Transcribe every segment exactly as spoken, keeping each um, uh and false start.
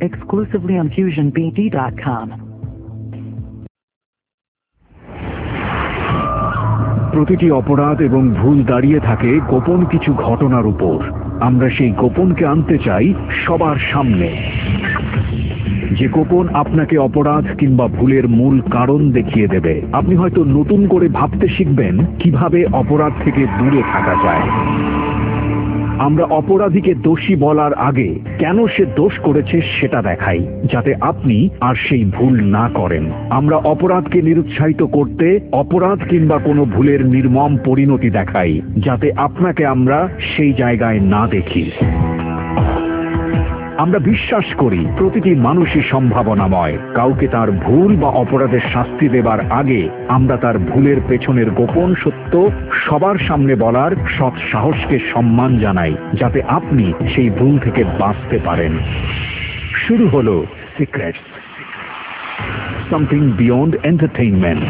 exclusively on fusion b d dot com. প্রতিটি অপরাধ এবং ভুল দাঁড়িয়ে থাকে গোপন কিছু ঘটনার উপর। আমরা সেই গোপনকে আনতে চাই সবার সামনে, যে গোপন আপনাকে অপরাধ কিংবা ভুলের মূল কারণ দেখিয়ে দেবে। আপনি হয়তো নতুন করে ভাবতে শিখবেন কিভাবে অপরাধ থেকে দূরে থাকা যায়। আমরা অপরাধীকে দোষী বলার আগে কেন সে দোষ করেছে সেটা দেখাই, যাতে আপনি আর সেই ভুল না করেন। আমরা অপরাধকে নিরুৎসাহিত করতে অপরাধ কিংবা কোনো ভুলের নির্মম পরিণতি দেখাই, যাতে আপনাকে আমরা সেই জায়গায় না দেখি। আমরা বিশ্বাস করি প্রতিটি মানুষই সম্ভাবনাময়। কাউকে তার ভুল বা অপরাধের শাস্তি দেবার আগে আমরা তার ভুলের পেছনের গোপন সত্য সবার সামনে বলার সৎ সাহসকে সম্মান জানাই, যাতে আপনি সেই ভুল থেকে বাঁচতে পারেন। শুরু হলো সিক্রেটস, সামথিং বিয়ন্ড এন্টারটেইনমেন্ট।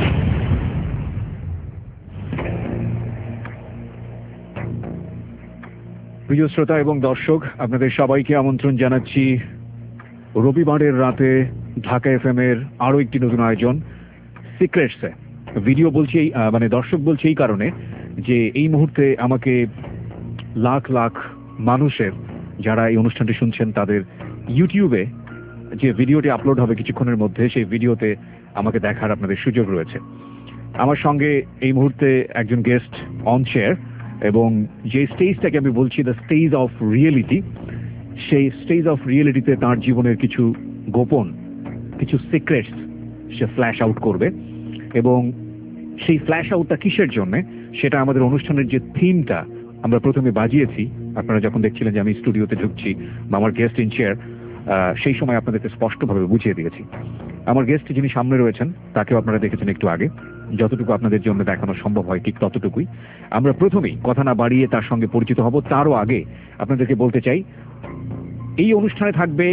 প্রিয় শ্রোতা এবং দর্শক, আপনাদের সবাইকে আমন্ত্রণ জানাচ্ছি রবিবারের রাতে ঢাকা এফ এম এর আরো একটি নতুন আয়োজন সিক্রেটসে। ভিডিও বলছি এই মানে দর্শক বলছি এই কারণে যে এই মুহূর্তে আমাকে লাখ লাখ মানুষের যারা এই অনুষ্ঠানটি শুনছেন তাদের ইউটিউবে যে ভিডিওটি আপলোড হবে কিছুক্ষণের মধ্যে, সেই ভিডিওতে আমাকে দেখার আপনাদের সুযোগ রয়েছে। আমার সঙ্গে এই মুহূর্তে একজন গেস্ট অন চেয়ার, এবং যে স্টেজটাকে আমি বলছি দ্য স্টেজ অফ রিয়েলিটি, সেই স্টেজ অফ রিয়েলিটিতে তার জীবনের কিছু গোপন কিছু সিক্রেটস সে ফ্ল্যাশ আউট করবে। এবং সেই ফ্ল্যাশ আউটটা কিসের জন্যে সেটা আমাদের অনুষ্ঠানের যে থিমটা আমরা প্রথমে বাজিয়েছি, আপনারা যখন দেখছিলেন যে আমি স্টুডিওতে ঢুকছি বা আমার গেস্ট ইন চেয়ার, সেই সময় আপনাদেরকে স্পষ্টভাবে বুঝিয়ে দিয়েছি। আমার গেস্ট যিনি সামনে রয়েছেন তাকেও আপনারা দেখেছেন একটু আগে। যতটুকু আপনাদের জন্য দেখানো সম্ভব হয় ঠিক ততটুকুই। আমরা প্রথমেই কথা না বাড়িয়ে তার সঙ্গে পরিচিত হব। তারও আগে আপনাদেরকে বলতে চাই এই অনুষ্ঠানে থাকবে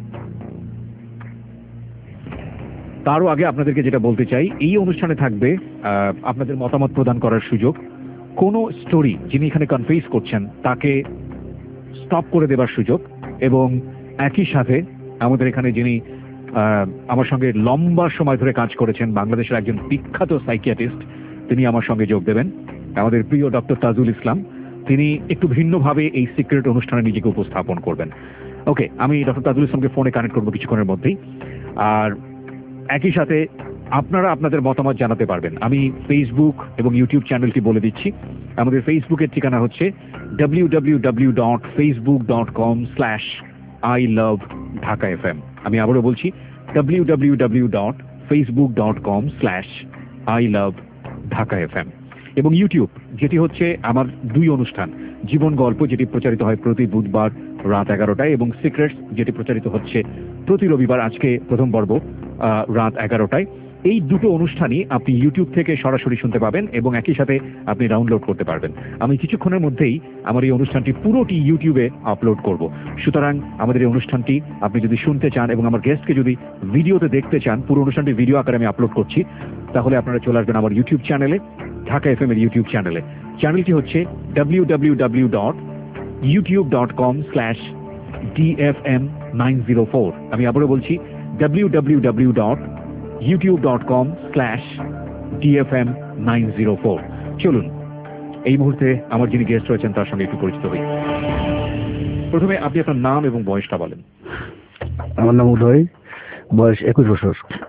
তারও আগে আপনাদেরকে যেটা বলতে চাই এই অনুষ্ঠানে থাকবে আপনাদের মতামত প্রদান করার সুযোগ। কোনো স্টোরি যিনি এখানে কনফেস করছেন তাকে স্টপ করে দেবার সুযোগ, এবং একই সাথে আমাদের এখানে যিনি আমার সঙ্গে লম্বা সময় ধরে কাজ করেছেন, বাংলাদেশের একজন বিখ্যাত সাইকিয়াট্রিস্ট, তিনি আমার সঙ্গে যোগ দেবেন। আমাদের প্রিয় ডক্টর তাজুল ইসলাম, তিনি একটু ভিন্নভাবে এই সিক্রেট অনুষ্ঠানে নিজেকে উপস্থাপন করবেন। ওকে, আমি ডক্টর তাজুল ইসলামকে ফোনে কানেক্ট করবো কিছুক্ষণের মধ্যেই। আর একই সাথে আপনারা আপনাদের মতামত জানাতে পারবেন। আমি ফেসবুক এবং ইউটিউব চ্যানেলটি বলে দিচ্ছি। আমাদের ফেসবুকের ঠিকানা হচ্ছে W W W dot Facebook dot com slash I love Dhaka F এম। আমি আবারও বলছি W W W dot Facebook dot com slash I love Dhaka F এম। এবং ইউটিউব, যেটি হচ্ছে আমার দুই অনুষ্ঠান, জীবন গল্প যেটি প্রচারিত হয় প্রতি বুধবার রাত এগারোটায়, এবং সিক্রেটস যেটি প্রচারিত হচ্ছে প্রতি রবিবার, আজকে প্রথম পর্ব রাত এগারোটায়। এই দুটো অনুষ্ঠানই আপনি ইউটিউব থেকে সরাসরি শুনতে পাবেন এবং একই সাথে আপনি ডাউনলোড করতে পারবেন। আমি কিছুক্ষণের মধ্যেই আমার এই অনুষ্ঠানটি পুরোটি ইউটিউবে আপলোড করব। সুতরাং আমাদের এই অনুষ্ঠানটি আপনি যদি শুনতে চান এবং আমার গেস্টকে যদি ভিডিওতে দেখতে চান, পুরো অনুষ্ঠানটি ভিডিও আকারে আমি আপলোড করছি, তাহলে আপনারা চলে আসবেন আমার ইউটিউব চ্যানেলে, ঢাকা এফ এম এর ইউটিউব চ্যানেলে। চ্যানেলটি হচ্ছে W W W dot YouTube dot com slash D F M nine zero four. আমি আবারও বলছি W W W dot YouTube dot com slash D F M nine zero four. চলুন এই মুহূর্তে আমার যিনি গেস্ট রয়েছেন তার সঙ্গে একটু পরিচিত হই। প্রথমে আপনি আপনার নাম এবং বয়সটা বলেন। আমার নাম উদয়, বয়স একুশ বছর।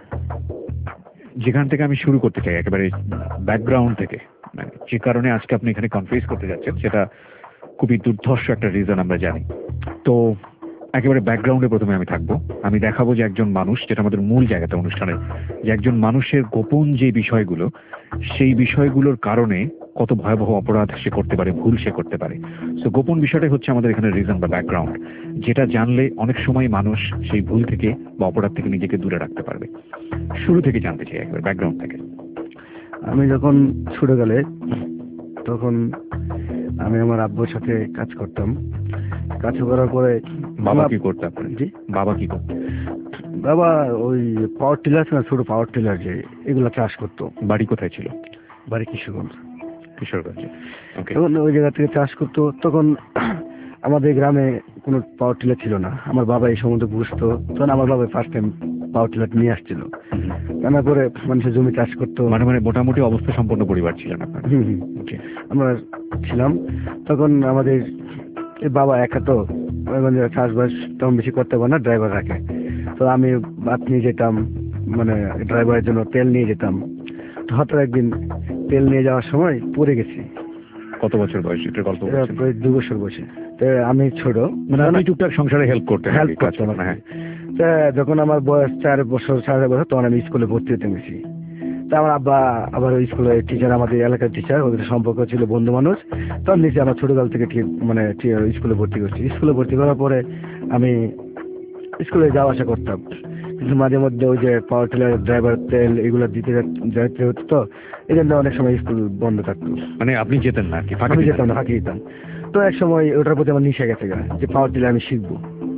যেখান থেকে আমি শুরু করতে চাই একেবারে ব্যাকগ্রাউন্ড থেকে, মানে যে কারণে আজকে আপনি এখানে কনফেস করতে যাচ্ছেন সেটা খুবই দুর্ধর্ষ একটা রিজন আমরা জানি। তো একেবারে ব্যাকগ্রাউন্ডে প্রথমে আমি থাকবো। আমি দেখাবো যে একজন মানুষ, যেটা আমাদের মূল জায়গাতে অনুষ্ঠানের, যে একজন মানুষের গোপন যে বিষয়গুলো, সেই বিষয়গুলোর কারণে কত ভয়াবহ অপরাধ সে করতে পারে, ভুল সে করতে পারে। সো গোপন বিষয়টাই হচ্ছে আমাদের এখানে রিজন বা ব্যাকগ্রাউন্ড, যেটা জানলে অনেক সময় মানুষ সেই ভুল থেকে বা অপরাধ থেকে নিজেকে দূরে রাখতে পারবে। শুরু থেকে জানতে চাই একেবারে ব্যাকগ্রাউন্ড থেকে। আমি যখন ছোটকালে তখন আমি আমার আব্বুর সাথে কাজ করতাম। কাজ করার পরে বাবা কি করতো আপনার? জি, বাবা কি করতো? বাবা ওই পাওয়ার টিলার আছে না, ছোট পাওয়ার টিলার, যে এগুলো চাষ করতো। বাড়ি কোথায় ছিল? বাড়ি কিশোরগঞ্জ। কিশোরগঞ্জে। তখন ওই জায়গা থেকে চাষ করতো। তখন আমাদের গ্রামে কোনো পাওয়ার টিলার ছিল না, আমার বাবা এই সম্বন্ধে বুঝতো, তখন আমার বাবা ফার্স্ট টাইম পাওয়ার টিলার নিয়ে আসছিল, রান্না করে মানুষের জমি চাষ করতো। মানে মানে মোটামুটি অবস্থা সম্পন্ন পরিবার ছিলেন আপনার? হুম হুম আমরা ছিলাম তখন। আমাদের বাবা একা তো মানে চাষবাস তেমন বেশি করতে পারে না, ড্রাইভার রাখে। তো আমি ভাত নিয়ে যেতাম, মানে ড্রাইভারের জন্য তেল নিয়ে যেতাম। হঠাৎ একদিন তেল নিয়ে যাওয়ার সময় পড়ে গেছি। কত বছর বয়স এটার গল্প? প্রায় দু বছর বয়সে। তো আমি ছোট, মানে আপনি টুকটাক সংসারে হেল্প করতে হেল্প করতাম। হ্যাঁ, তা যখন আমার বয়স চার বছর সাড়ে চার বছর তখন আমি স্কুলে ভর্তি হতে গেছি। তা আমার আব্বা আবার ওই স্কুলের টিচার, আমাদের এলাকার টিচার, ওদের সম্পর্ক ছিল বন্ধু মানুষ। তখন নিচে আমার ছোটকাল থেকে ঠিক মানে স্কুলে ভর্তি করছি। স্কুলে ভর্তি করার পরে আমি স্কুলে যাওয়া আসা করতাম, কিন্তু মাঝে মধ্যে ওই যে পাওয়ার টিলার ড্রাইভার তেল এগুলো দিতে যাইতে হতো, তো এই জন্য অনেক সময় স্কুল বন্ধ থাকতো। মানে আপনি যেতেন না? আমি যেতাম না, ফাঁকি দিতাম। তো এক সময় ওটার প্রতি আমার নিশা গেছে গা, যে পাওয়ার টিলার আমি শিখবো।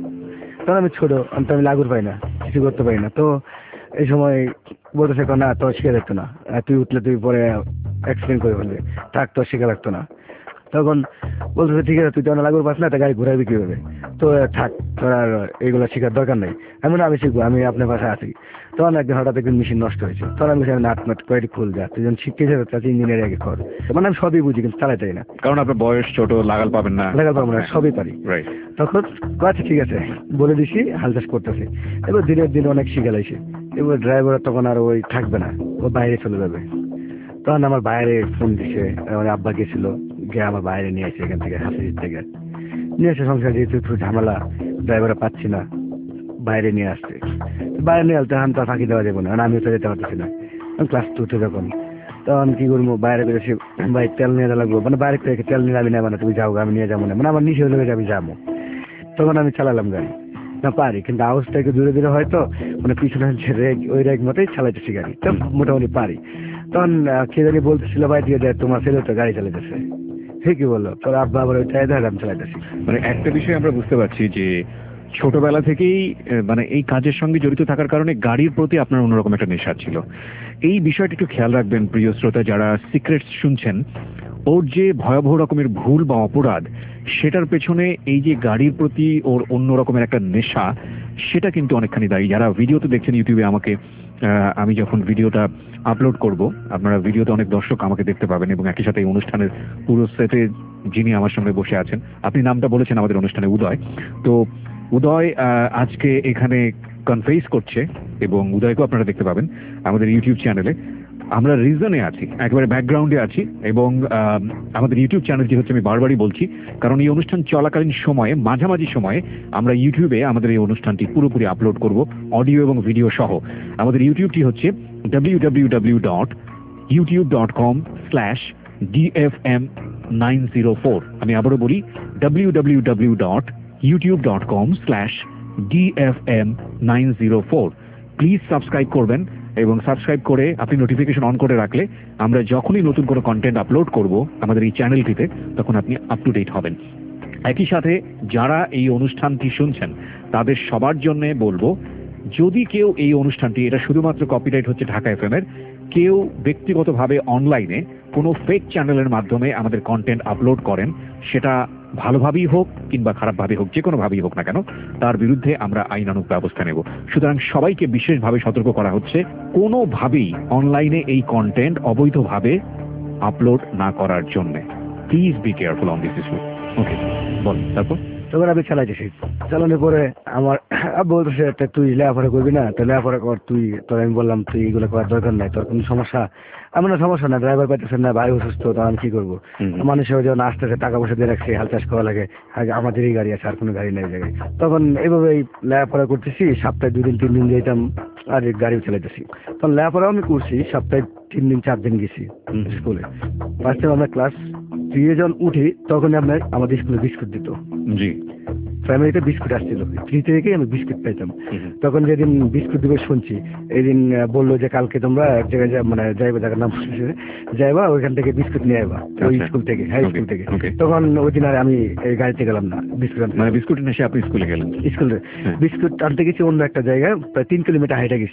তখন আমি ছোট, আমি তো আমি লাগুর পাই না, কিছু করতে পারি না। তো এই সময় বলতেছে না, তোর শিখে লাগতো না, তুই উঠলে তুই পরে অ্যাক্সিডেন্ট করে ফেলবে, থাক তোর শিখে লাগতো না। তখন বলতেছে ঠিক আছে, তুই তো লাগুর পাস না, তা গাড়ি ঘুরাবি কিভাবে, তো থাক তোর আর এইগুলো শেখার দরকার নেই। আমি না আমি শিখবো, আমি আপনার বাসায় আছি। তখন একদিন হঠাৎ একদিন মেশিন নষ্ট হয়েছে। তখন আমি আমি নাট নাট কয়েকটি খুল যা, তুই যখন শিখতে যাবে তাতে ইঞ্জিনিয়ার আগে কর। মানে আমি সবই বুঝি কিন্তু চালাতে না, কারণ আপনার বয়স ছোট, লাগাল পাবেন না। লাগাল পাবো না, সবই পারি। তখন আচ্ছা ঠিক আছে বলে দিছি, হাল চাষ করতেছি। এবার দিনের দিন অনেক শিখালাইছে। এবার ড্রাইভার তখন আর ওই থাকবে না, ও বাইরে চলে যাবে। তখন আমার বাইরে ফোন দিছে, আমার আব্বা গেছিল, গিয়ে আমার বাইরে নিয়ে আসে, এখান থেকে হাসির থেকে নিয়ে আসে। সংসার যেহেতু একটু ঝামেলা, ড্রাইভার পাচ্ছি না, বাইরে নিয়ে আসছে। বাইরে নিয়ে আসতে আমি তো ফাঁকি দেওয়া যাবো না, আমিও তো যেতে পারতেছি না। আমি ক্লাস টুতে যখন, তখন কি করবো, বাইরে করেছি ভাই তেল নিয়ে লাগবো, মানে বাইরে থেকে তেল নিয়ে যাবি না, মানে তুমি যাও, আমি নিয়ে যাবো না, মানে আমার নিচে হলে আমি যাবো। তখন আমি চালালাম গাড়ি, না পারি, কিন্তু আওয়াজটা একটু দূরে দূরে হয়তো, মানে পিছনে রেগ ওই রেগ মতোই চালাইতেছি গাড়ি, তো মোটামুটি পারি। তখন কে জানি বলতেছিল ভাই দিয়ে দেয় তোমার ছেলে তো গাড়ি চালাইতেছে, ঠিকই বললো। তোর আব্বা আবার ওই চাই দেয়, আমি চালাইতেছি। মানে একটা বিষয় আমরা বুঝতে পারছি যে ছোটবেলা থেকেই মানে এই কাজের সঙ্গে জড়িত থাকার কারণে গাড়ির প্রতি আপনার অন্যরকম একটা নেশা ছিল। এই বিষয়টা একটু খেয়াল রাখবেন প্রিয় শ্রোতা যারা সিক্রেটস শুনছেন। ওর যে ভয়াবহ রকমের ভুল বা অপরাধ, সেটার পেছনে এই যে গাড়ির প্রতি ওর অন্য রকমের একটা নেশা, সেটা কিন্তু অনেকখানি দায়ী। যারা ভিডিওতে দেখছেন ইউটিউবে আমাকে, আমি যখন ভিডিওটা আপলোড করব, আপনারা ভিডিওতে অনেক দর্শক আমাকে দেখতে পাবেন, এবং একই সাথে এই অনুষ্ঠানের পুরো সেটে যিনি আমার সঙ্গে বসে আছেন, আপনি নামটা বলেছেন আমাদের অনুষ্ঠানে, উদয়। তো উদয় আজকে এখানে কনফেস করছে, এবং উদয়কেও আপনারা দেখতে পাবেন আমাদের ইউটিউব চ্যানেলে। আমরা রিজনে আছি, একেবারে ব্যাকগ্রাউন্ডে আছি, এবং আমাদের ইউটিউব চ্যানেলটি হচ্ছে, আমি বারবারই বলছি, কারণ এই অনুষ্ঠান চলাকালীন সময়ে, মাঝামাঝি সময়ে আমরা ইউটিউবে আমাদের এই অনুষ্ঠানটি পুরোপুরি আপলোড করব, অডিও এবং ভিডিও সহ। আমাদের ইউটিউবটি হচ্ছে W W W dot YouTube dot com slash D F M nine zero four. আমি আবারও বলি, W W W dot YouTube dot com slash D F M nine zero four. Please subscribe করবেন, এবং subscribe করে আপনি notification on করে রাখলে আমরা যখনই নতুন কোনো কন্টেন্ট আপলোড করব আমাদের এই চ্যানেলটিতে, তখন আপনি আপ টু ডেট হবেন। একই সাথে যারা এই অনুষ্ঠানটি শুনছেন তাদের সবার জন্য বলবো, যদি কেউ এই অনুষ্ঠানটি, এটা শুধুমাত্র কপিরাইট হচ্ছে ঢাকা এফ এম এর, কেউ ব্যক্তিগতভাবে অনলাইনে কোনো ফেক চ্যানেলের মাধ্যমে আমাদের কন্টেন্ট আপলোড করেন, সেটা ভালোভাবেই হোক কিংবা খারাপভাবে হোক, যে কোনোভাবেই হোক না কেন, তার বিরুদ্ধে আমরা আইনানুগ ব্যবস্থা নেব। সুতরাং সবাইকে বিশেষভাবে সতর্ক করা হচ্ছে, কোনোভাবেই অনলাইনে এই কন্টেন্ট অবৈধভাবে আপলোড না করার জন্য। Please be careful on this issue. Okay, বল তারপর। তখন আমি চালাইতেছি, চালানোর পরে আমার বলতেছে তুই লেখাপড়া করবি না, তো লেখাপড়া কর তুই। তোর আমি বললাম তুই এগুলো করার দরকার নাই, তোর কোনো সমস্যা। আমার না সমস্যা না, ড্রাইভার পাইতেছে না, ভাই অসুস্থ, তখন আমি কি করবো? মানুষের যখন আসতেছে, টাকা পয়সা দিয়ে রাখছি, হাল চাষ করা লাগে, আমাদেরই গাড়ি আছে, আর কোনো গাড়ি নেই জায়গায়। তখন এইভাবেই লেখাপড়া করতেছি, সপ্তাহে দুদিন তিন দিন যেতাম, আর গাড়িও চালাইতেছি। তখন লেখাপড়াও আমি করছি, সপ্তাহে তিন দিন চার দিন গেছি স্কুলে। ফার্স্ট টাইম আমরা ক্লাস থ্রি যখন উঠি, তখন আপনার আমাদের স্কুলে বিস্কুট দিত। জি, প্রাইমারিতে বিস্কুট আসছিল, থ্রি থেকেই আমি বিস্কুট পাইতাম। তখন যেদিন বিস্কুট দিবে শুনছি, এই দিন বললো যে কালকে তোমরা এক জায়গায় মানে যাইবা, জায়গার নাম যাইবা, ওইখান থেকে বিস্কুট নিয়ে আসবা, ওই স্কুল থেকে, হাই স্কুল থেকে। তখন ওই দিন আর আমি এই গাড়িতে গেলাম না, বিস্কুট মানে বিস্কুট এসে আপনি স্কুলে গেলেন? স্কুলে বিস্কুট আনতে গেছি অন্য একটা জায়গায়, প্রায় তিন কিলোমিটার হাইটে গেছি।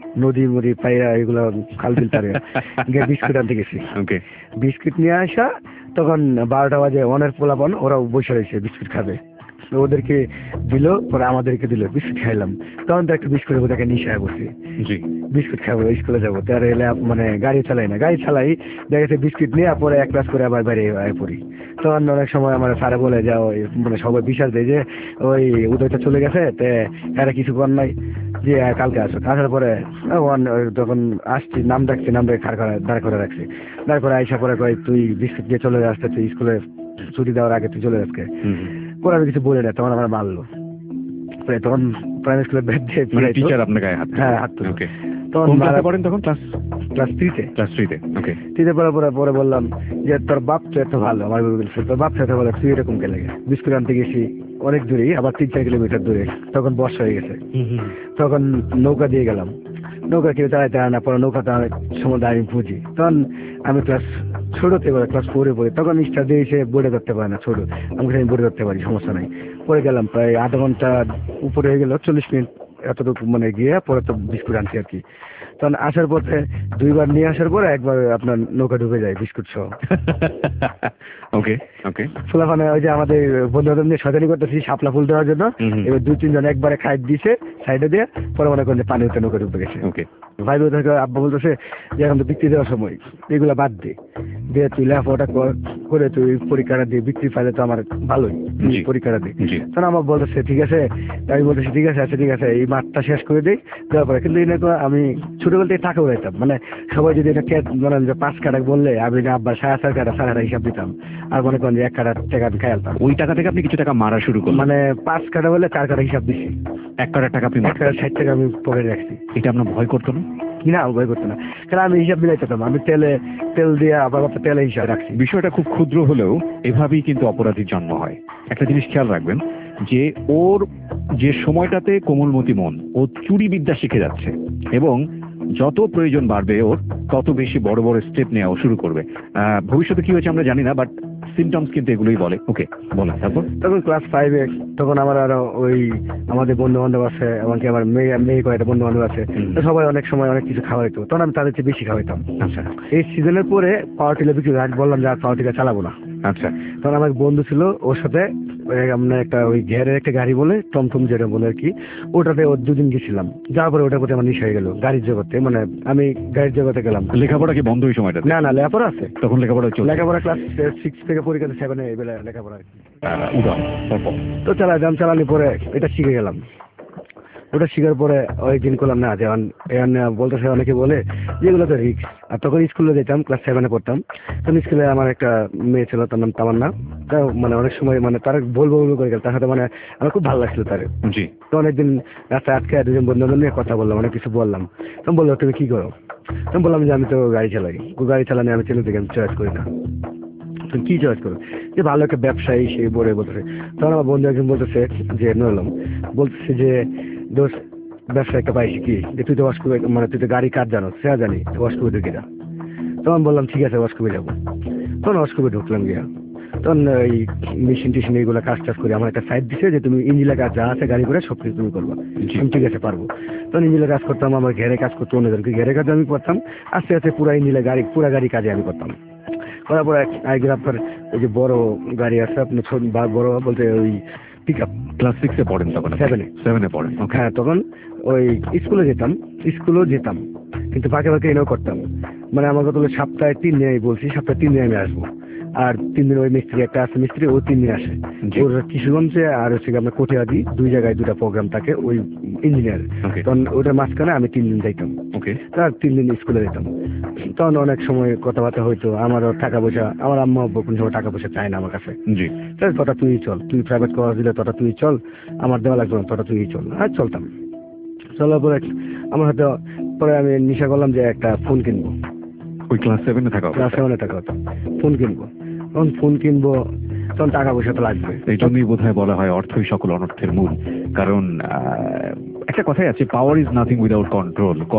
নদী মদি পাইরা এগুলো খাল বিল পারে গিয়ে বিস্কুট আনতে গেছি। ওকে, বিস্কুট নিয়ে আসা তখন বারোটা বাজে অনেক পোলাপান ওরাও বসে রয়েছে বিস্কুট খাবে, ওদেরকে দিল পরে আমাদেরকে দিল, বিস্কুট খাইলাম। তখন তো একটা বিস্কুটের মধ্যে একটা নিশায় বসে জি, বিস্কুট খাবো স্কুলে যাবো, তার এলে মানে গাড়ি চালাই না, গাড়ি চালাই দেখা যাচ্ছে বিস্কুট নিয়ে পরে এক ক্লাস করে আবার বাইরে আয় পড়ি। তখন অনেক সময় আমার স্যারে বলে যা ওই মানে সবাই বিশ্বাস দেয় যে ওই উদয়টা চলে গেছে তে এরা কিছু কর নাই যে কালকে আসো। আসার পরে তখন আসছি, নাম ডাকছি, নাম ডাকে খাড় করে দাঁড় করে রাখছি, দাঁড় করে আইসা পরে কয় তুই বিস্কুট দিয়ে চলে আসতে, তুই স্কুলে ছুটি দেওয়ার আগে তুই চলে আসকে। পরে আমি কিছু বলে না, তখন আমার মারলো। তখন প্রাইমারি স্কুলের ব্যাগ দিয়ে টিচার আপনার গায়ে হাত, হ্যাঁ হাত তুলে। ওকে, তখন কোন ক্লাসে পড়েন তখন? ক্লাস ক্লাস থ্রিতে। ক্লাস থ্রিতে, ওকে। থ্রিতে পরে পরে পরে বললাম যে তোর বাপ তো এত ভালো, আমার বলছে তোর বাপ তো এত ভালো, তুই এরকম কে লাগে? বিস্কুট আনতে গেছি অনেক দূরেই, আবার তিন চার কিলোমিটার দূরে, তখন বর্ষা হয়ে গেছে। তখন নৌকা দিয়ে গেলাম, নৌকা কেউ চালাইতে হয় না, পরে নৌকাটা সমুদ্রে আমি বুঝি। তখন আমি ক্লাস ছোটতে পারি, ক্লাস ফোরে পড়ি, তখন ইচ্ছা দিয়ে এসে বোর্ডে ধরতে পারে না, ছোট আমাকে আমি বোর্ডে ধরতে পারি, সমস্যা নাই। পরে গেলাম প্রায় আধা ঘন্টা উপরে হয়ে গেল, চল্লিশ মিনিট এতটুকু মানে গিয়ে পরে তো বিস্কুট আনছি আর কি। তখন আসার পথে দুইবার নিয়ে আসার পরে একবার আপনার নৌকা ডুবে যায় বিস্কুট সহ। ওকে, ওকে। ফুলাফানে ওই যে আমাদের বন্ধু বান্ধব নিয়ে সজানি করতেছি শাপলা ফুল দেওয়ার জন্য, এবার দুই তিনজন একবারে খাই দিছে সাইডে দিয়ে, পরে মনে করেন যে পানি উঠে নৌকা ডুবে গেছে। ওকে, ভাই বোন থেকে আব্বা বলতেছে যে এখন তো বিক্রি দেওয়ার সময়, এগুলা বাদ দে, দিয়ে তুই লেখাপড়াটা করে তুই পরীক্ষাটা দিয়ে বিক্রি পাইলে তো আমার ভালোই, পরীক্ষাটা দিই। তখন আমার বলতেছে ঠিক আছে, আমি বলতেছি ঠিক আছে, আচ্ছা ঠিক আছে, এই মাঠটা শেষ করে দিই, দেওয়ার পরে। কিন্তু এটা তো আমি ছোটবেলা থেকে টাকা উড়াইতাম, মানে সবাই যদি এটা মানে পাঁচ কাটা বললে আমি আব্বা সাড়ে চার কাটা সাড়ে আটা হিসাব দিতাম, আর মনে করেন যে এক কাটা টাকা আমি খাইতাম। ওই টাকা থেকে আপনি কিছু টাকা মারা শুরু করলেন? মানে পাঁচ কাটা বললে চার কাটা হিসাব দিচ্ছি, এক কাটার টাকা আপনি এক কাটা ষাট টাকা আমি পকেটে রাখছি। এটা আপনার ভয় করতো না? না, ভয় করতো না, কারণ আমি হিসাব মিলাইতাম, আমি তেলে তেল দিয়ে আবার তেলে হিসাব রাখছি। বিষয়টা খুব ক্ষুদ্র হলেও এভাবেই কিন্তু অপরাধীর জন্ম হয়। একটা জিনিস খেয়াল রাখবেন যে ওর যে সময়টাতে কোমলমতি মন, ও চুরি বিদ্যা শিখে যাচ্ছে এবং যত প্রয়োজন বাড়বে ওর তত বেশি বড় বড় স্টেপ নেওয়া শুরু করবে। ভবিষ্যতে কি হয়েছে আমরা জানি না, বাট সিমটমস কিন্তু এগুলোই বলে। ওকে, বলেন। তারপর তখন ক্লাস ফাইভে, তখন আমার আরো ওই আমাদের বন্ধু বান্ধব আছে, এমনকি আমার মেয়ে মেয়ে কয়েকটা বন্ধু বান্ধব আছে, সবাই অনেক সময় অনেক কিছু খাওয়াইতো, তখন আমি তাদের চেয়ে বেশি খাওয়াইতাম। আচ্ছা, এই সিজনের পরে পাওয়ার টিলার বিক্রি বললাম যে আর পাওয়ার টিলার চালাবো না। আচ্ছা, তখন আমার বন্ধু ছিল, ওর সাথে আমরা একটা ওই ঘেরের একটা গাড়ি বলে টমটম যেটা বলে আর কি, ওটাতে ওর দুদিন গেছিলাম, যাওয়ার পরে ওটার প্রতি আমার নেশা হয়ে গেল গাড়ির জগতে, মানে আমি গাড়ির জগতে গেলাম। লেখাপড়া কি বন্ধ ওই সময়টা? না না, লেখাপড়া আছে, তখন লেখাপড়া চলছে। লেখাপড়া ক্লাস সিক্স থেকে পরীক্ষা সেভেনে এবেলা লেখাপড়া উদাহরণ তো চালাইলাম, চালানি পরে এটা শিখে গেলাম। ওটা শিখার পরে ওই দিন করলাম না, যেমন বলতেছে অনেকে বলে যেগুলো তো রিক্স। আর তখন স্কুলে যেতাম, ক্লাস সেভেনে পড়তাম, তখন স্কুলে আমার একটা মেয়ে ছিল, তার নাম তামান্না। তাও মানে অনেক সময় মানে তার বলবো বলবো করে গেল, তার সাথে মানে আমার খুব ভালো লাগছিল তার। জি। তো অনেকদিন রাস্তায় আজকে দুজন বন্ধু বান্ধব নিয়ে কথা বললাম, অনেক কিছু বললাম। তখন বললো তুমি কি করো? তখন বললাম যে আমি তো গাড়ি চালাই, গাড়ি চালানি আমি ছেলে থেকে আমি চয়েস করি না। তুমি কি চয়েস করো? যে ভালো একটা ব্যবসায়ী সে বলে বলতেছে। তখন আমার বন্ধু একজন বলতেছে যে নলাম, বলতেছে যে দোষ ব্যবসা একটা পাইছি কি, যে তুই তো ওয়াশকুবে মানে তুই তো গাড়ি কাজ জানো, সে জানি ওয়াশকুবে ঢুকে যা। তখন বললাম ঠিক আছে ওয়াশকুবে যাবো। তখন ওয়াশকুবে ঢুকলাম গিয়া, তখন এই মেশিন টেশিন এইগুলো কাজ টাজ করে আমার একটা সাইড দিছে যে তুমি ইঞ্জিনের কাজ যা আছে গাড়ি করে সব কিছু তুমি করবা। আমি ঠিক আছে পারবো। তখন ইঞ্জিনের কাজ করতাম, আমার ঘেরে কাজ করতো অন্যজনকে, ঘেরে কাজ আমি করতাম। আস্তে আস্তে পুরা ইঞ্জিনের গাড়ি পুরা গাড়ি কাজে আমি করতাম। করার পরে আপনার ওই যে বড় গাড়ি আছে আপনার ছোট বা বড় বলতে ওই পিক আপ। ক্লাস সিক্সে পড়েন তখন? সেভেনে সেভেনে পড়েন। হ্যাঁ, তখন ওই স্কুলে যেতাম, স্কুলেও যেতাম, কিন্তু ফাঁকে ফাঁকে এনেও করতাম। মানে আমার কত সপ্তাহে তিন দিন আমি বলছি, সপ্তাহে তিন দিন আমি আসবো। আর তিন দিন ওই মিস্ত্রি একটা আছে মিস্ত্রি, ও তিন দিন আসে। ওর কিশোরগঞ্জে আর হচ্ছে আপনার কটিয়াদি দুই জায়গায় দুটা প্রোগ্রাম থাকে ওই ইঞ্জিনিয়ার। তখন ওটার মাঝখানে আমি তিন দিন যাইতাম। আর তিন দিন স্কুলে যেতাম। তখন অনেক সময় কথাবার্তা হইতো, আমারও টাকা পয়সা, আমার আম্মা কোন সময় টাকা পয়সা চায় না আমার কাছে। তটা তুই চল, তুই প্রাইভেট কলেজ দিলে তটা তুই চল, আমার দেওয়া লাগবে না, তটা তুই চল। আর চলতাম। চলার পরে আমার হয়তো পরে আমি নেশা করলাম যে একটা ফোন কিনবো। ওই ক্লাস সেভেনে থাকা ক্লাস সেভেনে থাকা হতো, ফোন কিনবো। তখন ফোন কিনবো, তখন টাকা পয়সা তো লাগবে। এই জন্যই বোধ হয় বলা হয় অর্থই সকল অনর্থের মূল। কারণ একটা কথাই আছে, power is nothing without control. Cause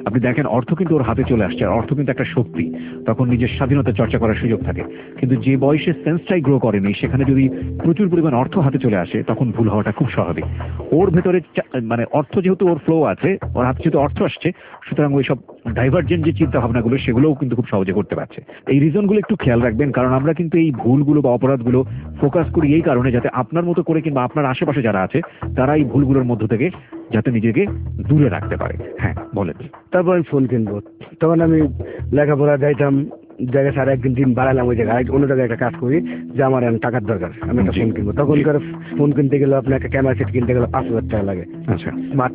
আপনি দেখেন অর্থ কিন্তু ওর হাতে চলে আসছে, আর অর্থ কিন্তু একটা শক্তি, তখন নিজের স্বাধীনতা চর্চা করার সুযোগ থাকে। কিন্তু যে বয়সে সেন্সটাই গ্রো করেনি, সেখানে যদি প্রচুর পরিমাণ অর্থ হাতে চলে আসে, তখন ভুল হওয়াটা খুব স্বাভাবিক। ওর ভেতরে মানে অর্থ যেহেতু ওর ফ্লো আছে, ওর হাতে যেহেতু অর্থ আসছে, সুতরাং ওই সব ডাইভার্জেন্ট যে চিন্তা ভাবনাগুলো সেগুলোও কিন্তু খুব সহজে করতে পারছে। এই রিজনগুলো একটু খেয়াল রাখবেন, কারণ আমরা কিন্তু এই ভুলগুলো বা অপরাধগুলো ফোকাস করি এই কারণে যাতে আপনার মতো করে কিংবা আপনার আশেপাশে যারা আছে তারা এই ভুলগুলোর মধ্য থেকে যাতে নিজেকে দূরে রাখতে পারে। হ্যাঁ বলেন। তারপর আমি ফোন কিনবো, তখন আমি লেখাপড়া যাইতাম, জায়গায় সারা একদিন দিন বাড়ালাম ওই জায়গায়, অন্য জায়গায় একটা কাজ করি যে আমার এখন টাকার দরকার, আমি একটা ফোন কিনবো। তখনকার ফোন কিনতে গেলে আপনার একটা ক্যামেরা সেট কিনতে গেলে পাঁচ হাজার টাকা লাগে। আচ্ছা। স্মার্ট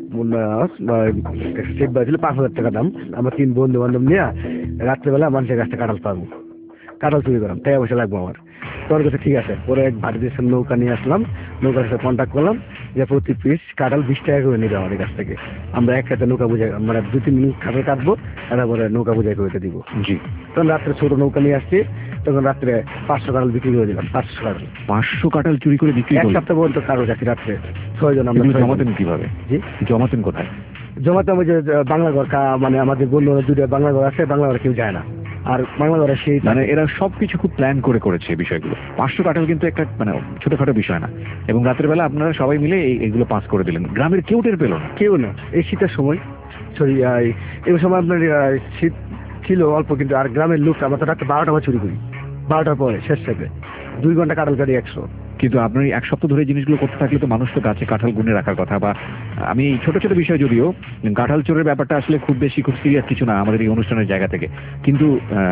সেট বাজছিল পাঁচ হাজার টাকা দাম। আমার তিন বন্ধু বান্ধব নিয়ে রাত্রেবেলা মানুষের কাছে কাঁঠাল পাবো, কাঁঠাল চুরি করাম, টাকা পয়সা লাগবো আমার। তোর কাছে ঠিক আছে। পরে এক ভারী দেশের নৌকা নিয়ে আসলাম, নৌকার সাথে কন্ট্যাক্ট করলাম যে প্রতি পিস কাঁঠাল বিশ টাকা করে নিবে আমাদের কাছ থেকে। আমরা এক সাথে নৌকা বুঝাই, মানে দু তিন মিনিট কাঁঠাল কাটবো, তারপরে নৌকা বুঝাই করে দিব। জি। তখন রাত্রে ছোট নৌকা নিয়ে আসছি, তখন রাত্রে পাঁচশো কাঁঠাল বিক্রি করে দিলাম। পাঁচশো কাঁঠাল পাঁচশো কাঁঠাল চুরি করে বিক্রি এক করলেন? সপ্তাহ পর্যন্ত কারো যাচ্ছি রাত্রে ছয়জন। আমরা জমাতেন কিভাবে? জি, জমাতেন কোথায়? জমাতাম ওই যে বাংলা ঘর, মানে আমাদের বন্ধুরা দুটো বাংলা ঘর আছে, বাংলা ঘরে কেউ যায় না, আর বাংলা ঘরে সেই মানে এরা সবকিছু খুব প্ল্যান করে করেছে বিষয়গুলো। পাঁচশো কাঁঠাল কিন্তু একটা মানে ছোটখাটো বিষয় না, এবং রাতের বেলা আপনারা সবাই মিলে এই এগুলো পাস করে দিলেন, গ্রামের কেউ টের পেল না? কেউ না। এই শীতের সময়, সরি এই সময় আপনার শীত ছিল অল্প, কিন্তু আর গ্রামের লোক আমরা তো রাত্রে বারোটা বার চুরি করি, বারোটার পরে শেষ থেকে দুই ঘন্টা কাঁঠাল কাটি একশো। কিন্তু আপনার এক সপ্তাহ ধরে জিনিসগুলো করতে থাকলে তো মানুষ তো গাছে কাঁঠাল গুনে রাখার কথা। বা আমি এই ছোট ছোট বিষয়, যদিও কাঁঠাল চোরের ব্যাপারটা আসলে খুব বেশি খুব সিরিয়াস কিছু না আমাদের এই অনুষ্ঠানের জায়গা থেকে, কিন্তু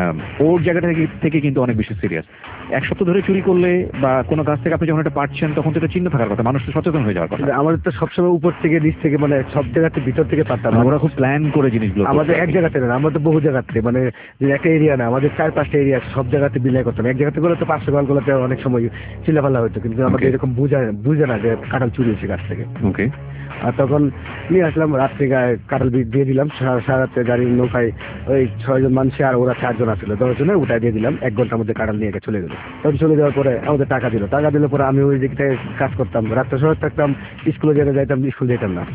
ওর জায়গা থেকে থেকে কিন্তু অনেক বেশি সিরিয়াস। এক সপ্তাহ ধরে চুরি করলে বা কোনো কাজ থেকে আপনি যখন এটা পাচ্ছেন, তখন তো এটা চিন্তা থাকার কথা, মানুষ তো সচেতন হয়ে যাওয়ার কথা। আমাদের তো সবসময় উপর থেকে নিচ থেকে, মানে সব জায়গাতে ভিতর থেকে পারতাম। ওরা খুব প্ল্যান করে জিনিসগুলো, আমাদের এক জায়গাতে না, আমরা তো বহু জায়গাতে, মানে একটা এরিয়া না, আমাদের চার পাঁচটা এরিয়া, সব জায়গাতে বিলাই করতাম। এক জায়গাতে করে তো পাঁচশো কাল গুলোতে অনেক সময় চিল্লাপাল্লা হইতো, কিন্তু আমাদের এরকম বুঝা বুঝে না যে কাঁঠাল চুরি হয়েছে গাছ থেকে। ওকে। আর তখন নিয়ে আসলাম, রাত্রে কাঁঠাল দিয়ে দিলাম, সারা রাত্রে গাড়ির নৌকায় ওই ছয়জন মানুষ আর ওরা চারজন আসছিল, দশজনে উঠায় দিয়ে দিলাম। এক ঘন্টার মধ্যে কাঁঠাল নিয়ে চলে গেল। তখন চলে যাওয়ার পরে আমাদের টাকা দিল, টাকা দিলে পরে আমি ওই দিকটায় কাজ করতাম, রাত্রে শহর থাকতাম, স্কুলে যেতে যাইতাম, স্কুল যেতাম না।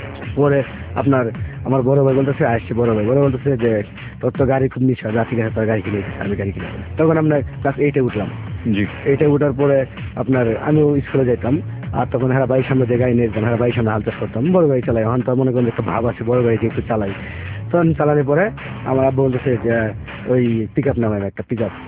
পরে আপনার আমার বড় ভাই বলতেছে, আসছি বড় ভাই বড় বলতেছে যে তোর তো গাড়ি খুব নিচা, যা ঠিক আছে তোর গাড়ি কিনে, আমি গাড়ি কিনে। তখন আমরা ক্লাস এইটে উঠলাম। জি। এইটে উঠার পরে আপনার আমিও স্কুলে যেতাম, আর তখন হ্যাঁ বাড়ির সামনে যে গাড়ি নিয়ে যেতাম, হ্যাঁ বাড়ির সামনে হাল চাষ করতাম, বড় গাড়ি চালাই। এখন তো মনে করেন একটা ভাব আছে, বড় গাড়ি একটু চালাই। তখন চালানোর পরে আমার আব্বু বলতেছে যে ওই পিক আপ নামাইলাম, একটা পিক আপ।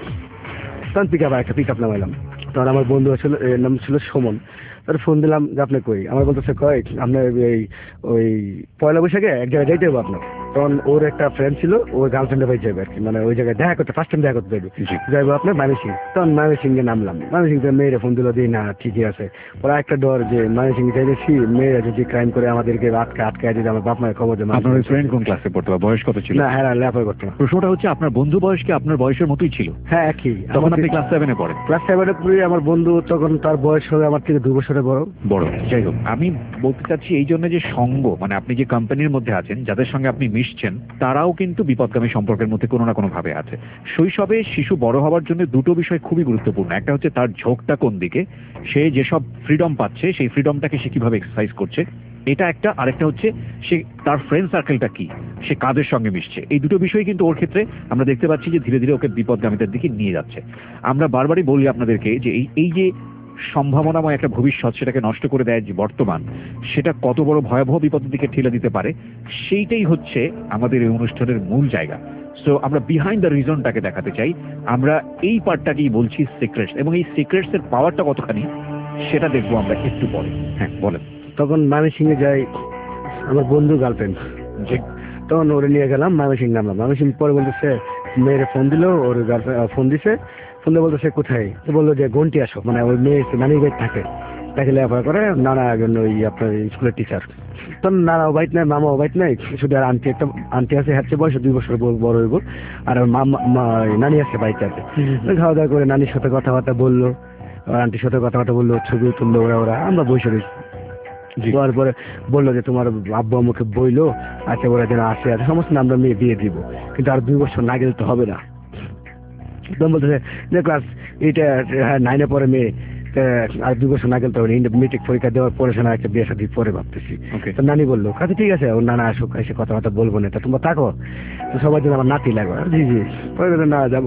তখন পিক আপ একটা পিক আপ নামাইলাম। তখন আমার বন্ধু ছিল, নাম ছিল সুমন। তার ফোন দিলাম যে আপনি কই, আমার বলতেছে কয় আপনার এই ওই পয়লা বৈশাখে এক জায়গায় যাইতে হবে আপনার। তখন ওর একটা ফ্রেন্ড ছিল, ওর গার্লফ্রেন্ডের বাড়ি যাবে আর কি, মানে ওই জায়গায় দেখা করতে, ফার্স্ট টাইম দেখা করতে যাবে, যাইবো আপনার ময়মনসিং। তখন ময়মনসিং এ নামলাম, ময়মনসিং থেকে মেয়েরা ফোন দিল দিই না ঠিকই আছে। ওরা একটা ডর যে ময়মনসিং যাইতেছি, মেয়েরা যদি ক্রাইম করে আমাদেরকে আটকে আটকায় দিতে, আমার বাপ মায়ের খবর দেবে। আপনার ওই ফ্রেন্ড কোন ক্লাসে পড়তো বা বয়স কত ছিল? না হ্যাঁ লেখাপড়া করতো না। প্রশ্নটা হচ্ছে আপনার বন্ধু বয়স কি আপনার বয়সের মতোই ছিল? হ্যাঁ একই। তখন আপনি ক্লাস সেভেনে পড়েন? ক্লাস সেভেনে পড়ি। আমার বন্ধু তখন তার বয়স হবে আমার থেকে দু বছরের বড়। বড়। যাই হোক, আমি বলতে চাচ্ছি এই জন্য যে সঙ্গ, মানে আপনি যে কোম্পানির মধ্যে আছেন, যাদের সঙ্গে আপনি মিশছেন, তারাও কিন্তু বিপদগামী সম্পর্কের মধ্যে কোনো না কোনো ভাবে আছে। শৈশবে শিশু বড় হওয়ার জন্য দুটো বিষয় খুবই গুরুত্বপূর্ণ। একটা হচ্ছে তার ঝোঁকটা কোন দিকে, সে যেসব ফ্রিডম পাচ্ছে সেই ফ্রিডমটাকে সে কিভাবে এক্সারসাইজ করছে, এটা একটা। আরেকটা হচ্ছে সে তার ফ্রেন্ড সার্কেলটা কি, সে কাদের সঙ্গে মিশছে। এই দুটো বিষয় কিন্তু ওর ক্ষেত্রে আমরা দেখতে পাচ্ছি যে ধীরে ধীরে ওকে বিপদগামিতার দিকে নিয়ে যাচ্ছে। আমরা বারবারই বলি আপনাদেরকে যে এই এই যে সম্ভাবনাময় একটা ভবিষ্যৎ, সেটাকে নষ্ট করে দেয় যে বর্তমান, সেটা কত বড় ভয়াবহ বিপদের দিকে ঠেলে দিতে পারে, সেইটাই হচ্ছে আমাদের এই অনুষ্ঠানের মূল জায়গা। সো আমরা বিহাইন্ড দ্য রিজনটাকে দেখাতে চাই। আমরা এই পার্টটাকেই বলছি সিক্রেটস, এবং এই সিক্রেটস এর পাওয়ারটা কতখানি সেটা দেখবো আমরা একটু পরে। হ্যাঁ বলেন। তখন ময়মনসিং এ যাই, আমার বন্ধু গার্লফ্রেন্ড, তখন ওরে নিয়ে গেলাম ময়মনসিং নামলাম। ময়মনসিং পরে বলতেছে, মেয়েরে ফোন দিল, ওর গার্লফ্রেন্ড ফোন দিছে, ফোন দিয়ে বলতেছে কোথায়, তো বললো যে ঘন্টি আসো, মানে ওই মেয়ে নানি বাইট থাকে, তাকে লেখাপড়া করে, নানা একজন ওই আপনার স্কুলের টিচার। তখন নানাও বাইট নাই, মামাও বাইট নাই, শুধু আর আন্টি একটা আন্টি আছে, হচ্ছে বয়স দুই বছর বড় হইব, আর মামা নানি আছে বাইতে আছে। খাওয়া দাওয়া করে নানির সাথে কথাবার্তা বললো, আন্টির সাথে কথাবার্তা বললো, ছবি তুললো ওরা ওরা আমরা বসে রয়েছি। দেওয়ার পরে বললো যে তোমার আব্বু আমাকে বইলো, আচ্ছা ওরা যেন আসে, আছে সমস্ত আমরা মেয়ে বিয়ে দিব, কিন্তু আর দুই বছর না গেলে তো হবে না। তখন বলতেছে যে ক্লাস এইটা নাইনে পরে মেয়ে, আর দুই বছর না গেলে তো মেট্রিক পরীক্ষা দেওয়ার পরে সে না একটা বিয়ে শাদী পরে ভাবতেছি। তো নানি বললো কাছে ঠিক আছে ওর নানা আসুক এসে কথাবার্তা বলবো না, তা তোমরা থাকো তো সবাই জন্য আমার নাতি লাগবে। জি জি পরে না যাবো।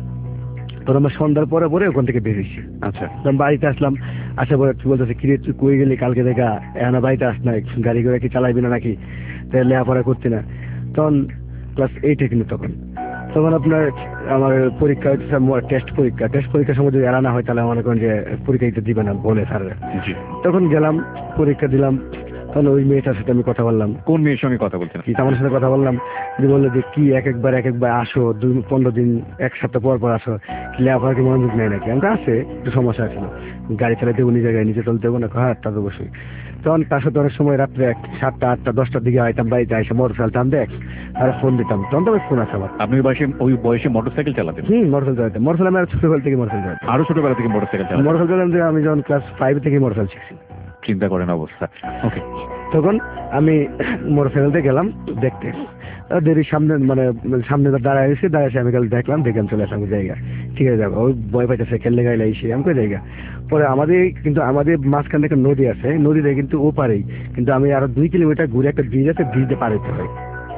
তখন আমরা সন্ধ্যার পরে পরে ওখান থেকে বেরিয়েছি। আচ্ছা তখন বাড়িতে আসলাম, আসার পরে তুই বলতেছে কিরে তুই কই গেলি কালকে দেখা এখন বাড়িতে আস না, গাড়ি ঘোড়া কি চালাইবি না নাকি, তাই লেখাপড়া করছি না। তখন ক্লাস এইটে কিন্তু তখন তখন আপনার আমার পরীক্ষা হচ্ছে টেস্ট পরীক্ষা, টেস্ট পরীক্ষার সময় যদি এড়ানো হয় তাহলে মনে করেন যে পরীক্ষা দিতে দিবে না বলে স্যাররা। তখন গেলাম পরীক্ষা দিলাম, তখন ওই মেয়েটার সাথে আমি কথা বললাম। কোন মেয়ের সঙ্গে কথা বলছেন? আমার সাথে কথা বললাম, যে বললো যে কি এক একবার এক একবার আসো দুই পনেরো দিন এক সপ্তাহ পর পর আসো, লেখাপড়া কি মনোযোগ নেই নাকি? আমরা আছে একটু সমস্যা ছিল, গাড়ি চালাতে দেবো নিজের গাড়ি নিজে চলতে দেবো না। হ্যাঁ তা তো অবশ্যই। তখন তার সাথে অনেক সময় রাত্রে এক সাতটা আটটা দশটার দিকে আইতাম বাড়িতে এসে মোটর চালাতাম দেখ আর ফোন দিতাম। তখন তো আমি ফোন আছে আমার। আপনি ওই বয়সে ওই বয়সে মোটরসাইকেল চালাতেন? হুম মোটরসাইকেল চালাতাম। মোটরসাইকেল আমি আর ছোটবেলা থেকে মোটরসাইকেল চালাতাম। আরো ছোটবেলা থেকে মোটরসাইকেল চালাতেন? মোটরসাইকেল চালাতাম যে আমি যখন ক্লাস ফাইভ থেকে মোটরসাইকেল শিখছি। চিন্তা করেন অবস্থা। ওকে। তখন আমি মোটরসাইকেলতে গেলাম দেখতে, দেরির সামনে মানে সামনে দাঁড়ায় এসে দাঁড়ায় আমি কাল দেখলাম দেখলাম চলে আসলাম জায়গা, ঠিক আছে যাবো। ওই ভয় পাইতেছে খেললে গাইলে এসে আমি কই জায়গা। পরে আমাদের কিন্তু আমাদের মাঝখানে একটা নদী আছে, নদীতে কিন্তু ও পারেই কিন্তু আমি আরো দুই কিলোমিটার ঘুরে একটা ব্রিজ আছে, ব্রিজে পার হতে হয়।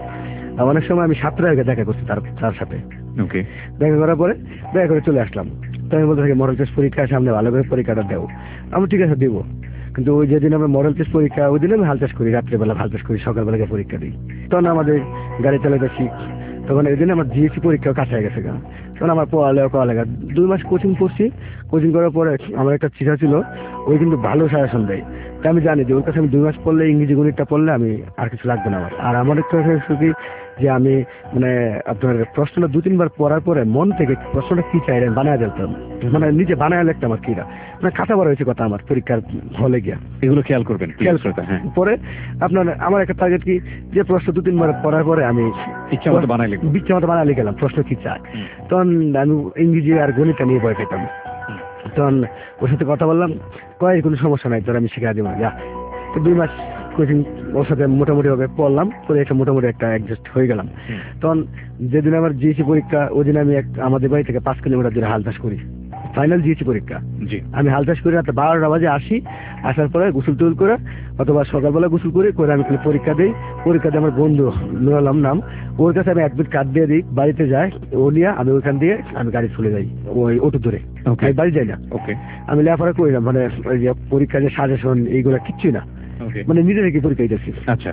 অনেক সময় আমি সাতটা আগে দেখা করছি তার তার সাথে। ওকে। দেখা করার পরে দেখা করে চলে আসলাম। তো আমি বলতে থাকি মডেল টেস্ট পরীক্ষা সামনে ভালো করে পরীক্ষাটা দেবো। আমি ঠিক আছে দিব, কিন্তু ওই যেদিন আমরা মডেল টেস্ট পরীক্ষা ওই দিন আমি হাল টেস্ট করি, রাত্রেবেলা হাল টেস্ট করি, সকালবেলাকে পরীক্ষা দিই। তখন আমাদের গাড়ি চালাতে শিখ, তখন ওই দিন আমার জিএসসি পরীক্ষাও কাছে হয়ে গেছে। তখন আমার পড়ালেখা করা লেখা দুই মাস কোচিং করছি। কোচিং করার পরে আমার একটা চিঠা ছিল, ওই কিন্তু ভালো সাজেশন দেয়। তাই আমি জানি যে ওর কাছে আমি দুই মাস পড়লে ইংরেজি গণিতটা পড়লে আমি আর কিছু লাগবে না আমার। আর আমার একটা কি যে আমি মানে আপনার প্রশ্নটা দু তিনবার পড়ার পরে মন থেকে প্রশ্নটা কি চাই বানায় দিতাম, মানে নিজে বানায় লিখতাম আর কিরা মানে খাতা বড় হয়েছে কথা আমার পরীক্ষার হলে গিয়া। এগুলো খেয়াল করবেন খেয়াল করতে। হ্যাঁ পরে আপনার আমার একটা টার্গেট কি যে প্রশ্ন দু তিনবার পড়ার পরে আমি ইচ্ছা মতো বানাই লিখবো, ইচ্ছা মতো বানায় লিখলাম প্রশ্ন কি চায়। তখন আমি ইংরেজি আর গণিতটা নিয়ে ভয় পেতাম। তখন ওর সাথে কথা বললাম, কয় কোনো সমস্যা নাই তোর আমি শিখা দিব যা। তো দুই মাস কোচিং ওর সাথে মোটামুটি ভাবে পড়লাম, পরে একটা মোটামুটি একটা অ্যাডজাস্ট হয়ে গেলাম। তখন যেদিন আমার জিএসসি পরীক্ষা ওই দিন আমি আমাদের বাড়ি থেকে পাঁচ কিলোমিটার দূরে হাল চাষ করি, ফাইনাল জিএসসি পরীক্ষা। জি আমি হাল চাষ করি রাত বারোটা বাজে আসি, আসার পরে গোসল টুল করে অথবা সকালবেলা গোসল করে করে আমি পরীক্ষা দিই। পরীক্ষা দিয়ে আমার বন্ধু নুরালাম নাম, ওর কাছে আমি অ্যাডমিট কার্ড দিয়ে দিই, বাড়িতে যাই ও নিয়ে আমি ওইখান দিয়ে আমি গাড়ি চলে যাই ওই অটো ধরে, আমি বাড়ি যাই না। ওকে। আমি লেখাপড়া করি না, মানে ওই যে পরীক্ষা যে সাজেশন এইগুলো কিচ্ছুই না, মানে নিজে থেকে পরীক্ষা দিতেছি। আচ্ছা।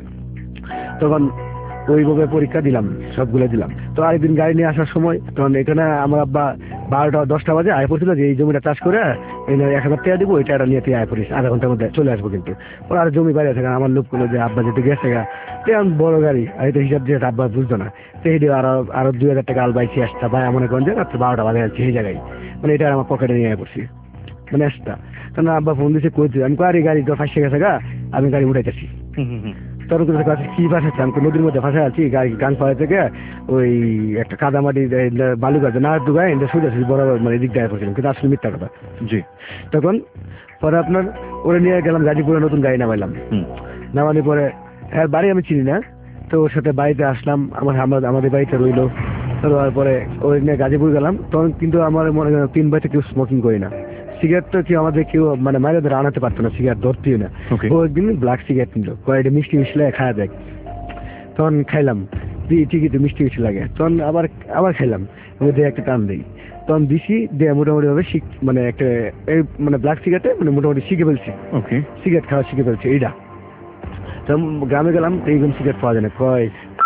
তখন ওইভাবে পরীক্ষা দিলাম, সবগুলো দিলাম। তো আরেকদিন গাড়ি নিয়ে আসার সময় তখন এখানে আমার আব্বা বারোটা দশটা বাজে আয় পড়ছিল যে এই জমিটা চাষ করে এক হাজার টাকা দিবো, ওই টাকাটা নিয়ে তুই আয় পড়িস, আধা ঘন্টার মধ্যে চলে আসবো। কিন্তু ওর আর জমি বাইরে থাকে আমার লোক করলো যে আব্বা যেতে গেছে গা বড় গাড়ি আর এটা হিসাব দিয়ে আব্বা বুঝতো না, তো এই আরো আরো দুই হাজার টাকা আল বাইছি আসতা ভাই মনে করেন যে রাত্রে বারোটা বাজে যাচ্ছে এই জায়গায়, মানে এটা আমার পকেটে নিয়ে আয় পড়ছি মানে আসতা। তখন আব্বা ফোন দিয়েছে কই আমি কো আরে গাড়ি তো ফাঁসে গেছে গা, আমি গাড়ি উঠাইতেছি। তখন কি ফাঁসাচ্ছে আমি নদীর মধ্যে ফাঁসা আছি, গাড়ি গান পাড়া থেকে ওই একটা কাদামাটি বালু গাছ না দুগায় সোজাসুজি বরাবর মানে এদিক দেয় পড়ছিলাম, কিন্তু আসলে মিথ্যা কথা। জি। তখন পরে আপনার ওরে নিয়ে গেলাম গাজীপুরে, নতুন গাড়ি নামাইলাম। নামানোর পরে হ্যাঁ বাড়ি আমি চিনি না, তো ওর সাথে বাড়িতে আসলাম, আমার আমাদের বাড়িতে রইলো। রোয়ার পরে ওই নিয়ে গাজীপুর গেলাম। তখন কিন্তু আমার মনে হয় তিন বছর কেউ স্মোকিং করি না, সিগারেট তো কেউ আমাদের কেউ মানে মায়ের ধরে আনাতে পারতো না, সিগারেট ধরতেই না। ও একদিন ব্ল্যাক সিগারেট নিল, কয়েকটা মিষ্টি মিশলে খাওয়া দেখ। তখন খাইলাম, ঠিকই তো মিষ্টি মিষ্টি লাগে। তখন আবার আবার খাইলাম, দিয়ে একটা টান দিই। তখন দিছি দিয়ে মোটামুটি ভাবে শিখ মানে একটা এই মানে ব্ল্যাক সিগারেটে মানে মোটামুটি শিখে ফেলছি। ওকে। সিগারেট খাওয়া শিখে ফেলছি এইটা। তখন গ্রামে গেলাম তো এইরকম সিগারেট পাওয়া যায় না, কয়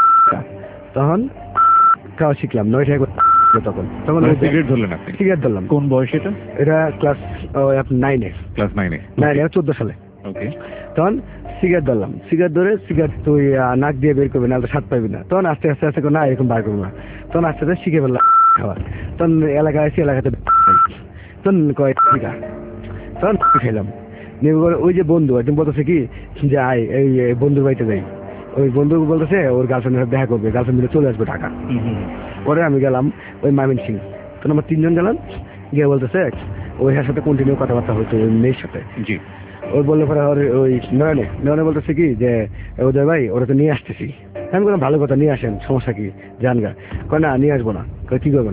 তখন খাওয়া শিখলাম নয়টা তখন তখন সিগারেট ধরলেন আপনি? সিগারেট ধরলাম। কোন বয়স এটা? এটা ক্লাস নাইনে। ক্লাস নাইনে? নাইনে চোদ্দ সালে। ওকে। তখন সিগারেট ধরলাম, সিগারেট ধরে সিগারেট তুই নাক দিয়ে বের করবি না, স্বাদ পাবি না। তখন আস্তে আস্তে আস্তে না এরকম বার করবো না। তখন আস্তে আস্তে শিখে ফেললাম খাওয়া। তখন এলাকায় আসি, এলাকাতে তখন কয় টিকা তখন খেলাম। ওই যে বন্ধু একদিন বলতেছে কি যে আয় এই বন্ধুর বাড়িতে যাই, ওই বন্ধু বলতেছে ওর গার্লফ্রেন্ডের দেখা করবে, গার্লফ্রেন্ড মিলে চলে আসবে ঢাকা। পরে আমি গেলাম ওই মামিন সিং, তখন আমরা তিনজন গেলাম গিয়ে বলতেছে ওই হার সাথে কন্টিনিউ কথাবার্তা হচ্ছে ওই মেয়ের সাথে। জি। ওর বললে পরে ওই নয়নে নয়নে বলতেছে কি যে ওদের ভাই ওরা তো নিয়ে আসতেছি। আমি বললাম ভালো কথা, নিয়ে আসেন, সমস্যা কি জান গা। কয় না নিয়ে আসবো না। কয় কি করবেন?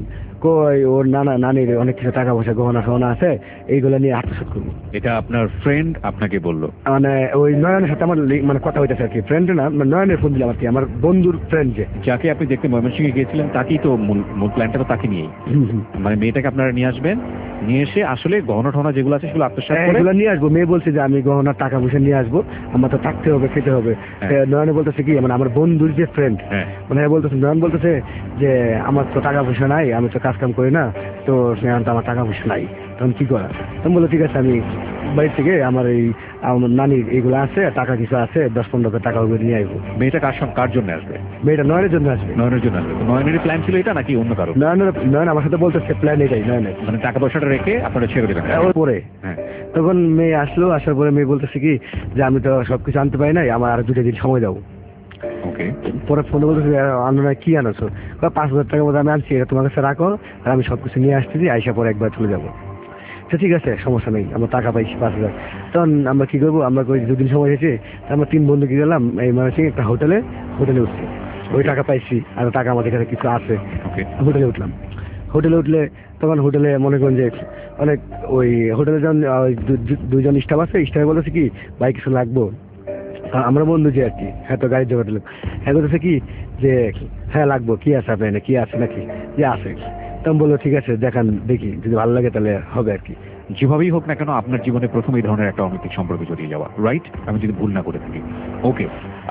কই ওর নানা নানির অনেক কিছু টাকা পয়সা গহনা সহনা আছে, এইগুলো নিয়ে আত্মসাৎ করবো। এটা আপনার ফ্রেন্ড আপনাকে বললো? মানে ওই নয়নের সাথে আমার লি- মানে কথা হইতেছে আর কি, ফ্রেন্ড না মানে নয়নের ফোন দিলাম আর কি, আমার বন্ধুর ফ্রেন্ড যে। যাকে আপনি দেখতে ময়মনসিংহে গিয়েছিলেন তাকেই তো মূল মূল প্ল্যানটা তো তাকে নিয়েই, হুম, হুম। মানে মেয়েটাকে আপনারা নিয়ে আসবেন, নিয়ে এসে আসলে গহনা টহনা যেগুলো আছে সেগুলো আত্মসাৎ করে এগুলো নিয়ে আসবো। মেয়ে বলছে যে আমি গহনার টাকা পয়সা নিয়ে আসবো, আমার তো থাকতে হবে, খেতে হবে। হ্যাঁ। তা নয়নে বলতেছে কি, মানে আমার বন্ধুর যে ফ্রেন্ড, হ্যাঁ মানে বলতেছে, নয়ন বলতেছে যে আমার তো টাকা পয়সা নাই, আমি তো কাজ কাম করি না, তো এখন তো আমার টাকা পয়সা নাই, তখন কি করা? তখন বললো ঠিক আছে, আমি বাড়ি থেকে আমার এই আমার নানির এইগুলো আছে, টাকা কিছু আছে, দশ পনেরো হাজার টাকা ওগুলো নিয়ে আসবো। মেয়েটা কার সঙ্গে কার জন্য আসবে? মেয়েটা নয়নের জন্য আসবে। নয়নের জন্য আসবে। তো নয়নেরই প্ল্যান ছিল এটা নাকি অন্য কারো? নয়নের নয়ন আমার সাথে বলতেছে প্ল্যান এটাই নয়নের। মানে টাকা পয়সাটা রেখে আপনারা ছেড়ে দেবেন? ওর পরে হ্যাঁ তখন মেয়ে আসলো, আসার পরে মেয়ে বলতেছে কি যে আমি তো সবকিছু আনতে পারি নাই, আমার আর দুটো দিন সময় দাও। ওকে। পরে ফোনে বলতেছে আনো না, কি আনোছো? কয়, পাঁচ হাজার টাকার মতো আমি আনছি, এটা তোমার কাছে রাখো, আর আমি সবকিছু নিয়ে আসতেছি, আইসা পরে একবার চলে যাবো। তো ঠিক আছে, সমস্যা নেই, আমরা টাকা পাইছি পাঁচ হাজার। তখন আমরা কি করবো, আমরা কই দুদিন সময় হয়েছে, আমরা তিন বন্ধু কি গেলাম এই ময়মনসিংহে একটা হোটেলে, হোটেলে উঠছি, ওই টাকা পাইছি আর টাকা আমাদের কাছে কিছু আছে, ওকে। হোটেলে উঠলাম। হোটেলে উঠলে তখন হোটেলে মনে করেন যে অনেক ওই হোটেলে যখন আহ, ওই দু- দু- দুজন স্টাফ আছে, স্টাফে বলেছে কি ভাই কিছু লাগবো, আ- আমরা বন্ধু যে আর কি, হ্যাঁ তো গাড়ি জোগাড় লোক, হ্যাঁ বলতেছে কি যে হ্যাঁ লাগবো, কি আছে আপনার এনে, কি আছে নাকি, যে আছে। তখন বললো ঠিক আছে দেখান দেখি, যদি ভালো লাগে তাহলে হবে আর কি। যেভাবেই হোক না কেন আপনার জীবনে প্রথম এই ধরনের একটা অনৈতিক সম্পর্কে জড়িয়ে যাওয়া, রাইট? আমি যদি ভুল না করে থাকি। ওকে,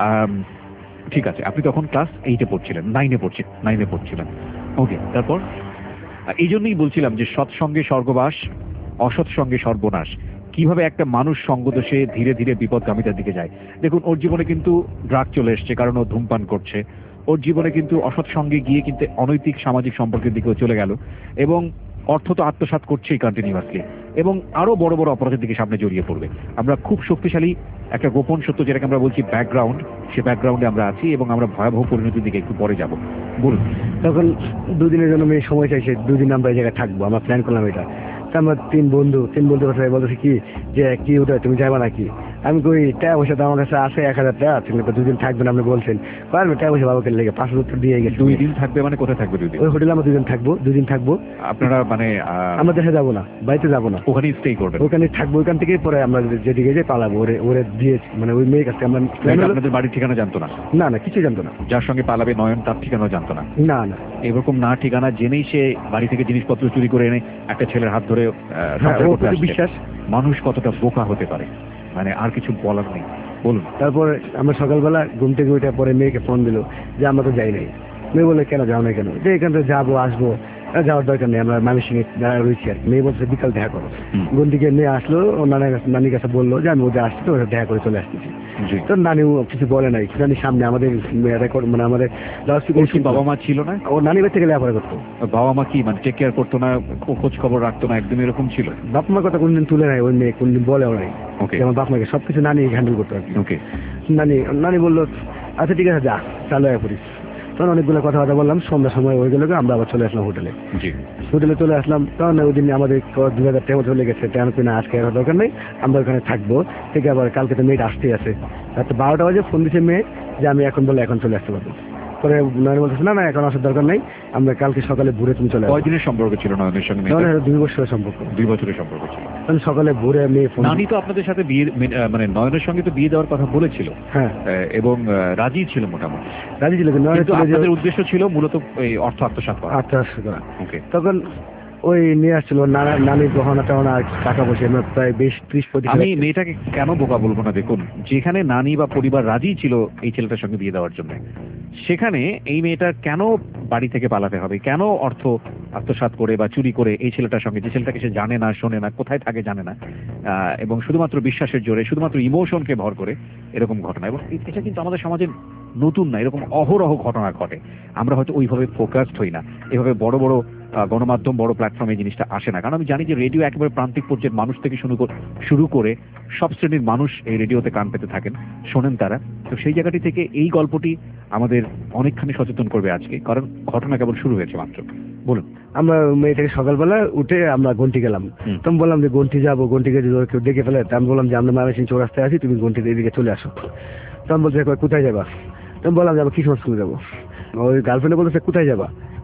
ঠিক আছে। আপনি তখন ক্লাস এইটে পড়ছিলেন, নাইনে পড়ছিলেন, নাইনে পড়ছিলেন। ওকে, তারপর? আহ, এই জন্যই বলছিলাম যে সৎসঙ্গে স্বর্গবাস, অসৎ সঙ্গে সর্বনাশ। কিভাবে একটা মানুষ সঙ্গদোষে ধীরে ধীরে বিপদগামিতার দিকে যায়। দেখুন, ওর জীবনে কিন্তু ড্রাগ চলে এসছে কারণ ও ধূমপান করছে। ওর জীবনে কিন্তু অসৎ সঙ্গে গিয়ে কিন্তু অনৈতিক সামাজিক সম্পর্কের দিকেও চলে গেল, এবং অর্থ তো আত্মসাৎ করছেই কন্টিনিউয়াসলি, এবং আরো বড় বড় অপরাধের দিকে সামনে জড়িয়ে পড়বে। আমরা খুব শক্তিশালী একটা গোপন সত্য, যেটাকে আমরা বলছি ব্যাকগ্রাউন্ড, সে ব্যাকগ্রাউন্ডে আমরা আছি, এবং আমরা ভয়াবহ পরিণতির দিকে একটু পরে যাব। বলুন। তখন দুদিনের জন্য মেয়ে সময় চাইছে, দুদিন আমরা এই জায়গায় থাকবো, আমরা প্ল্যান করলাম এটা। তা আমরা তিন বন্ধু তিন বন্ধু কথা বলতেছি কি যে কি ওটা তুমি যাবা নাকি? আমি কই টাকা পয়সা তো আমার কাছে আছে এক হাজার টাকা, তুমি তো দুদিন থাকবেন আপনি বলছেন, পারবে টাকা পয়সা বাবাকে লেগে পাঁচ হাজার দিয়ে গেছে। দুই দিন থাকবে মানে কোথায় থাকবে দুই দিন? ওই হোটেলে আমরা দুদিন থাকবো, দুদিন থাকবো। আপনারা মানে আহ, আমরা দেশে যাবো না, বাড়িতে যাবো না, ওখানেই স্টে করবেন? ওখানে থাকবো, ওইখান থেকে পরে আমরা যেদিকে যাই পালাবো, ওরে ওরে দিয়ে মানে ওই মেয়ের কাছে আমরা plan হলো- আপনাদের বাড়ির ঠিকানা জানতো না? না না কিছু জানতো না। যার সঙ্গে পালাবে নয়ন, তার ঠিকানাও জানতো না? না না এরকম না ঠিকানা জেনেই সে বাড়ি থেকে জিনিসপত্র চুরি করে এনে একটা ছেলের হাত ধরে আহ, হ্যাঁ, সংসার ওর করতে প্রতি আসছে। বিশ্বাস। মানুষ কতটা বোকা হতে পারে, মানে আর কিছু বলার নেই। বলুন। তারপর আমরা সকালবেলা ঘুম থেকে উঠে পরে মেয়েকে ফোন দিল যে আমরা তো যাই নাই। মেয়ে বলে কেন যাও না কেন? যে এখান থেকে যাবো আসবো, আর যাওয়ার দরকার নেই, আমরা মামির সঙ্গে রয়েছি আর কি। মেয়ে বলছে বিকাল দেখা করো। হুম। ঘুম থেকে মেয়ে আসলো, ও নানার কাছে নানির কাছে বললো যে আমি ওদের আসছি, তো ওদের দেখা করে চলে আসতেছি। জি। তো নানিও কিছু বলে নাই, নানি সামনে আমাদের রেকর্ড মানে আমাদের ওর কি বাবা মা ছিল না? ও নানি বাড়ি থেকে লেখাপড়া করতো। বাবা মা কি মানে টেক কেয়ার করতো না, খো- খোঁজ খবর রাখতো না, একদম এরকম ছিল? বাপ মার কথা কোনদিন তুলে নাই ওই মেয়ে, কোনদিন বলেও নাই। ওকে যেমন বাপ মাকে সবকিছু নানি হ্যান্ডেল করতো আর কি। ওকে। নানি নানি বললো আচ্ছা ঠিক আছে যা, চালু হয়ে পড়িস। তখন অনেকগুলো কথাবার্তা বললাম, সন্ধ্যার সময় হয়ে গেল, আমরা আবার চলে আসলাম হোটেলে। জি। হোটেলে চলে আসলাম, তখন ওই দিন আমাদের দুই হাজার টাকা চলে গেছে, তেমন কিনা আজকে আর দরকার নেই, আমরা ওখানে থাকবো থেকে আবার কালকে তো মেয়েটা আসতেই আছে। রাত্রে বারোটা বাজে ফোন দিচ্ছে মেয়ে যে আমি এখন বলে এখন চলে আসতে পারবো। পরে নয়ন বলতেছে না না এখন আসার দরকার নেই, আমরা কালকে সকালে ভোরে তুমি চলে আসো। কয়দিনের সম্পর্ক ছিল নয়নের সঙ্গে তখন মেয়েটার? এটা দুই বছরের সম্পর্ক। দুই বছরের সম্পর্ক ছিল। তখন সকালে ভোরে মেয়ে ফোন, নানি তো আপনাদের সাথে বিয়ে মানে নয়নের সঙ্গে তো বিয়ে দেওয়ার কথা বলেছিল, হ্যাঁ আহ, এবং আহ, রাজি ছিল মোটামুটি, রাজি ছিল, কিন্তু নয়ন কিন্তু ছিল যে আপনাদের উদ্দেশ্য ছিল মূলত এই অর্থ আত্মসাৎ করা। আচ্ছা করা। ওকে। তখন ওই নিয়ে আসছিল নানা নানির গহনা টহনা আর টাকা পয়সা, আমরা প্রায় বেশ ত্রিশ পঁচিশ আমি হাজার- মেয়েটাকে কেন বোকা বলবো না, দেখুন যেখানে নানি বা পরিবার রাজি ছিল এই ছেলেটার সঙ্গে বিয়ে দেওয়ার জন্য, সেখানে এই মেয়েটার কেন বাড়ি থেকে পালাতে হবে, কেন অর্থ আত্মসাৎ করে বা চুরি করে এই ছেলেটার সঙ্গে, যে ছেলেটাকে সে জানে না শোনে না, কোথায় থাকে জানে না, আহ, এবং শুধুমাত্র বিশ্বাসের জোরে, শুধুমাত্র ইমোশনকে ভর করে এরকম ঘটনা। এবং এ- এটা কিন্তু আমাদের সমাজে নতুন না, এরকম অহরহ ঘটনা ঘটে। আমরা হয়তো ওইভাবে ফোকাসড হই না, এভাবে বড় বড় আহ, গণমাধ্যম বড় প্ল্যাটফর্মে এই জিনিসটা আসে না, কারণ আমি জানি যে রেডিও একেবারে প্রান্তিক পর্যায়ের মানুষ থেকে শুরু করে শুরু করে সব শ্রেণীর মানুষ এই রেডিওতে কান পেতে থাকেন, শোনেন তারা। তো সেই জায়গাটি থেকে এই গল্পটি আমাদের অনেকখানি সচেতন করবে আজকে, কারণ ঘটনা কেবল শুরু হয়েছে মাত্র। বলুন। আমরা মেয়েটাকে সকালবেলা উঠে আমরা গন্টি গেলাম। হুম। তখন বললাম যে গন্টি যাবো, গন্টিকে যদি ওরা কেউ দেখে ফেলে, তা আমি বললাম যে আমরা মামেসিং চৌরাস্তায় আছি, তুমি গন্টিতে এদিকে চলে আসো। তখন বলছে কোথায় যাবা? তখন বললাম যে আমরা কিশোর স্কুলে যাবো। ওই গার্লফ্রেন্ডে বলতেছে কোথায় যাবা?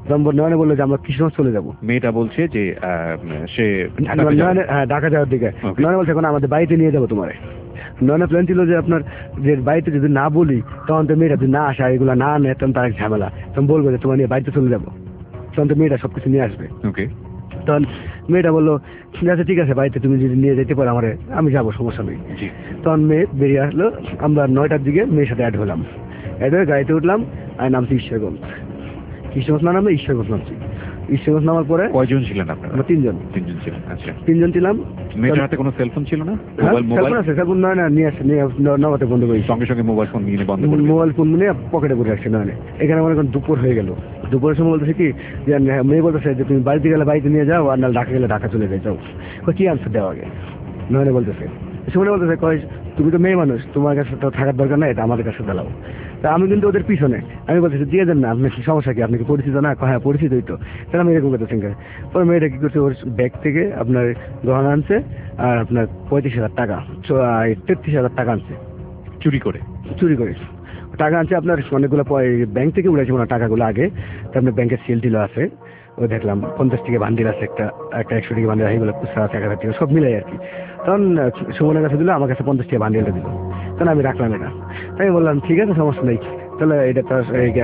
তখন বল- নয়নে বললো যে আমরা কিশোরগঞ্জ চলে যাবো। মেয়েটা বলছে যে আহ, সে ঢাকাতে যাবে। নয়নে হ্যাঁ ঢাকা যাওয়ার দিকে। Okay. নয়নে বলছে এখন আমাদের বাড়িতে নিয়ে যাবো তোমারে। নয়নে প্ল্যান ছিল যে আপনার যে বাড়িতে যদি না বলি তখন তো মেয়েটা যদি না আসে আর এগুলো না আনে তখন তার এক ঝামেলা, তখন বলবো যে তোমার নিয়ে বাড়িতে চলে যাবো, তখন তো মেয়েটা সবকিছু নিয়ে আসবে। ওকে, তখন মেয়েটা বললো ঠিক আছে ঠিক আছে বাড়িতে তুমি যদি নিয়ে যেতে পারো আমারে আমি যাবো, সমস্যা নেই। জি, তখন মেয়ে বেরিয়ে আসলো, আমরা নয়টার দিকে মেয়ের সাথে অ্যাড হলাম, অ্যাড হয়ে গাড়িতে উঠলাম আর নামছি ঈশ্বরগঞ্জ। ঈশ্বরগঞ্জ না নামলে ঈশ্বরগঞ্জ নামছি। ঈশ্বরগঞ্জ নামার পরে কয়জন ছিলেন আপনারা? আমরা তিনজন তিনজন ছিলেন। আচ্ছা, তিনজন ছিলাম। মেয়েটার হাতে কোনো সেলফোন ছিল না? হ্যাঁ, মোবাইল মোবাইল সেলফোন আছে, সেলফোন নয় না নিয়ে আসছে, নিয়ে নবাতে বন্ধ করেছি। সঙ্গে সঙ্গে মোবাইল ফোন নিয়ে বন্ধ করে দিলেন। মোবাইল ফোন নিয়ে পকেটে করে রাখছে নয়। এখানে মনে করেন দুপুর হয়ে গেল, দুপুরের সময় বলতেছে কি যে মেয়ে বলতেছে যে তুমি বাড়িতে গেলে বাড়িতে নিয়ে যাও আর না ঢাকা গেলে ঢাকা চলে যাই, যাও। কই কি আনসার দেওয়া আগে নয়নে বলতেছে, শুনে বলতেছে কয় তুমি তো মেয়ে মানুষ, তোমার কাছে তো থাকার দরকার নাই, এটা আমাদের কাছে দাও। তা আমি কিন্তু ওদের পিছনে, আমি বলতেছি দিয়ে দেন না, আপনার কি সমস্যা কি, আপনি কি পরিচিত না? হ্যাঁ পরিচিতই তো। তাহলে আমি এরকম করতেছি। পরে মেয়েটা কি করছে, ওর ব্যাগ থেকে আপনার গহনা আনছে আর আপনার পঁয়ত্রিশ হাজার টাকা তেত্রিশ হাজার টাকা আনছে চুরি করে। চুরি করে। টাকা আনছে আপনার অনেকগুলো ব্যাংক থেকে উঠেছে মনে হয় টাকাগুলো আগে, তারপরে ব্যাংকের সিল টিল আছে, ওই দেখলাম পঞ্চাশ টাকা বান্ডিল আছে, একটা একটা একশো টাকা বান্ডিল এইগুলো খুচরা আছে এক হাজার টাকা সব মিলাই আর কি। তখন সুমনের কাছে দিল, আমার কাছে পঞ্চাশ টাকা বান্ডিলটা দিল, তখন আমি রাখলাম এটা। তাই আমি বললাম ঠিক আছে সমস্যা নেই, তাহলে এটা তো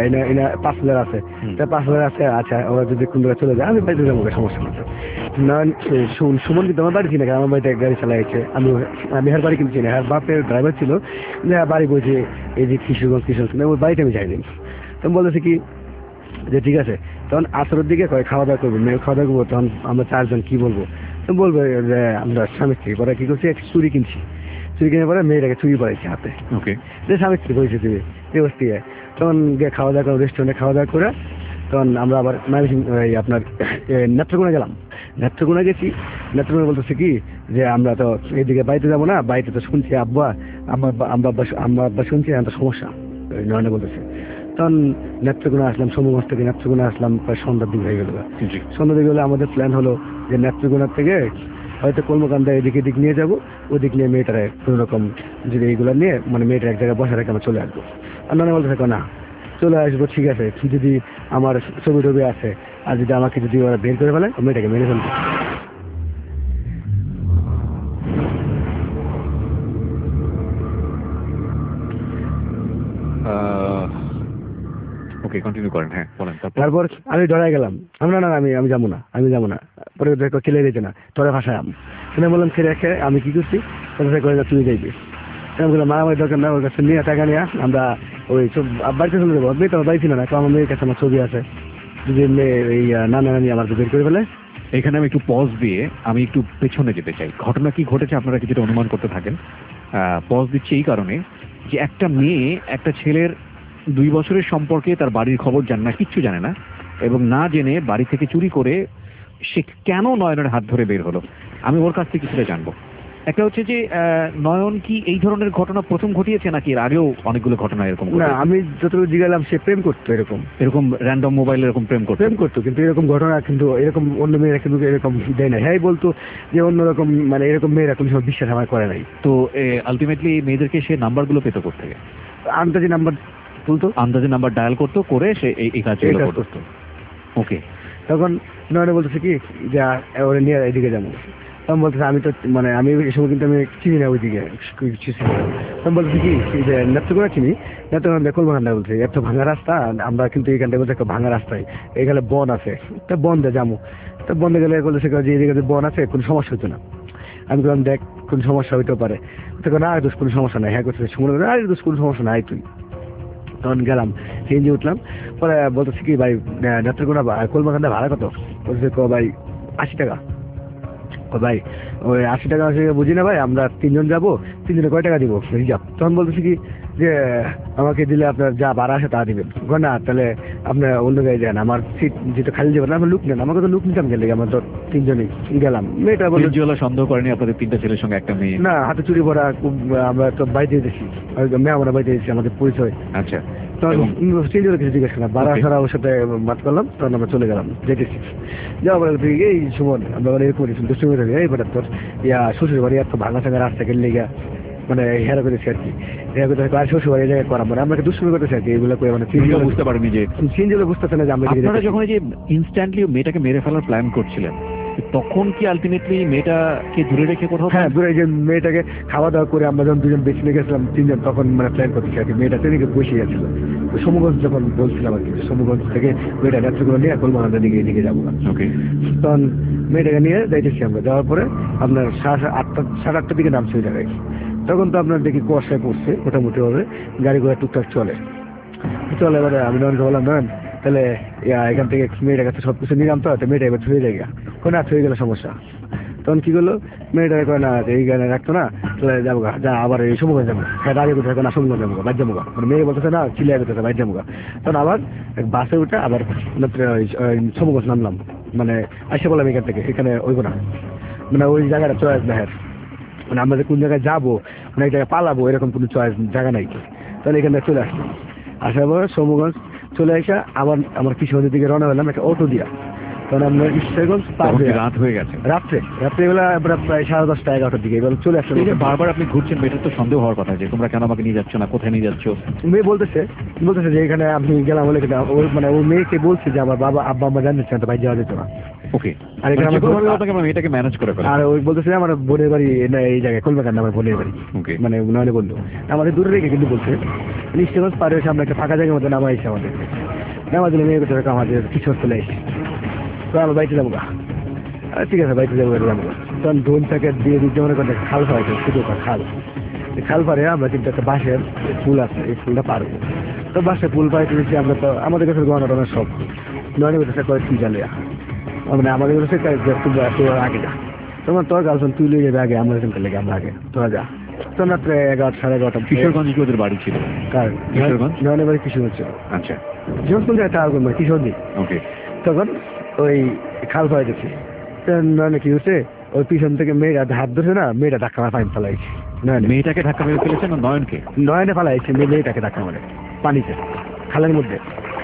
পাঁচ হাজার আছে, তা পাঁচ হাজার আছে, আচ্ছা ওরা যদি কোন জায়গায় চলে যায় আমি বাড়িতে যাবো, সমস্যা নেই। না সুমন কিন্তু আমার বাড়ি চিনে, আমার বাড়িতে গাড়ি চালাইছে, আমি আমি হার বাড়ি কিন্তু চিনি, হার বাপের ড্রাইভার ছিল যে বাড়ি বলছে এই যে কিশোরগঞ্জ কিশোরগঞ্জ ওই বাড়িতে আমি যাইনি। তখন বলেছে কি যে ঠিক আছে, তখন আসরের দিকে কয় খাওয়া দাওয়া করবো, মেয়ে খাওয়া দাওয়া করবো, তখন আমরা চারজন কি বলবো, তো বলবো যে আমরা স্বামী স্ত্রী। পরে কি করছি, এক চুরি কিনছি, চুরি কিনে পরে মেয়েটাকে চুরি পড়াইছি হাতে, ওকে, যে স্বামী স্ত্রী করেছি তুমি এই বস্তি। তখন গিয়ে খাওয়া দাওয়া করে রেস্টুরেন্টে খাওয়া দাওয়া করে তখন আমরা আবার ময়মনসিংহ এই আপনার নেত্রকোনা গেলাম। নেত্রকোনা গেছি, নেত্রকোনা বলতেছে কি যে আমরা তো এইদিকে বাড়িতে যাবো না, বাড়িতে তো শুনছি আব্বা আমার আম্বা আব্বা আম্মা আব্বা শুনছি এত সমস্যা, নয়নে বলতেছে। তখন নেত্রকোনা আসলাম, সমুগঞ্জ থেকে নেত্রকোনা আসলাম প্রায় সন্ধ্যার দিকে হয়ে গেল। জি, সন্ধ্যার দিকে হলে আমাদের প্ল্যান হলো যে নেত্রকোনার থেকে হয়তো কর্মকাণ্ডা এদিকে দিক নিয়ে যাবো, ওদিক নিয়ে মেয়েটারে কোনো রকম যদি এইগুলো নিয়ে মানে মেয়েটা এক জায়গায় বসে রেখে আমরা চলে আসবো। আর নয় বলতে থাকো না চলে আসবো ঠিক আছে, যদি আমার ছবি টবি আছে আর যদি আমাকে যদি ওরা বের করে ফেলে মেয়েটাকে মেরে ফেলবো। ওকে, কন্টিনিউ করেন। হ্যাঁ বলেন। তারপর তারপর আমি ডরাই গেলাম, আমি না না আমি আমি যাবো না, আমি যাবো না। পরে দেখো খেলে দিতে না, তোরা ভাষায় আমি শুনে বললাম খেলে রেখে আমি কি করছি, তোরা করে তুই যাইবি। আমি বললাম মারামারি দরকার না, ওর কাছে নিয়ে টাকা নিয়ে আমরা ওই সব বাড়িতে চলে যাবো। মেয়ে তো আমার বাড়ি ছিল না, কারণ আমার মেয়ের কাছে আমার ছবি আছে, যদি মেয়ে এই নানা নানি আমার বের করে ফেলে। এখানে আমি একটু পজ দিয়ে আমি একটু পেছনে যেতে চাই। ঘটনা কি ঘটেছে আপনারা কিছুটা অনুমান করতে থাকেন। পজ দিচ্ছি এই কারণে যে একটা মেয়ে একটা ছেলের দুই বছরের সম্পর্কে তার বাড়ির খবর জানে না, কিচ্ছু জানে না, এবং না জেনে বাড়ি থেকে চুরি করে সে কেন নয়নের হাত ধরে বের হলো, আমি ওর কাছ থেকে কিছুটা জানবো। একটা হচ্ছে যে নয়ন কি এই ধরনের ঘটনা প্রথম ঘটিয়েছে নাকি এর আগেও অনেকগুলো ঘটনা এরকম? না আমি যতটুকু জিজ্ঞাসলাম সে প্রেম করতো, এরকম এরকম র্যান্ডম মোবাইল এরকম প্রেম করতো প্রেম করতো কিন্তু এরকম ঘটনা কিন্তু এরকম অন্য মেয়েরা কিন্তু এরকম দেয় না। হ্যাঁ বলতো যে অন্যরকম মানে এরকম মেয়েরা কোনো সময় বিশ্বাস আমার করে নাই। তো আলটিমেটলি মেয়েদেরকে সে নাম্বারগুলো পেতো কোত্থেকে? আন্দাজি নাম্বার তুলতো, আন্দাজে নাম্বার ডায়াল করতো, করে সে এই কাজগুলো করতো। ওকে, তখন নয়নে বলতেছে কি যে ওরা নিয়ে এদিকে যাবো। তখন বলতেছে আমি তো মানে আমি এই সময় কিন্তু আমি চিনি না ওইদিকে, তখন বলতেছে কি যে নেত্রকোনা চিনি, নেত্রকোনা দেখল ভাঙা বলছে এত ভাঙা রাস্তা, আমরা কিন্তু এইখানটা বলছে একটা ভাঙা রাস্তায় এখানে বন আছে, তা বন্ধে যাবো। তা বন্ধে গেলে বলতেছে যে এদিকে বন আছে কোনো সমস্যা হতো না। আমি বললাম দেখ কোন সমস্যা হইতেও পারে, তখন আর দোষ কোনো সমস্যা নাই। হ্যাঁ করছে সময় আর দোষ কোনো সমস্যা নাই তুই। তখন গেলাম সিএনজি উঠলাম, পরে বলতেছি কি ভাই নেত্রকোনা কলমাকান্দা ভাড়া কত? বলছে ক ভাই আশি টাকা। ভাই ওই আশি টাকা বুঝি না ভাই, আমরা তিনজন যাবো, তিনজনে কয় টাকা দিব রিজার্ভ? তখন বলতেছি কি যে আমাকে দিলে আপনার যা ভাড়া আসে তা দিবেন। না তাহলে আপনার অন্য গাড়ি যান, আমার সিট যেটা খালি যাবেন, আমার লুক নেন, আমাকে তো লুক নিতাম গেলে আমরা তো তিনজনেই গেলাম। মেয়েটা বলল সন্দেহ করেনি আপনাদের তিনটা ছেলের সঙ্গে একটা মেয়ে? না হাতে চুরি পড়া, আমরা তো বাড়িতে দিয়েছি, মেয়ে আমরা বাড়িতে দিয়েছি, আমাদের পরিচয়। আচ্ছা, তখন কিছু জিজ্ঞেস করলাম, বাড়া ছাড়া ওর সাথে বাদ করলাম, তখন আমরা চলে গেলাম যেতেছি। যাওয়া বলে তুই এই সুমন আমরা এরকম দুষ্টুমি থাকি এই বেটার তোর ইয়া শ্বশুর বাড়ি এত ভাঙা থাকা রাস্তা গেলে গিয়া মানে হেরা করেছি আর কি, হেরা করতে আর শ্বশুর বাড়ি এই জায়গায় করা মানে আমরা দুষ্কর্ম করতেছি আর কি, এগুলো করে মানে তিনিও বুঝতে পারেনি যে সিনগুলো বুঝতেছে না যে আমরা আপনারা যখন এই যে ইনস্ট্যান্টলি মেয়েটাকে মেরে ফেলার প্ল্যান করছিলেন, তখন কি আলটিমেটলি মেয়েটাকে দূরে রেখে কোথাও? হ্যাঁ দূরে যে মেয়েটাকে খাওয়া দাওয়া করে আমরা যখন দুজন বেছে নিয়ে গেছিলাম তিনজন, তখন মানে প্ল্যান করতেছি আর কি। মেয়েটা ট্রেনিকে বসে গেছিল সমগঞ্জ, যখন বলছিলাম আর কি সমগঞ্জ থেকে মেয়েটা যাত্রীগুলো নিয়ে কলমানাদের দিকে দিকে যাবো। ওকে, তখন মেয়েটাকে নিয়ে যাইতেছি আমরা, যাওয়ার পরে আপনার সাড়ে আটটা সাড়ে আটটার দিকে নামছে ওই জায়গায়। তখন তো আপনার দেখি কুয়াশায় পড়ছে মোটামুটি ভাবে, গাড়ি ঘোড়া টুকটাক চলে চলে এবারে আমি নয়নকে বললাম নয়ন তাহলে এখান থেকে মেয়েটার কাছে সব কিছু নিয়ে নামতে হয়, মেয়েটা এবার ছুঁয়ে যায় কোনো আর ছুঁয়ে গেলে সমস্যা। তখন কি করলো মেয়েটা করে না এই গানে রাখতো না, তাহলে যাবো গা যা আবার এই সমগঞ্জ যাবো, হ্যাঁ আগে কোথায় না সমগঞ্জ যাবো বাইর যাবো, মানে মেয়ে বলতেছে না চিলিয়া করতেছে বাইর যাবো। তখন আবার বাসে উঠে আবার সমগঞ্জ নামলাম, মানে আসে বললাম এখান থেকে এখানে ওইব না, মানে ওই জায়গাটা চয়েস দেহের, মানে আমরা যে কোন জায়গায় যাবো মানে এক জায়গায় পালাবো এরকম কোনো চয়েস জায়গা নাই। তাহলে এখান থেকে চলে আসলো, আসার পরে সমগঞ্জ চলে আসা আবার আমার কিশোরদের দিকে রওনা হলাম একটা অটো দিয়া। তখন আমরা ঈশ্বরগঞ্জ রাত হয়ে গেছে, রাত্রে রাত্রেবেলা আমরা প্রায় সাড়ে দশটা এগারোটার দিকে এবার চলে আসলো। বারবার আপনি ঘুরছেন, মেয়েটার তো সন্দেহ হওয়ার কথা যে তোমরা কেন আমাকে নিয়ে যাচ্ছ না, কোথায় নিয়ে যাচ্ছ? মেয়ে বলতেছে বলতেছে যে এখানে আপনি গেলাম বলে ওই মানে ওই মেয়েকে বলছে যে আমার বাবা আব্বা আম্মা জানতে চান তো ভাই যাওয়া যেত না। ওকে, আর এখানে মেয়েটাকে ম্যানেজ করে ফেলে। আর ওই বলতেছে আমার বোনের বাড়ি না এই জায়গায় কলকাতার আমার বোনের বাড়ি, মানে নয়নে বললো আমাদের দূরে রেখে কিন্তু বলছে নিশ্চয় পারে সামনে একটা ফাঁকা জায়গার মধ্যে নামা এসে আমাদের নামা দিলে মেয়ে করতে আমাদের কিশোর চলে এসে তো আমার বাড়িতে যাবো গা। ঠিক আছে বাড়িতে যাবো যাবো। তখন ধন থেকে দিয়ে দিতে মনে করেন খাল পাইছে শুধু খাল, খাল পারে আমরা কিন্তু একটা বাঁশের ফুল আছে এই ফুলটা পারবো। তো বাঁশের ফুল পাইতে দিচ্ছি আমরা, তো আমাদের কাছে গহনা টনা সব নয়নে করতেছে করে কি জানে মানে আমাদের কাছে তোর আগে যা, তোমার তোর গার্লফ্রেন্ড তুই লিয়ে যাবে আগে, আমরা এখানকার লেগে আমরা আগে তোরা যা। তো রাত্রে এগারোটা সাড়ে এগারোটা। কিশোরগঞ্জ ওদের বাড়ি ছিল? কার? কিশোরগঞ্জ নয়নের বাড়ি কিশোরগঞ্জ ছিল। আচ্ছা, কিশোরগঞ্জ একটা আগুন মানে কিশোরগঞ্জ। ওকে, তখন ওই খাল পাই গেছে নয়নে কি হচ্ছে ওই পিছন থেকে মেয়েটা হাত ধরছে না, মেয়েটা ধাক্কা মারা পানি ফেলাইছে। মেয়েটাকে ধাক্কা মেরে ফেলেছে না নয়নকে? নয়নে ফেলাইছে মেয়েটাকে ধাক্কা মারে পানিতে খালের মধ্যে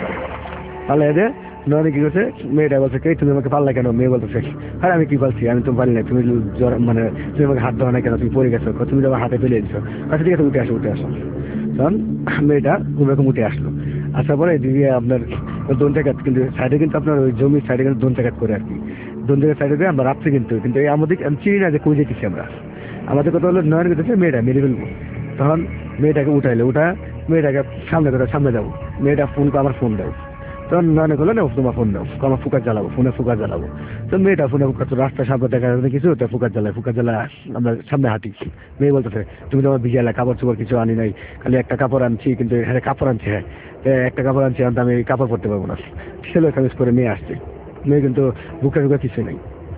পালাই দে। নয়নে কি করছে মেয়েটা বলছে কে তুমি আমাকে পারলা কেন? মেয়ে বলতেছে আরে আমি কি বলছি আমি তো পারি না, তুমি মানে তুমি আমাকে হাত ধরা না কেন, তুমি পড়ে গেছো, তুমি তো আমার হাতে ফেলে দিচ্ছ। আচ্ছা ঠিক আছে উঠে আসো উঠে আসো। তখন মেয়েটা ঘুমে উঠে আসলো, আসার পরে এদিকে আপনার দোন টাকাত কিন্তু সাইডে কিন্তু আপনার ওই জমির সাইডে কিন্তু দোন টাকাত করে আর কি, দোন টাকার সাইডে আমরা রাত্রে কিন্তু কিন্তু আমাদের আমি চিনি না যে কই যেতেছি আমরা, আমাদের কথা হলো নয়ন করতেছে মেয়েটা মেরে ফেলবো। তখন মেয়েটাকে উঠাইলো, উঠা মেয়েটাকে সামনে করে সামনে যাবো, মেয়েটা ফোন আমার ফোন দেয়। তখন নয়নে করলো না তোমার ফোন দাও, আমার ফুকার জ্বালাবো, ফোনে ফুকার জ্বালাবো। তো মেয়েটা ফোনে ফুকার তো রাস্তার সামনে দেখা যাবে কিছু তো ফুকার জ্বালায়, ফুকার জ্বালা আমরা সামনে হাঁটি। মেয়ে বলতেছে তুমি তো আমার ভিজালা কাপড় চোপড় কিছু আনি নাই, খালি একটা কাপড় আনছি, কিন্তু হ্যাঁ কাপড় আনছি, হ্যাঁ একটা কাপড় আনছি আমি আমি কাপড় পরতে পারবো না। ছেলে কামিজ করে মেয়ে আসছে, মেয়ে কিন্তু বুকা ফুকা কিছু নেই।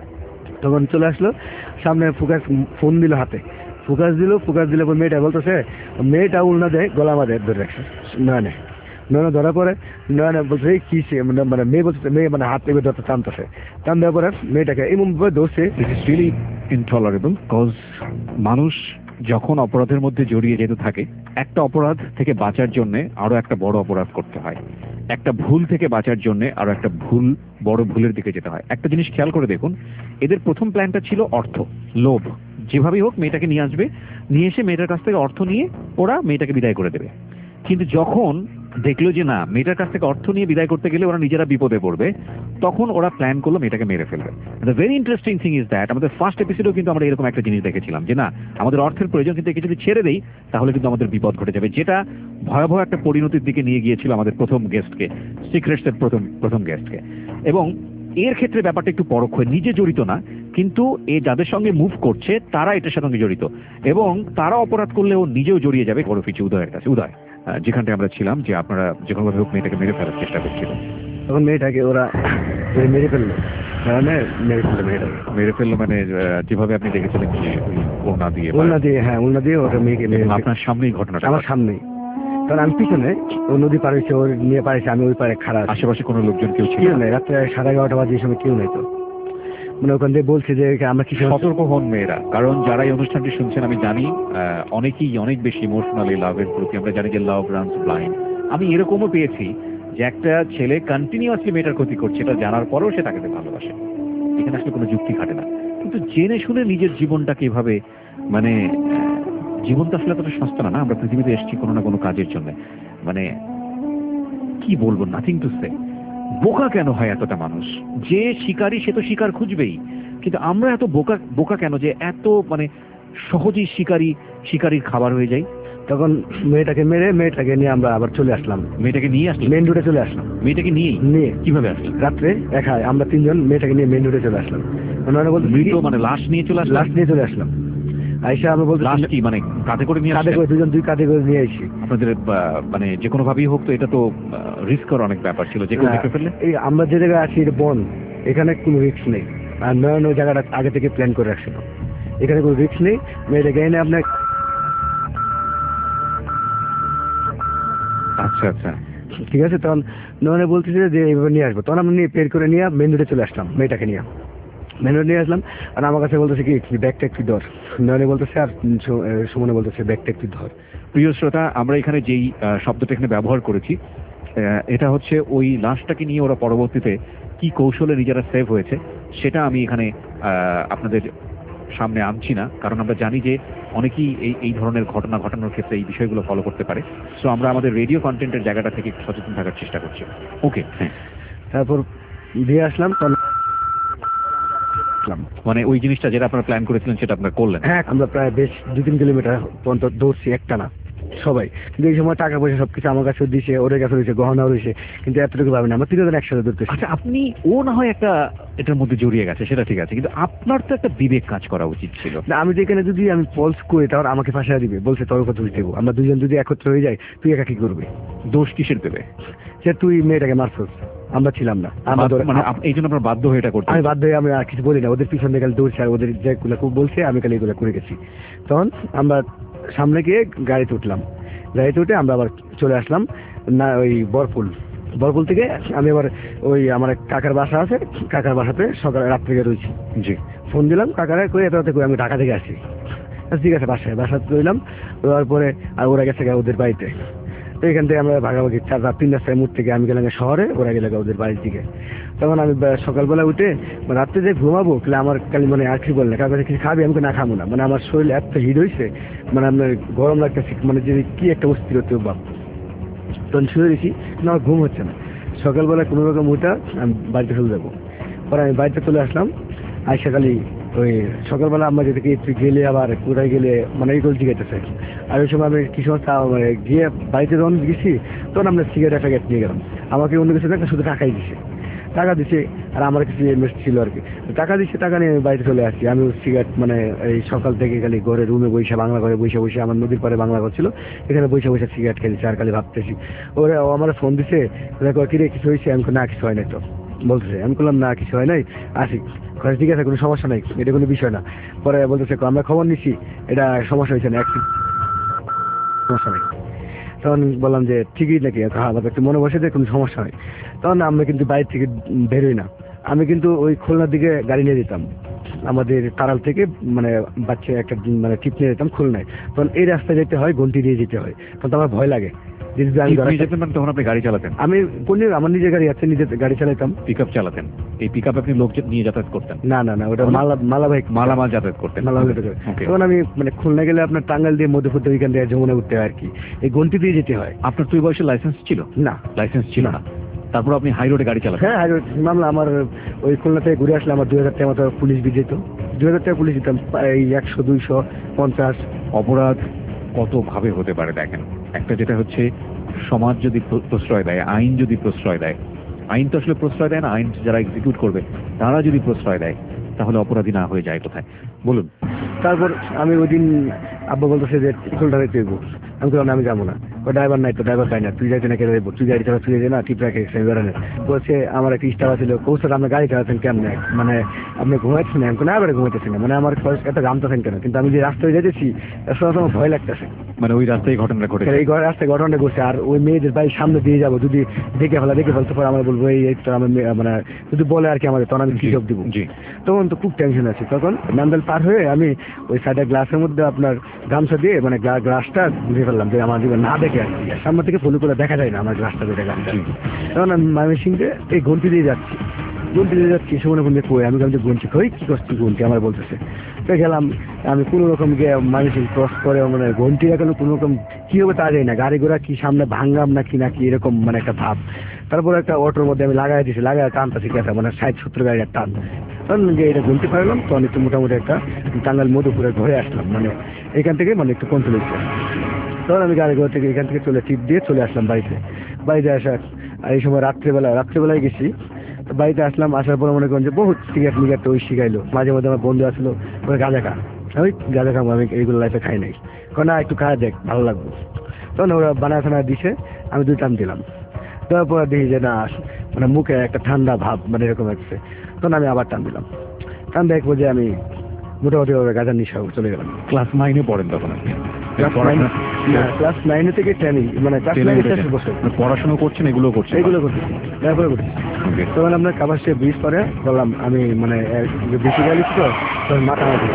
তখন চলে আসলো সামনে, ফুকার ফোন দিল হাতে, ফুকাস দিল ফুকাস দিলে মেয়েটা বলতেছে মেয়েটা উল্না দেয় গলা আমাদের ধরে রাখছে নয়নে, নয়নে ধরা পরে নয়নে বলছে কি মানে মেয়ে বলছে মেয়ে মানে হাত লেগে ধরতে টানতেছে, টান দেওয়ার পরে মেয়েটাকে এমন ভাবে ধরছে। This is really intolerable, cause মানুষ যখন অপরাধের মধ্যে জড়িয়ে যেতে থাকে, একটা অপরাধ থেকে বাঁচার জন্য আরো একটা বড় অপরাধ করতে হয়, একটা ভুল থেকে বাঁচার জন্য আরো একটা ভুল বড় ভুলের দিকে যেতে হয়। একটা জিনিস খেয়াল করে দেখুন, এদের প্রথম প্ল্যানটা ছিল অর্থ, লোভ, যেভাবেই হোক মেয়েটাকে নিয়ে আসবে, নিয়ে এসে মেয়েটার কাছ থেকে অর্থ নিয়ে ওরা মেয়েটাকে বিদায় করে দেবে। কিন্তু যখন দেখলো যে না মেয়েটার কাছ থেকে অর্থ নিয়ে বিদায় করতে গেলে ওরা নিজেরা বিপদে পড়বে, তখন ওরা প্ল্যান করলো মেয়েটাকে মেরে ফেলবে। The very interesting thing is that আমাদের ফার্স্ট এপিসোডেও কিন্তু আমরা এরকম একটা জিনিস দেখেছিলাম যে না আমাদের অর্থের প্রয়োজন, কিন্তু একে যদি ছেড়ে দেই তাহলে কিন্তু আমাদের বিপদ ঘটে যাবে, যেটা ভয়াবহ একটা পরিণতির দিকে নিয়ে গিয়েছিল আমাদের প্রথম গেস্টকে, সিক্রেটস এর প্রথম প্রথম গেস্টকে। এবং এর ক্ষেত্রে ব্যাপারটা একটু পরোক্ষ, নিজে জড়িত না, কিন্তু এ যাদের সঙ্গে মুভ করছে তারা এটার সঙ্গে জড়িত, এবং তারা অপরাধ করলে ও নিজেও জড়িয়ে যাবে বড় কিছু উদয়ের কাছে। উদয়, যেখানটা আমরা ছিলাম যে আপনারা যখন হোক মেয়েটাকে মেরে ফেলার চেষ্টা করছিলেন, তখন মেয়েটাকে ওরা মেরে ফেললো, মেরে ফেললো মেয়েটাকে মেরে ফেললো মানে যেভাবে আপনি দেখেছিলেন যে ওড়না দিয়ে ওড়না দিয়ে হ্যাঁ ওড়না দিয়ে ওটা মেয়েকে মেরে, আপনার সামনেই ঘটনাটা? আমার সামনেই, কারণ আমি পিছনে ও নদী পার হয়েছে, ওর নিয়ে পারেছে, আমি ওই পারে খারাপ। আশেপাশে কোনো লোকজন কেউ ছিল না? রাত্রে সাড়ে এগারোটা বাজে এই সময় কেউ নেই, তো মানে ওখান থেকে বলছে যে আমরা কি সতর্ক হন মেয়েরা, কারণ যারা এই অনুষ্ঠানটি শুনছেন আমি জানি অনেকেই অনেক বেশি ইমোশনালি লাভের প্রতি, আমরা জানি যে লাভ রানস ব্লাইন্ড। আমি এরকমও পেয়েছি যে একটা ছেলে কন্টিনিউয়াসলি মেয়েটার ক্ষতি করছে, এটা জানার পরেও সে তাকে ভালোবাসে, এখানে আসলে কোনো যুক্তি খাটে না, কিন্তু জেনে শুনে নিজের জীবনটাকে এভাবে মানে জীবন তো আসলে এতটা সস্তা না, না আমরা পৃথিবীতে এসেছি কোনো না কোনো কাজের জন্য। মানে কি বলবো, নাথিং টু সে। বোকা কেন হয় এতটা মানুষ? যে শিকারী সে তো শিকার খুঁজবেই, কিন্তু আমরা এত বোকা বোকা কেন যে এত মানে সহজেই শিকারী শিকারীর খাবার হয়ে যাই? তখন মেয়েটাকে মেরে মেয়েটাকে নিয়ে আমরা আবার চলে আসলাম, মেয়েটাকে নিয়ে আসলাম, মেন রোডে চলে আসলাম। মেয়েটাকে নিয়েই নিয়ে কিভাবে আসলাম? রাত্রে একা আমরা তিনজন মেয়েটাকে নিয়ে মেন রোডে চলে আসলাম। মানে বলতে মৃত মানে লাশ নিয়ে চলে আসলাম? লাশ নিয়ে চলে আসলাম। আইসা আমরা বলতে লাশ কি মানে কাঁধে করে নিয়ে কাঁধে আসলেন? করে দুজন দুই কাঁধে করে নিয়ে আসি। আপনাদের আহ, মানে যে কোনো ভাবেই হোক তো এটা তো রিস্ক করার অনেক ব্যাপার ছিল, যে কেউ দেখে ফেললে। এই আমরা যে জায়গায় আছি এটা বন, এখানে কোনো রিস্ক নেই। আর নয়ন ওই জায়গাটা আগে থেকে প্ল্যান করে রাখছিল, এখানে কোনো রিস্ক নেই। মেয়েটাকে এনে আপনার আচ্ছা আচ্ছা ঠিক আছে। তখন নয়নে বলতেছে যে এইভাবে নিয়ে আসবো, তখন আমরা নিয়ে পের করে নিয়ে মেন রোডে চলে আসলাম, মেয়েটাকে নিয়ে মেন রোড নিয়ে আসলাম। আর আমার কাছে বলতেছে কি ব্যাগটা একটু ধর, নয়নে বলতেছে আর সু- আহ, সুমনে বলতেছে ব্যাগটা একটু ধর। প্রিয় শ্রোতা, আমরা এখানে যেই আহ, শব্দটা এখানে ব্যবহার করেছি আহ, এটা হচ্ছে ওই লাশটাকে নিয়ে ওরা পরবর্তীতে কি কৌশলে নিজেরা সেভ হয়েছে সেটা আমি এখানে আহ, আপনাদের সামনে আনছি না, কারণ আমরা জানি যে অনেকেই এই এই ধরনের ঘটনা ঘটানোর ক্ষেত্রে এই বিষয়গুলো ফলো করতে পারে। সো আমরা আমাদের রেডিও কন্টেন্টের জায়গাটা থেকে একটু সচেতন থাকার চেষ্টা করছি। ওকে, হ্যাঁ। তারপর দিয়ে আসলাম, তখন মানে ওই জিনিসটা যেটা আপনারা প্ল্যান করেছিলেন সেটা আপনারা করলেন? হ্যাঁ আমরা প্রায় বেশ দু তিন কিলোমিটার পর্যন্ত দৌড়ছি একটা না সবাই। কিন্তু এই সময় টাকা পয়সা সবকিছু আমার কাছে দিয়েছে, ওদের কাছে রয়েছে, গহনা রয়েছে, কিন্তু এতটুকু ভাবে না আমরা তিনজন একসাথে দৌড়তেছি। আচ্ছা, আপনি ও না হয় একটা এটার মধ্যে জড়িয়ে গেছে সেটা ঠিক আছে, কিন্তু আপনার তো একটা বিবেক কাজ করা উচিত ছিল। না, আমি যেখানে যদি আমি পলস করি তাহলে আমাকে ফাঁসা দিবে, বলছে তোর কত দোষ দেবো, আমরা দুজন যদি একত্র হয়ে যাই তুই একা কি করবি? দোষ কিসের দেবে? সে তুই মেয়েটাকে মারছস, আমরা ছিলাম না। আমরা বাধ্য- মানে আপ- এই জন্য আপনার বাধ্য হয়ে এটা করতে আমি হয়েছে? বাধ্য হয়ে আমি আর কিছু বলি না, ওদের পিছনে গেলে দৌড়ছে আর ওদের যেগুলো খুব বলছে আমি খালি এগুলো করে গেছি। তখন আমরা সামনে গিয়ে গাড়িতে উঠলাম, গাড়িতে উঠে আমরা আবার চলে আসলাম না ওই বরপুল। বরপুল থেকে আমি আবার ওই আমার এক কাকার বাসা আছে, কাকার বাসাতে সকালে রাত থেকে রয়েছি। জি। ফোন দিলাম কাকারা, করে এত রাতে করে আমি ঢাকা থেকে আসি। আচ্ছা, ঠিক আছে, বাসায় বাসাতে রইলাম। রোয়ার পরে আর ওরা গেছে গা ওদের বাড়িতে। তো এখান থেকে আমরা ভাগাভাগি চার রাত তিন রাস্তায় মুখ থেকে আমি গেলাম শহরে, ওরা গেলে গা ওদের বাড়ির দিকে। তখন আমি বা- সকালবেলা উঠে মানে রাত্রে যে ঘুমাবো, তাহলে আমার খালি মানে আর কিছু বললে কাকা কিছু খাবি, আমি না খাবো না, মানে আমার শরীর এত হিট হয়েছে, মানে আপনার গরম লাগতেছে, মানে যে কি একটা অস্থির হতে বাপ। তখন শুয়ে দিয়েছি কিন্তু আমার ঘুম হচ্ছে না। সকালবেলা কোনো রকম উঠা আমি বাড়িতে চলে যাবো। পরে আমি বাড়িতে চলে আসলাম, আইসা খালি ওই সকালবেলা আমরা যেদিকে তুই গেলে আবার কোথায় গেলে মানে এইগুলো জিজ্ঞাসা। আর ওই সময় আমি কি সময় চা- মানে গিয়ে বাড়িতে যখন গেছি তখন আমরা সিগারেট একটা গ্যাস নিয়ে গেলাম, আমাকে অন্য কিছু একটা শুধু টাকাই দিছে, টাকা দিছে আর আমার কিছু ইনভেস্ট ছিল আর কি, টাকা দিচ্ছে, টাকা নিয়ে আমি বাড়িতে চলে আসছি। আমি সিগারেট মানে এই সকাল থেকে খালি ঘরে রুমে বসে বাংলা করে বসে বসে, আমার নদীর পারে বাংলা করছিল, এখানে বসে বসে সিগারেট খেয়েছি আর খালি ভাবতেছি। ওরা ও আমার ফোন দিছে, কিরে কিছু হয়েছে? আমি বললাম, না কিছু হয় নাই। তো বলতেছে, আমি বললাম না কিছু হয় নাই, আসি। কয়ে, ঠিক আছে কোনো সমস্যা নাই, এটা কোনো বিষয় না। পরে বলতেছে আমরা খবর নিছি, এটা সমস্যা হয়েছে না, একটু সমস্যা নেই। তখন বললাম যে ঠিকই নাকি, হ্যাঁ একটু মনে বসে যে কোনো সমস্যা হয়। তখন আমরা কিন্তু বাইরে থেকে বেরোই না, আমি কিন্তু ওই খুলনার দিকে গাড়ি নিয়ে যেতাম, আমাদের তারাল থেকে মানে বাচ্চা একটা মানে ট্রিপ নিয়ে যেতাম খুলনায়। তখন এই রাস্তায় যেতে হয়, গন্টি দিয়ে যেতে হয়, তখন তো আমার ভয় লাগে যে যদি আমি আপনি যেতেন মানে তখন আপনি গাড়ি চালাতেন? আমি কোন আমার নিজের গাড়ি আছে, নিজের গাড়ি চালাতাম। পিক আপ চালাতেন? এই পিক আপ আপনি লোক নিয়ে যাতায়াত করতেন? না না না, ওটা মালা মালা ভাই মালামাল যাতায়াত করতেন? মালামাল। Okay. তখন আমি মানে খুলনা গেলে আপনার টাঙ্গাইল দিয়ে মধ্যপুর ওইখান থেকে যমুনা উঠতে হয় আর কি, এই গন্টি দিয়ে যেতে হয়। আপনার তো ওই বয়সে লাইসেন্স ছিল না লাইসেন্স ছিল না, তারপর আপনি হাই রোডে গাড়ি চালাতেন? হ্যাঁ, আর মামলা আমার ওই খুলনা থেকে ঘুরে আসলে আমার দুই হাজার টাকা মতো পুলিশ বিল যেত, দুই হাজার টাকা পুলিশ দিতাম, এই একশো দুইশো পঞ্চাশ। অপরাধ কত ভাবে হতে পারে দেখেন, একটা যেটা হচ্ছে সমাজ যদি প্র- প্রশ্রয় দেয়, আইন যদি প্রশ্রয় দেয়, আইন তো আসলে প্রশ্রয় দেয় না, আইন যারা এক্সিকিউট করবে তারা যদি প্রশ্রয় দেয় তাহলে অপরাধী না হয়ে যায় কোথায় বলুন? তারপর আমি ওই দিন আব্বা বলতেছে যে খুলনাতে তুই বল, আমি বললাম আমি যাবো না, ও ড্রাইভার নাই তো, ড্রাইভার পাই না, তুই যাইতে না, কে যাইব, তুই গাড়ি চালা, তুই যাই না, টিপ রাখে বেড়ানে। বলছে আমার একটা ইস্টারা ছিল, কৌশল আপনি গাড়ি চালাচ্ছেন কেমনে, মানে আপনি ঘুমাইছেন না? আমি না এবারে ঘুমাইতেছি না, মানে আমার একটা ঘামতেছেন কেন, কিন্তু আমি যে রাস্তায় যেতেছি আসলে আমার ভয় লাগতেছে, মানে ওই রাস্তায় ঘটনা ঘটেছে? এই ঘরের রাস্তায় ঘটনাটা ঘটছে। আর ওই মেয়েদের বাড়ির সামনে দিয়ে যাবো, যদি দেখে ফেলা দেখে ফেলতে পারে, আমার বলবো এই এই তো আমার মেয়ে, মানে যদি বলে আর কি আমাদের, তখন আমি কি জব দিব? জি। তখন তো খুব টেনশন আছে। তখন ম্যান্ডেল পার হয়ে আমি ওই সাইডে গ্লাসের মধ্যে আপনার গামছা দিয়ে মানে গ্লাসটা বুঝে ফেললাম যে আমার জীবন না দেখে আর কি, সামনে থেকে ফলো করে দেখা যায় না আমার গ্লাসটা দুটো গামছা। তখন আমি ময়মনসিংহে এই ঘন্টি দিয়ে যাচ্ছি, গুনতে যাচ্ছি সে মনে করলে কই আমি বললাম যে গুনছি কই কি করছি গুনতি আমার বলতেছে। তো গেলাম আমি কোনো রকম গিয়ে মানুষ ক্রস করে মানে ঘন্টি এখন কোনো রকম কি হবে তা যায় না, গাড়ি ঘোড়া কি সামনে ভাঙ্গাম নাকি নাকি এরকম মানে একটা ভাব। তারপর একটা অটোর মধ্যে আমি লাগাই দিয়েছি, লাগাই টানতেছি কেটে মানে ষাট সত্তর গাড়ির টান, তখন যে এটা গুনতে পারলাম তখন একটু মোটামুটি একটা টাঙ্গাল মধুপুরে ঘরে আসলাম, মানে এখান থেকে মানে একটু কন্ট্রোল হচ্ছে। তখন আমি গাড়ি ঘর থেকে এখান থেকে চলে টিপ দিয়ে চলে আসলাম বাড়িতে। বাড়িতে আসা এই সময় রাত্রেবেলা রাত্রেবেলায় গেছি, তো বাড়িতে আসলাম, আসার পরে মনে করেন যে বহুত সিগারেট মিগারেট ওই শিখাইলো, মাঝে মধ্যে আমার বন্ধু আসলো ওই গাঁজা খা, ওই গাঁজা খাবো আমি এইগুলো লাইফে খাই নাই, কারণ না একটু খাওয়া দেখ ভালো লাগবে। তখন ওরা বানা খানা দিছে, আমি দুই টান দিলাম, দেওয়ার পরে দেখি যে না মানে মুখে একটা ঠান্ডা ভাব মানে এরকম আসছে, তখন আমি আবার টান দিলাম, টান দেখবো যে আমি মোটামুটি গাঁজার নিশা চলে গেলাম। ক্লাস নাইনে পড়েন তখন আপনি? ক্লাস নাইনে থেকে টেনে মানে ক্লাস নাইনে শেষ বছর পড়াশোনা করছেন, এগুলো করছেন? এগুলো করতেছি, তারপরে করতেছি। তখন আপনার কাবার সে ব্রিজ পরে বললাম আমি মানে বেশি গাড়ি তো তখন মাথা মাথা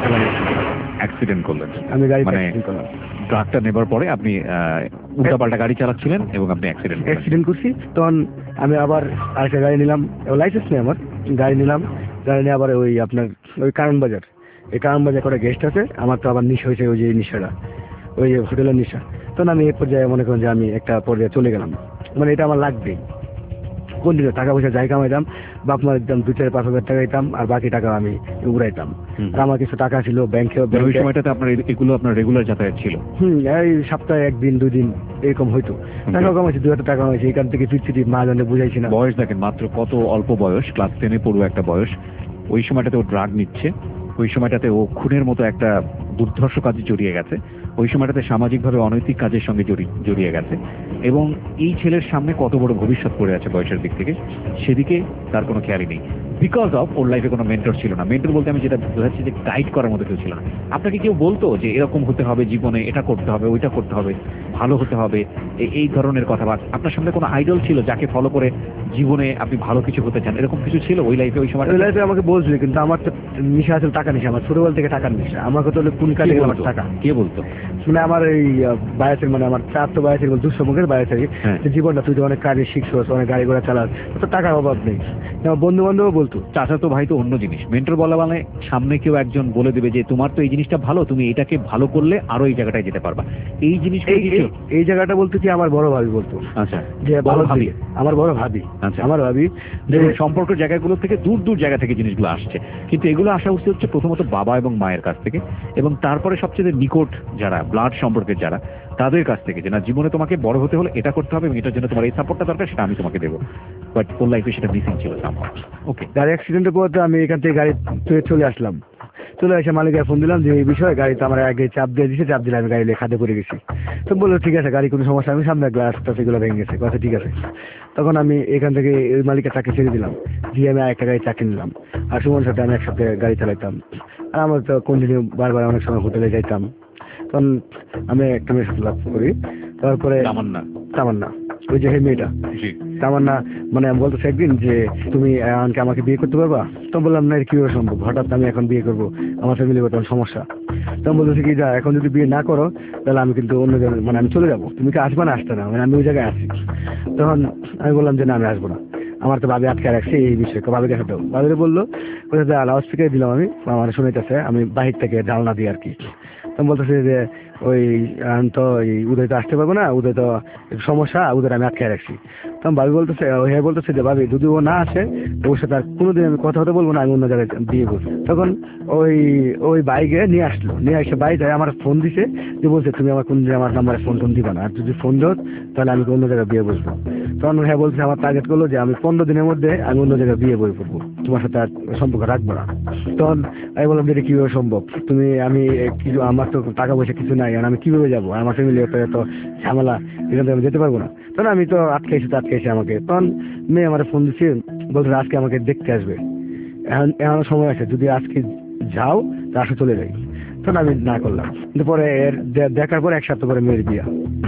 অ্যাক্সিডেন্ট করলেন, আমি গাড়ি মানে করলাম। ট্রাকটা নেবার পরে আপনি উল্টাপাল্টা গাড়ি চালাচ্ছিলেন এবং আপনি অ্যাক্সিডেন্ট অ্যাক্সিডেন্ট করছি। তখন আমি আবার আরেকটা গাড়ি নিলাম, লাইসেন্স নেই আমার, গাড়ি নিলাম, গাড়ি নিয়ে আবার ওই আপনার ওই কারণ বাজার, এই কারণ বাজার করে গেস্ট আছে আমার, তো আবার নিশা হয়েছে ওই যে নিশাটা ওই হোটেলের নিশা। তখন আমি এ পর্যায়ে মনে করেন যে আমি একটা পর্যায়ে চলে গেলাম, মানে এটা আমার লাগবেই, কন্টিনিউ টাকা পয়সা যাই কামাইতাম, বাপ মার দিতাম দু চার পাঁচ হাজার টাকা দিতাম, আর বাকি টাকা আমি উড়াইতাম। আর আমার কিছু টাকা ছিল ব্যাংকে, ওই সময়টাতে আপনার এগুলো আপনার রেগুলার যাতায়াত ছিল? হুম, এই সপ্তাহে একদিন দুই দিন এরকম হইতো, টাকা কামাইছি, দু হাজার টাকা কামাইছি, এখান থেকে ফিরছি মা জানে বুঝাইছি না। বয়স দেখেন মাত্র কত অল্প বয়স, ক্লাস টেনে পড়ুয়া একটা বয়স, ওই সময়টাতে ও ড্রাগ নিচ্ছে, ওই সময়টাতে ও খুনের মতো একটা দুর্ধর্ষ কাজে জড়িয়ে গেছে, ওই সময়টাতে সামাজিকভাবে অনৈতিক কাজের সঙ্গে জড়িয়ে গেছে, এবং এই ছেলের সামনে কত বড় ভবিষ্যৎ পড়ে আছে বয়সের দিক থেকে, সেদিকে তার কোনো খেয়ালই নেই। বিকজ অফ ওর লাইফে কোনো মেন্টর ছিল না। মেন্টর বলতে আমি যেটা বোঝাচ্ছি যে গাইড করার মতো কেউ ছিল না। আপনাকে কেউ বলতো যে এরকম হতে হবে জীবনে, এটা করতে হবে, ওইটা করতে হবে, ভালো হতে হবে, এই ধরনের কথাবার্তা? আপনার সামনে কোনো আইডল ছিল যাকে ফলো করে জীবনে আপনি ভালো কিছু হতে চান, এরকম কিছু ছিল ওই লাইফে? ওই সময় ওই লাইফে আমাকে বলছিল, কিন্তু আমার তো নিশা আছে টাকা নিশা, আমার ছোটবেলা থেকে টাকার নিশা। আমাকে তো কোন কাজে আমার টাকা কে বলতো? মানে আমার এই বায়াসের মানে আমার চার তো বায়াসের দুশো মুখের বায়াসের জীবনটা, তুই তো অনেক কাজে শিখছো, অনেক গাড়ি ঘোড়া চালাস, তো টাকার অভাব নেই। আমার বন্ধু বান্ধব বলতো। চাচা তো ভাই তো অন্য জিনিস, মেন্টর বলা মানে সামনে কেউ একজন বলে দেবে যে তোমার তো এই জিনিসটা ভালো, তুমি এটাকে ভালো করলে আরো এই জায়গাটায় যেতে পারবা, এই জিনিস এই জায়গাটা বলতে কি আমার বড় ভাবি বলতো। আচ্ছা, যে বড় ভাবি, আমার বড় ভাবি, আচ্ছা আমার ভাবি যে সম্পর্কের জায়গাগুলো থেকে দূর দূর জায়গা থেকে জিনিসগুলো আসছে, কিন্তু এগুলো আসা উচিত হচ্ছে প্রথমত বাবা এবং মায়ের কাছ থেকে, এবং তারপরে সবচেয়ে নিকট যারা ব্লাড সম্পর্কের যারা, তাদের কাছ থেকে, যে না জীবনে তোমাকে বড় হতে হলে এটা করতে হবে এবং এটার জন্য তোমার এই সাপোর্টটা দরকার, সেটা আমি তোমাকে দেবো। বাট ওর লাইফে সেটা মিসিং ছিল। ওকে, গাড়ি অ্যাক্সিডেন্টের পর তো আমি এখান থেকে গাড়ি চলে আসলাম, চলে এসে মালিকের ফোন দিলাম যে এই বিষয়ে, গাড়িতে আমার আগে চাপ দিয়ে দিচ্ছে, চাপ দিলে আমি গাড়ি খাদে পড়ে গেছি। তো বললো ঠিক আছে, গাড়ি কোনো সমস্যা, আমি সামনে গ্লাসটা সেগুলো ভেঙে গেছে, কথা ঠিক আছে। তখন আমি এখান থেকে ওই মালিকের চাকরি ছেড়ে দিলাম, দিয়ে আমি একটা গাড়ি চাকরি নিলাম, আর সুমন সাথে আমি একসাথে গাড়ি চালাইতাম, আর আমার তো কন্টিনিউ বারবার অনেক সময় হোটেলে যাইতাম। তখন আমি একটা মেয়ের সাথে লাভ করি, তারপরে তামান্না, তামান্না ওই যে মেয়েটা তামান্না, মানে বলতেছে একদিন যে তুমি আমাকে বিয়ে করতে পারবা? তো বললাম না, কিভাবে সম্ভব, হঠাৎ আমি এখন বিয়ে করবো, আমার ফ্যামিলি বর্তমান সমস্যা। তখন বলতেছে কি, যা এখন যদি বিয়ে না করো তাহলে আমি কিন্তু অন্য জায়গায় মানে আমি চলে যাবো, তুমি কি আসবে না? আসতে না, মানে আমি ওই জায়গায় আসি। তখন আমি বললাম যে না আমি আসবো না, আমার তো ভাবি আটকে রাখছে এই বিষয়ে, ভাবিকে সাথে ভাবিকে বললো, কোথায় লাউড স্পিকার দিলাম আমি, আমার শুনেতেছে, আমি বাহির থেকে জানলা দিই আর কি। তখন বলতেছে যে ওই তো উদয় তো আসতে পারবো না, উদয় তো সমস্যা, উদয় আমি আটকে রাখছি। তখন ভাবি বলতেছে, হ্যাঁ বলতেছে যে ভাবি যদি ও না আসে ওর সাথে আর কোনোদিন আমি কথা হতে বলবো না, আমি অন্য জায়গায় বিয়ে করবো। তখন ওই ওই বাইকে নিয়ে আসলো, নিয়ে এসে বাইক আমার ফোন দিছে, যে বলছে তুমি আমার কোনদিন আমার নাম্বারে ফোন টোন দিবা না, আর যদি ফোন দাও তাহলে আমি অন্য জায়গায় বিয়ে বসবো। তখন হ্যাঁ বলছে, আমার টার্গেট করলো যে আমি পনেরো দিনের মধ্যে আমি অন্য জায়গায় বিয়ে বই করবো, তোমার সাথে আর সম্পর্ক রাখবো না। তখন আমি বললাম যে এটা কিভাবে সম্ভব, তুমি আমি কিছু আমার তো টাকা পয়সা কিছু নাই, আর আমি কিভাবে যাবো, আমার ফ্যামিলি এত ঝামেলা, এখান থেকে আমি যেতে পারবো না। তখন আমি তো আটকাইছি, তো আটকাইছি আমাকে। তখন মেয়ে আমার ফোন দিচ্ছে, বলছে আজকে আমাকে দেখতে আসবে, এখন এমন সময় আছে, যদি আজকে যাও তা আসে চলে যাই। তখন আমি না করলাম, কিন্তু পরে এর দেখার পরে এক সপ্তাহ পরে মেয়ের বিয়া।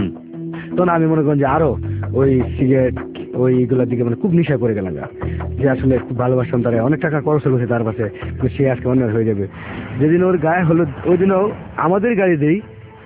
তখন আমি মনে করেন যে আরো ওই সিগারেট ওইগুলোর দিকে মানে খুব নেশা করে গেলাম, যে আসলে খুব ভালোবাসতাম তারা, অনেক টাকা খরচ করছে তার পাশে, সে আজকে অন্য হয়ে যাবে। যেদিন ওর গায়ে হলো ওই দিনও আমাদের গাড়ি দেই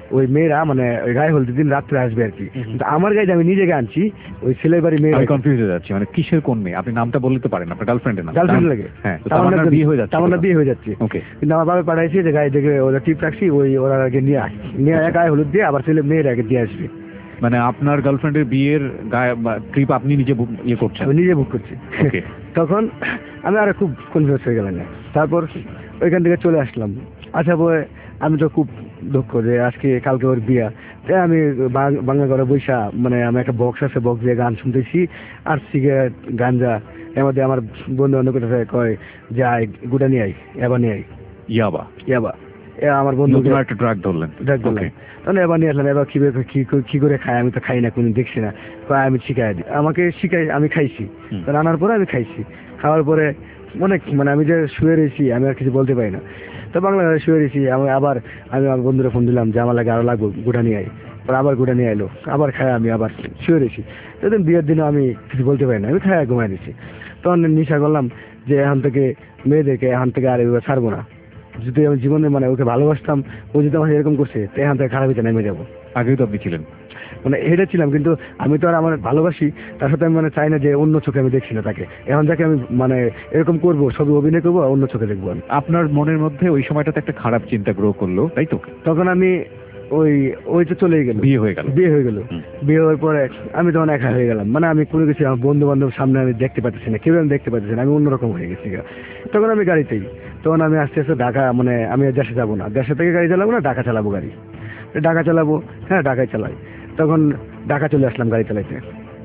ওই মেয়েরা মানে ওই গায়ে হলুদের দিন রাত্রে আসবে আর কি, কিন্তু আমার গায়ে আমি নিজে আনছি ওই ছেলের বাড়ি মেয়ে। আমি কনফিউজ হয়ে যাচ্ছি, মানে কিসের কোন মেয়ে? আপনি নামটা বললে তো পারেন, আপনার গার্লফ্রেন্ডের নাম। গার্লফ্রেন্ড লাগে, হ্যাঁ, তামান্নার বিয়ে হয়ে যাচ্ছে। তামান্নার বিয়ে হয়ে যাচ্ছে, ওকে। কিন্তু আমার বাবা পাঠাইছে যে গায়ে দেখে ওরা টিপ রাখছি, ওই ওরা আগে নিয়ে আয় নিয়ে আয় গায়ে হলুদ দিয়ে, আবার ছেলে মেয়ের আগে দিয়ে আসবে। মানে আপনার গার্লফ্রেন্ডের বিয়ের গায়ে ট্রিপ আপনি নিজে ইয়ে করছেন? আমি নিজে বুক করছি। ওকে। তখন আমি আরো খুব কনফিউজ হয়ে গেলাম। তারপর ওইখান থেকে চলে আসলাম। আচ্ছা বলে আমি তো খুব দুঃখ যে আজকে কালকে ওর বিয়া, তাই আমি বাংলা ঘরে বৈশা মানে আমি একটা বক্স আছে, বক্স দিয়ে গান শুনতেছি আর সিগারেট গাঞ্জা, এর মধ্যে আমার বন্ধু বান্ধব কথা কয় যে আয় গুটা নিয়ে আই, এবার নিয়ে আই ইয়াবা। ইয়াবা আমার বন্ধু একটা ড্রাগ ধরলেন। ড্রাগ ধরলেন তাহলে এবার নিয়ে আসলাম। এবার কি কি করে খাই আমি তো খাই না, কোনদিন দেখছি না, আমি শিখাই দিই, আমাকে শিখাই, আমি খাইছি, আনার পরে আমি খাইছি, খাওয়ার পরে অনেক মানে আমি যে শুয়ে রয়েছি আমি আর কিছু বলতে পারি না। তো বাংলা শুয়ে রয়েছি, আমি আবার আমি আমার বন্ধুরা ফোন দিলাম যে আমার লাগে আরো লাগবো, গুটা নিয়ে আই, আবার গুটা নিয়ে এলো, আবার খাই, আমি আবার শুয়ে রয়েছি। সেদিন বিয়ের দিনে আমি কিছু বলতে পারি না, আমি খাই ঘুমাই দিচ্ছি। তখন নিশা করলাম যে এখন থেকে মেয়েদেরকে এখন থেকে আর এবার ছাড়বো না, যদি আমি জীবনে মানে ওকে ভালোবাসতাম, ও যদি আমার এরকম করছে তো এখান থেকে খারাপ হইতে নেমে যাবো। আগেও তো আপনি ছিলেন মানে এটা ছিলাম, কিন্তু আমি তো আর আমার ভালোবাসি তার সাথে আমি মানে চাই না যে অন্য চোখে আমি দেখছি না তাকে, এখন যাকে আমি মানে এরকম করবো সবই অভিনয় করবো, অন্য চোখে দেখবো আমি। আপনার মনের মধ্যে ওই সময়টাতে একটা খারাপ চিন্তা গ্রো করলো, তাই তো? তখন আমি ওই ওই তো চলেই গেল, বিয়ে হয়ে গেল। বিয়ে হয়ে গেল বিয়ে হওয়ার পরে আমি তখন একা হয়ে গেলাম, মানে আমি কোনো কিছু আমার বন্ধু বান্ধব সামনে আমি দেখতে পাচ্ছি না, কেউ আমি দেখতে পাচ্ছি না, আমি অন্যরকম হয়ে গেছি। তখন আমি গাড়িতেই, তখন আমি আস্তে আস্তে ঢাকা মানে আমি দেশে যাবো না, দেশে থেকে গাড়ি চালাবো না, ঢাকা চালাবো গাড়ি, ঢাকা চালাবো, হ্যাঁ ঢাকায় চালাই। তখন ঢাকা চলে আসলাম গাড়ি চালাইতে।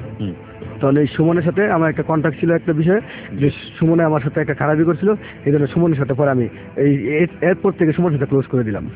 তখন এই সুমনের সাথে আমার একটা কন্ট্যাক্ট ছিল একটা বিষয়ে, যে সুমনে আমার সাথে একটা খারাপই করছিল, এই জন্য সুমনের সাথে পরে আমি এই এরপর থেকে সুমনের সাথে ক্লোজ করে দিলাম।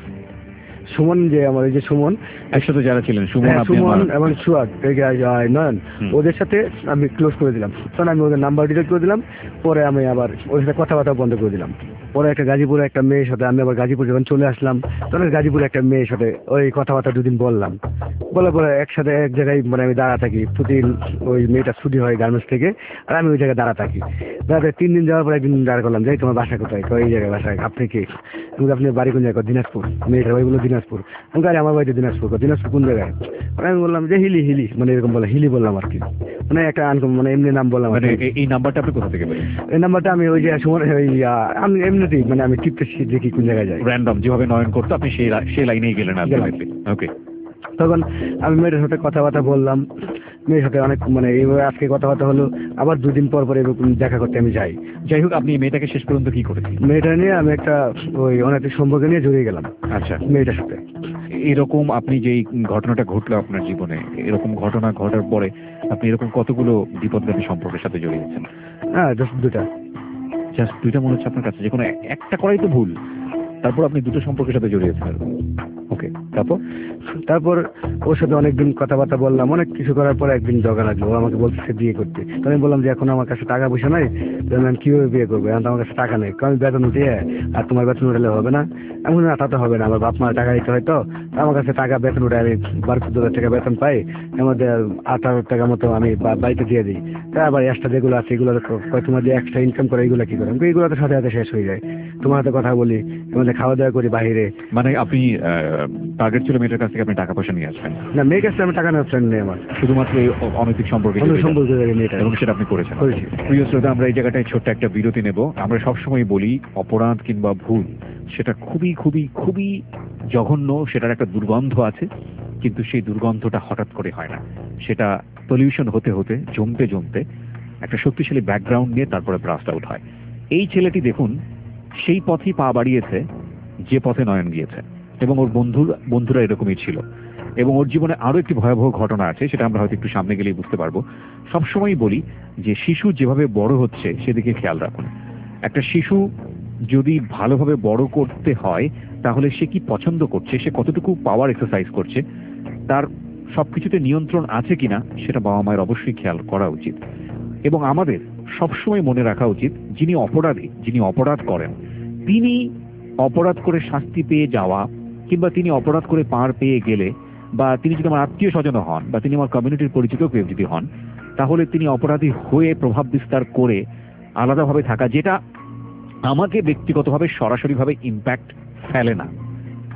সুমন যে আমার এই যে সুমন একসাথে যারা ছিলেন, সুমন সুমন এবং সুয়াদ নয়ন, ওদের সাথে আমি ক্লোজ করে দিলাম। তখন আমি ওদের নাম্বার ডিলিট করে দিলাম, পরে আমি আবার ওদের সাথে কথাবার্তা বন্ধ করে দিলাম। পরে একটা গাজীপুরে একটা মেয়ের সাথে আমি আবার গাজীপুর যখন চলে আসলাম, তখন গাজীপুরে একটা মেয়ের সাথে ওই কথাবার্তা দুদিন বললাম, বলার পরে একসাথে এক জায়গায় মানে আমি দাঁড়া থাকি, প্রতিদিন ওই মেয়েটা ছুটি হয় গার্মেন্টস থেকে, আর আমি ওই জায়গায় দাঁড়া থাকি। দাঁড়াতে তিন দিন যাওয়ার পরে একদিন দাঁড়া করলাম, যাই তোমার বাসা কোথায়, এই জায়গায় বাসায়, আপনি কে, আপনি বাড়ি কোন জায়গায়, দিনাজপুর, মেয়েটার বাড়িগুলো দিনাজপুর, আমি গাড়ি আমার বাড়িতে দিনাজপুর, দিনাজপুর কোন জায়গায়, আমি বললাম যে হিলি হিলি মানে এরকম বলে হিলি বললাম আর কি, মানে একটা আনকম মানে এমনি নাম বললাম। মানে এই নাম্বারটা আপনি কোথা থেকে পেলেন? এই নাম্বারটা আমি ওই যে সময় ওই আমি এমনিতেই মানে আমি টিপতে দেখি কোন জায়গায় যাই, র্যান্ডম যেভাবে নয়ন করতো আপনি সেই সেই লাইনেই গেলেন আলটিমেটলি। ওকে। তখন আমি মেয়েটার সাথে কথাবার্তা বললাম, মেয়ের সাথে অনেক মানে এইভাবে আজকে কথাবার্তা হলো, আবার দুদিন পর পর এরকম দেখা করতে আমি যাই। যাই হোক, আপনি মেয়েটাকে শেষ পর্যন্ত কি করেছেন? মেয়েটা নিয়ে আমি একটা ওই অনৈতিক সম্পর্ক নিয়ে জড়িয়ে গেলাম। আচ্ছা, মেয়েটার সাথে এরকম আপনি যেই ঘটনাটা ঘটলো আপনার জীবনে, এরকম ঘটনা ঘটার পরে আপনি এরকম কতগুলো বিপদগামী সম্পর্কের সাথে জড়িয়েছেন? হ্যাঁ জাস্ট দুটা। জাস্ট দুইটা মনে হচ্ছে আপনার কাছে? যে কোনো একটা করাই তো ভুল, তারপর আপনি দুটো সম্পর্কের সাথে জড়িয়েছেন। ওকে, তারপর তারপর ওর সাথে অনেকদিন কথাবার্তা বললাম, অনেক কিছু করার পর একদিন জগা লাগলো, ও আমাকে বলতেছে বিয়ে করতে। তো আমি বললাম যে এখন আমার কাছে টাকা পয়সা নাই, আমি কিভাবে বিয়ে করবো, এখন তো আমার কাছে টাকা নেই, আমি বেতন উঠিয়ে আর তোমার বেতন উঠালে হবে না। এমন না, তা তো হবে না, আমার বাপ মার টাকা দিতে হয়, তো আমার কাছে টাকা বেতন উঠে আমি বারো চোদ্দ হাজার টাকা বেতন পাই, এর মধ্যে আট হাজার টাকা মতো আমি বাড়িতে দিয়ে দিই। তাই আবার এক্সট্রা যেগুলো আছে এগুলো তোমার দিয়ে এক্সট্রা ইনকাম করে, এগুলো কি করে, এগুলো তো সাথে সাথে শেষ হয়ে যায়। তোমার হাতে কথা বলি, এর মধ্যে খাওয়া দাওয়া করি বাইরে। মানে আপনি টার্গেট ছিল মেয়েটার কাছ থেকে আপনি টাকা পয়সা নিয়ে আসবেন? না, মেয়ের কাছে আমি টাকা নেওয়ার ফ্রেন্ড নেই আমার, শুধুমাত্র এই অনৈতিক সম্পর্কে সম্পর্ক মেয়েটা, এবং সেটা আপনি করেছেন। প্রিয় শ্রোতা, আমরা এই জায়গাটায় ছোট্ট একটা বিরতি নেব। আমরা সবসময় বলি অপরাধ কিংবা ভুল সেটা খুবই খুবই খুবই জঘন্য, সেটার একটা দুর্গন্ধ আছে, কিন্তু সেই দুর্গন্ধটা হঠাৎ করে হয় না, সেটা পলিউশন হতে হতে জমতে জমতে একটা শক্তিশালী ব্যাকগ্রাউন্ড নিয়ে তারপরে ব্রাস্ট আউট হয়। এই ছেলেটি দেখুন সেই পথেই পা বাড়িয়েছে যে পথে নয়ন গিয়েছে, এবং ওর বন্ধুর বন্ধুরা এরকমই ছিল, এবং ওর জীবনে আরো একটি ভয়াবহ ঘটনা আছে, সেটা আমরা হয়তো একটু সামনে গেলেই বুঝতে পারবো। সবসময় বলি যে শিশু যেভাবে বড় হচ্ছে সেদিকে খেয়াল রাখুন। একটা শিশু যদি ভালোভাবে বড় করতে হয় তাহলে সে কি পছন্দ করছে, সে কতটুকু পাওয়ার এক্সারসাইজ করছে, তার সবকিছুতে নিয়ন্ত্রণ আছে কিনা, সেটা বাবা মায়ের অবশ্যই খেয়াল করা উচিত। এবং আমাদের সবসময় মনে রাখা উচিত, যিনি অপরাধী, যিনি অপরাধ করেন, তিনি অপরাধ করে শাস্তি পেয়ে যাওয়া, কিংবা তিনি অপরাধ করে পার পেয়ে গেলে, বা তিনি যদি আমার আত্মীয় স্বজন হন, বা তিনি আমার কমিউনিটির পরিচিত কেউ যদি হন, তাহলে তিনি অপরাধী হয়ে প্রভাব বিস্তার করে আলাদাভাবে থাকা, যেটা আমাকে ব্যক্তিগতভাবে সরাসরিভাবে ইম্প্যাক্ট ফেলে না,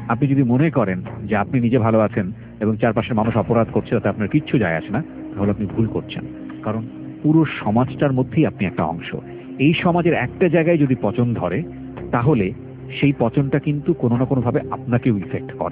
আপনি যদি মনে করেন যে আপনি নিজে ভালো আছেন এবং চারপাশের মানুষ অপরাধ করছে তাতে আপনার কিচ্ছু যায় আসে না, তাহলে আপনি ভুল করছেন। কারণ পুরো সমাজটার মধ্যেই আপনি একটা অংশ। এই সমাজের একটা জায়গায় যদি পচন ধরে, তাহলে সেই পচনটা কিন্তু কোনো না কোনোভাবে আপনাকেও ইফেক্ট করে।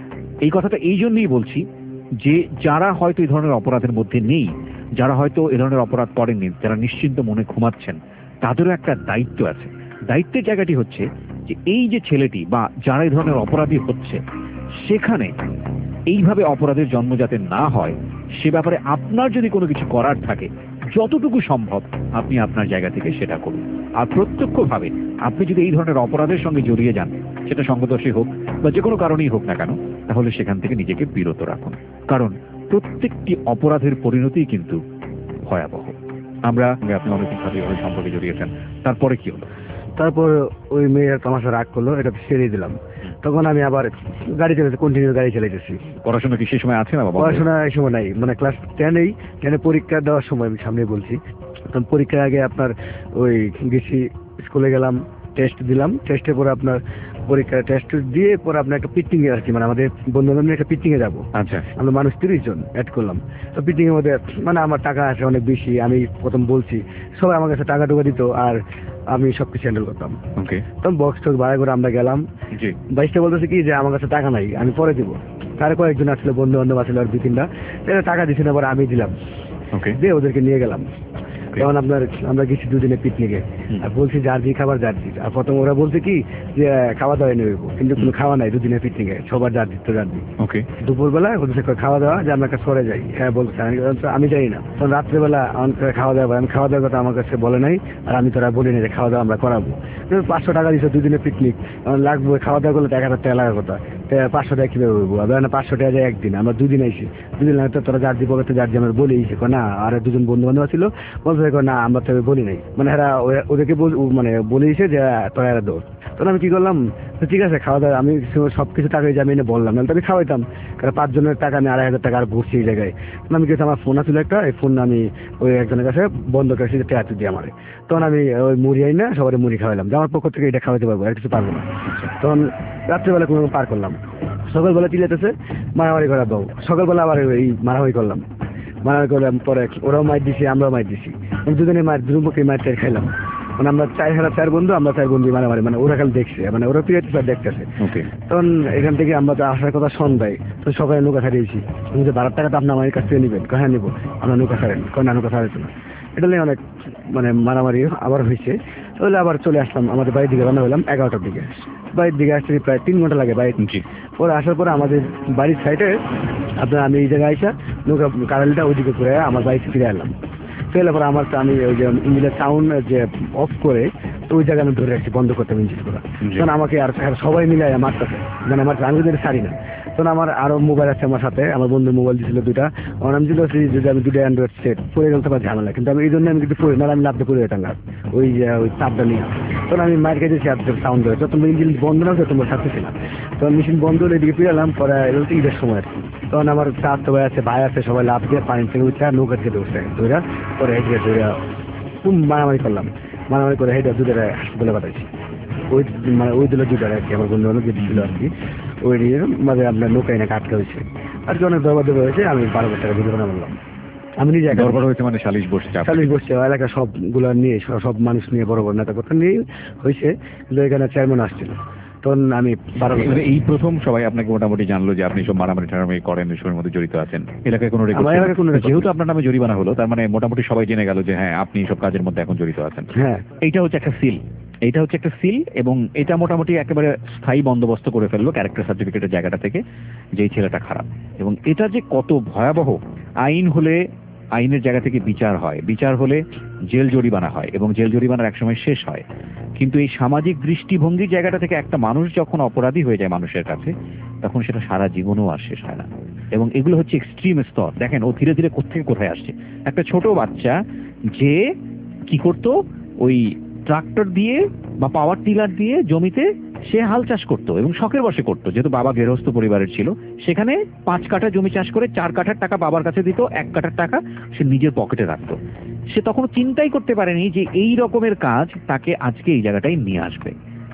এই কথাটা এই জন্যই বলছি যে যারা হয়তো এই ধরনের অপরাধের মধ্যে নেই, যারা হয়তো এ ধরনের অপরাধ করেননি, যারা নিশ্চিন্ত মনে ঘুমাচ্ছেন, তাদেরও একটা দায়িত্ব আছে। দায়িত্বের জায়গাটি হচ্ছে যে এই যে ছেলেটি বা যারা এই ধরনের অপরাধী হচ্ছে, সেখানে এইভাবে অপরাধের জন্ম যাতে না হয় সে ব্যাপারে আপনার যদি কোনো কিছু করার থাকে, যতটুকু সম্ভব আপনি আপনার জায়গা থেকে সেটা করুন। আর প্রত্যক্ষভাবে আপনি যদি এই ধরনের অপরাধের সঙ্গে জড়িয়ে যান, সেটা সঙ্গদোষী হোক বা যে কোনো কারণেই হোক না কেন, তাহলে সেখান থেকে নিজেকে বিরত রাখুন। কারণ প্রত্যেকটি অপরাধের পরিণতি কিন্তু ভয়াবহ। আমরা আপনি অনৈতিকভাবে ওই সম্পর্কে জড়িয়েছেন, তারপরে কি হলো? তারপর ওই মেয়ের আমার সাথে রাগ করলো, এটা ছেড়ে দিলাম। তখন আমি আবার গাড়ি চালাতে কন্টিনিউ গাড়ি চালাইতেছি। পড়াশোনা কি সেই সময় আছে না বাবা? পড়াশোনা এই সময় নাই, মানে ক্লাস টেনেই টেনে পরীক্ষা দেওয়ার সময় আমি সামনে বলছি। তখন পরীক্ষার আগে আপনার ওই গেছি স্কুলে গেলাম, টেস্ট দিলাম, টেস্টের পরে আপনার পরীক্ষা টেস্ট দিয়ে পরে আপনার একটা পিকনিক এ আসছি, মানে আমাদের বন্ধু বান্ধব নিয়ে একটা পিকনিক এ যাবো। আচ্ছা, আমরা মানুষ তিরিশ জন অ্যাড করলাম। তো পিকনিকের মধ্যে মানে আমার টাকা আছে অনেক বেশি, আমি প্রথম বলছি সবাই আমার কাছে টাকা টুকা দিত আর আমি সবকিছু হ্যান্ডেল করতাম। ওকে, তখন বক্স টক্স ভাড়া করে আমরা গেলাম। জি, বাইশটা বলতেছে কি যে আমার কাছে টাকা নাই, আমি পরে দিব। তার কয়েকজন আসলে বন্ধু বান্ধব আসলে আর দুই তিনটা টাকা দিচ্ছে না, পরে আমি দিলাম, ওকে, দিয়ে ওদেরকে নিয়ে গেলাম। যেমন আপনার আমরা গেছি দুদিনে পিকনিকে, আর বলছি যার জি খাবার যার জি। আর প্রথম ওরা বলছে কি যে খাওয়া দাওয়া এনে দেবো, কিন্তু কোনো খাওয়া নাই দুদিনের পিকনিকে, সবার যার দিত যার জি। ওকে, দুপুরবেলা ওদের খাওয়া দাওয়া যে আমরা একটা সরে যাই, হ্যাঁ বলছে, আমি জানি না। তখন রাত্রেবেলা আমার খাওয়া দাওয়া, আমি খাওয়া দাওয়ার কথা আমার কাছে বলে নাই, আর আমি তোরা বলি না যে খাওয়া দাওয়া আমরা করাবো। পাঁচশো টাকা দিচ্ছে দুদিনের পিকনিক, আমার লাগবে খাওয়া দাওয়া করলে এক হাজার টাকা লাগার কথা, পাঁচশো টাকা কিভাবে বলবো? না পাঁচশো টাকা যায় একদিন, আমরা দুদিন আইসি, দুদিন লাগে তো তোরা যার দিব যার যে আমরা বলেইছি না। আর দুজন বন্ধু বান্ধব ছিল বলছে না আমরা তো বলি নাই, মানে এরা ওদেরকে মানে বলেইছে যে তোরা এরা দোষ। তখন আমি কি করলাম, ঠিক আছে খাওয়া দাওয়া আমি সবকিছু টাকা আমি এনে বললাম, না আমি খাওয়াইতাম, কারণ পাঁচজনের টাকা আমি আড়াই হাজার টাকা আর ঘুরছি এই জায়গায়। আমি গেছি, আমার ফোন আছিল একটা, এই ফোন আমি ওই একজনের কাছে বন্ধ করেছি টাকা দিয়ে আমার। তখন আমি ওই মুড়ি আই না সবাই মুড়ি খাওয়াইলাম, যে আমার পক্ষ থেকে এটা খাওয়াইতে পারবো, আর কিছু পারবো না। তখন রাত্রেবেলা কোনো পার করলাম, সকালবেলা চিলেতেছে মারামারি করা দাও, সকালবেলা আবার এই মারামারি করলাম, মারামারি করলাম। পরে ওরাও মাইর দিছি, আমরাও মাইর দিছি, দুজনে মায়ের দুপক্ষে মায়ের চাই খাইলাম। মানে আমরা চার হাজার চার বন্ধু, আমরা চার বন্ধু মারামারি, মানে ওরা খালি দেখছে, মানে ওরা প্রিয় দেখতেছে। তখন এখান থেকে আমরা তো আসার কথা সন্ধ্যায়, তো সকালে নৌকা ছাড়িয়েছি, যে বারো টাকা তো আপনি আমার কাছ থেকে নেবেন, হ্যাঁ নিবো, আমরা নৌকা ছাড়েন, না নৌকা ছাড়াইতো না। এটা নিয়ে অনেক মানে মারামারি আবার হয়েছে। তাহলে আবার চলে আসলাম আমাদের বাড়ির দিকে, রান্না হলাম এগারোটার দিকে। বাড়ির দিকে আসতে প্রায় তিন ঘন্টা লাগে বাড়ির। পরে আসার পরে আমাদের বাড়ির সাইডে আপনার আমি এই জায়গায় আইসা নৌকা কারালিটা ওইদিকে ঘুরে আমার বাড়িতে ফিরে এলাম। ফেলে পরে আমার আমি ওই যে ইঞ্জিনের সাউন্ড যে অফ করে ওই জায়গায় আমি ধরে রাখছি, বন্ধ করতাম ইঞ্জিন করা। তখন আমাকে আর সবাই মিলে মারতেছে, মানে আমার আমি যদি ছাড়ি না। তখন আমার আরো মোবাইল আছে আমার সাথে, আমার বন্ধুর মোবাইল দিয়েছিল দুইটা, আমার আমি যদি যদি আমি দুটো অ্যান্ড্রয়েড সেট পড়ে গেলে তোমার ঝামেলা, কিন্তু আমি এই জন্য আমি কিন্তু পড়ি না, আমি লাভতে পড়ে যেতাম ওই ওই চাপটা নিয়ে। তখন আমি মার খেয়েছি আর সাউন্ড ধরে, তখন ইঞ্জিন বন্ধ না হচ্ছে তোমার সাথে ছিলাম। তখন মেশিন বন্ধ হলে এদিকে ফিরে এলাম, পরে ঈদের সময় আর কি। তখন আমার চার তো ভাই আছে, ভাই আছে, সবাই লাভ দিয়ে পানি থেকে উঠছে আর নৌকা থেকে উঠছে ধরে, পরে হেঁটে ধরে খুব মারামারি করলাম, মারামারি করে হেঁটে দুধের হাসপাতালে পাঠাইছি। ওই মানে ওই দিল দুধের আর কি, আমার বন্ধু বান্ধব যেটি ছিল আর কি, ওই নিয়ে মানে আপনার নৌকায় নাকি আটকা হয়েছে আর কি, অনেক দরবার দরবার হয়েছে। আমি বারো হাজার টাকা দুধ বানা বললাম, আমি নিজে দরবার হয়েছে মানে সালিশ বসছে, সালিশ বসছে এলাকা সবগুলো নিয়ে, সব মানুষ নিয়ে, বড় বড় নেতা কথা নিয়ে হয়েছে, কিন্তু এখানে চেয়ারম্যান আসছিল। তখন আমি এই প্রথম সবাই আপনাকে মোটামুটি জানলো যে আপনি সব মারামারি টারামারি করেন, এসবের মধ্যে জড়িত আছেন। এলাকায় কোনো রেকর্ড, যেহেতু আপনার নামে জরিমানা হলো, তার মানে মোটামুটি সবাই জেনে গেল যে হ্যাঁ আপনি সব কাজের মধ্যে এখন জড়িত আছেন। হ্যাঁ, এইটা হচ্ছে একটা সিল, এইটা হচ্ছে একটা সিল, এবং এটা মোটামুটি একেবারে স্থায়ী বন্দোবস্ত করে ফেললো ক্যারেক্টার সার্টিফিকেটের জায়গাটা থেকে যে এই ছেলেটা খারাপ। এবং এটা যে কত ভয়াবহ, আইন হলে আইনের জায়গা থেকে বিচার হয়, বিচার হলে জেল জরিমানা হয়, এবং জেল জরিমানার একসময় শেষ হয়। কিন্তু এই সামাজিক দৃষ্টিভঙ্গির জায়গাটা থেকে একটা মানুষ যখন অপরাধী হয়ে যায় মানুষের কাছে, তখন সেটা সারা জীবনও আর শেষ হয় না। এবং এগুলো হচ্ছে এক্সট্রিম স্তর। দেখেন ও ধীরে ধীরে কোথেকে কোথায় আসছে। একটা ছোট বাচ্চা যে কি করতো, ওই ট্রাক্টর দিয়ে বা পাওয়ার টিলার দিয়ে জমিতে সে হাল চাষ করতো, এবং শখের বসে করতো, যেহেতু বাবা গৃহস্থ পরিবারের ছিল। সেখানে পাঁচ কাঠা জমি চাষ করে চার কাঠার টাকা বাবার কাছে দিত, এক কাঠার টাকা সে নিজের পকেটে রাখতো। সে তখন চিন্তাই করতে পারেনি যে এই রকমের কাজ তাকে আজকে এই জায়গাটায় নিয়ে আসবে।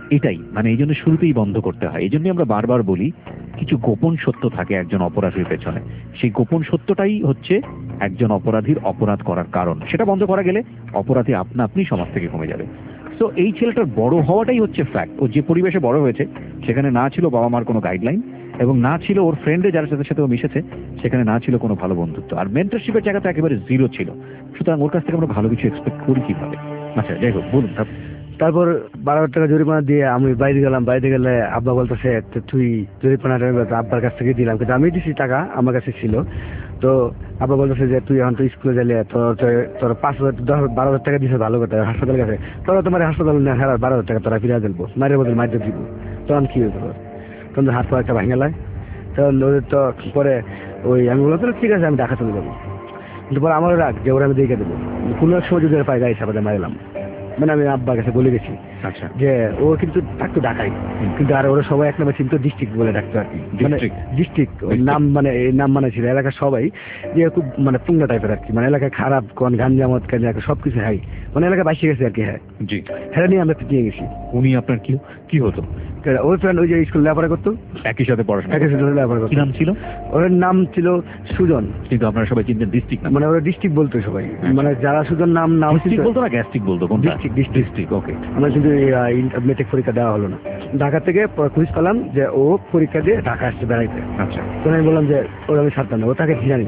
এটাই মানে এই জন্য শুরুতেই বন্ধ করতে হয়। এই জন্যই আমরা বারবার বলি কিছু গোপন সত্য থাকে একজন অপরাধীর পেছনে, সেই গোপন সত্যটাই হচ্ছে একজন অপরাধীর অপরাধ করার কারণ। সেটা বন্ধ করা গেলে অপরাধী আপনা আপনি সমাজ থেকে কমে যাবে। সো এই ছেলেটার বড় হওয়াটাই হচ্ছে ফ্যাক্ট। ও যে পরিবেশে বড় হয়েছে সেখানে না ছিল বাবা মার কোনো গাইডলাইন, এবং না ছিল ওর ফ্রেন্ডে যার সাথে সাথে ও মিশেছে সেখানে না ছিল কোনো ভালো বন্ধুত্ব, আর মেন্টরশিপের জায়গাটা একেবারে জিরো ছিল। সুতরাং ওর কাছ থেকে আমরা ভালো কিছু এক্সপেক্ট করি কিভাবে? আচ্ছা যাই হোক, বলুন। তারপর বারো হাজার টাকা জরিমানা দিয়ে আমি বাইরে গেলাম। বাইরে গেলে আব্বা বলতেছে তুই জরিমানাটা আব্বার কাছ থেকে দিলাম, কিন্তু আমি দিছি টাকা আমার কাছে ছিল। তো আব্বা বলতেছে যে তুই এখন তো স্কুলে গেলে তোর তোর পাঁচ হাজার দশ বারো হাজার টাকা দিছে ভালো কথা হাসপাতালের কাছে, তোরা তোমার হাসপাতাল না হারার বারো হাজার টাকা তোরা ফিরে দেবো, মায়ের বদল মায়ের দিব। তখন কি হতো, তখন হাত পা একটা ভাঙে লাই। তখন ওদের তো পরে ওই আমি বললাম ঠিক আছে আমি ঢাকা চলে যাবো, কিন্তু পরে আমারও রাগ যে ওরা আমি দেখে দেবো কোনো এক সময় যদি পাই গাড়ি সাপাতে মারলাম। মানে আমি আব্বার কাছে বলে গেছি যে ও কিন্তু থাকতো ঢাকায়, কিন্তু আর ওরা সবাই এক নামে চিন্তা ডিস্ট্রিক্ট বলে ডাকতো আর কি, মানে ডিস্ট্রিক্ট নাম, মানে এই নাম মানে ছিল এলাকার সবাই যে খুব মানে পুঙ্গা টাইপের আর কি, মানে এলাকায় খারাপ কোন গাঞ্জামত কাজে সবকিছু হাই, মানে এলাকায় বাইসে গেছে আর কি। হ্যাঁ জি, হ্যাঁ নিয়ে আমরা পিটিয়ে গেছি। উনি আপনার কি কি হতো? ওই ফ্রেন্ড ওই যে স্কুল লেখাপড়া করতো, একই সাথে পড়াশোনা, একই সাথে লেখাপড়া করতো। কি নাম ছিল ওর? নাম ছিল সুজন। কিন্তু আপনারা সবাই চিনতেন ডিস্ট্রিক্ট, মানে ওরা ডিস্ট্রিক্ট বলতো সবাই, মানে যারা সুজন নাম নাম ডিস্ট্রিক্ট বলতো না গ্যাস্ট্রিক বলতো? কোন ডিস্ট্রিক্ট? ডিস্ট্রিক্ট। ওকে, আমরা কিন্তু মেট্রিক পরীক্ষা দেওয়া হলো না, ঢাকা থেকে খুঁজ পেলাম যে ও পরীক্ষা দিয়ে ঢাকা আসছে বেড়াইতে। আচ্ছা, তখন আমি বললাম যে ওর আমি ছাড়তাম না, ও তাকে জিরানি,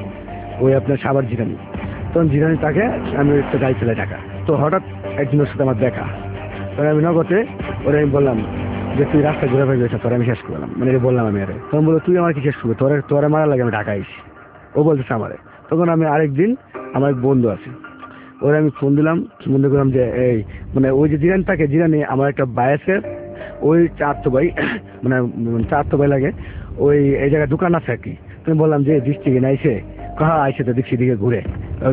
ওই আপনার সাবার জিরানি। তখন জিরানি তাকে আমি একটা গাড়ি চলে ঢাকা। তো হঠাৎ একজনের সাথে আমার দেখা, তখন আমি নগদে ওরা আমি বললাম যে তুই রাস্তা ঘুরে ফেলে গেছে, তোর আমি শেষ করলাম, মানে বললাম আমি আরে। তখন বললো তুই আমার কি শেষ করবো, তোর তোরা মারা লাগে আমি ঢাকা আইসি, ও বলতেছে আমারে। তখন আমি আরেকদিন আমার বন্ধু আছে ওরা আমি ফোন দিলাম, মনে করলাম যে এই মানে ওই যে জিরানি থাকে, জিরানি আমার একটা বায়াসের ওই চার তো ভাই, মানে চার তো ভাই লাগে, ওই এই জায়গায় দোকান আছে আর কি। তুমি বললাম যে ডিস্ট্রিক্টে আইসে, কাহা আইসে তো দেখছি দিকে ঘুরে,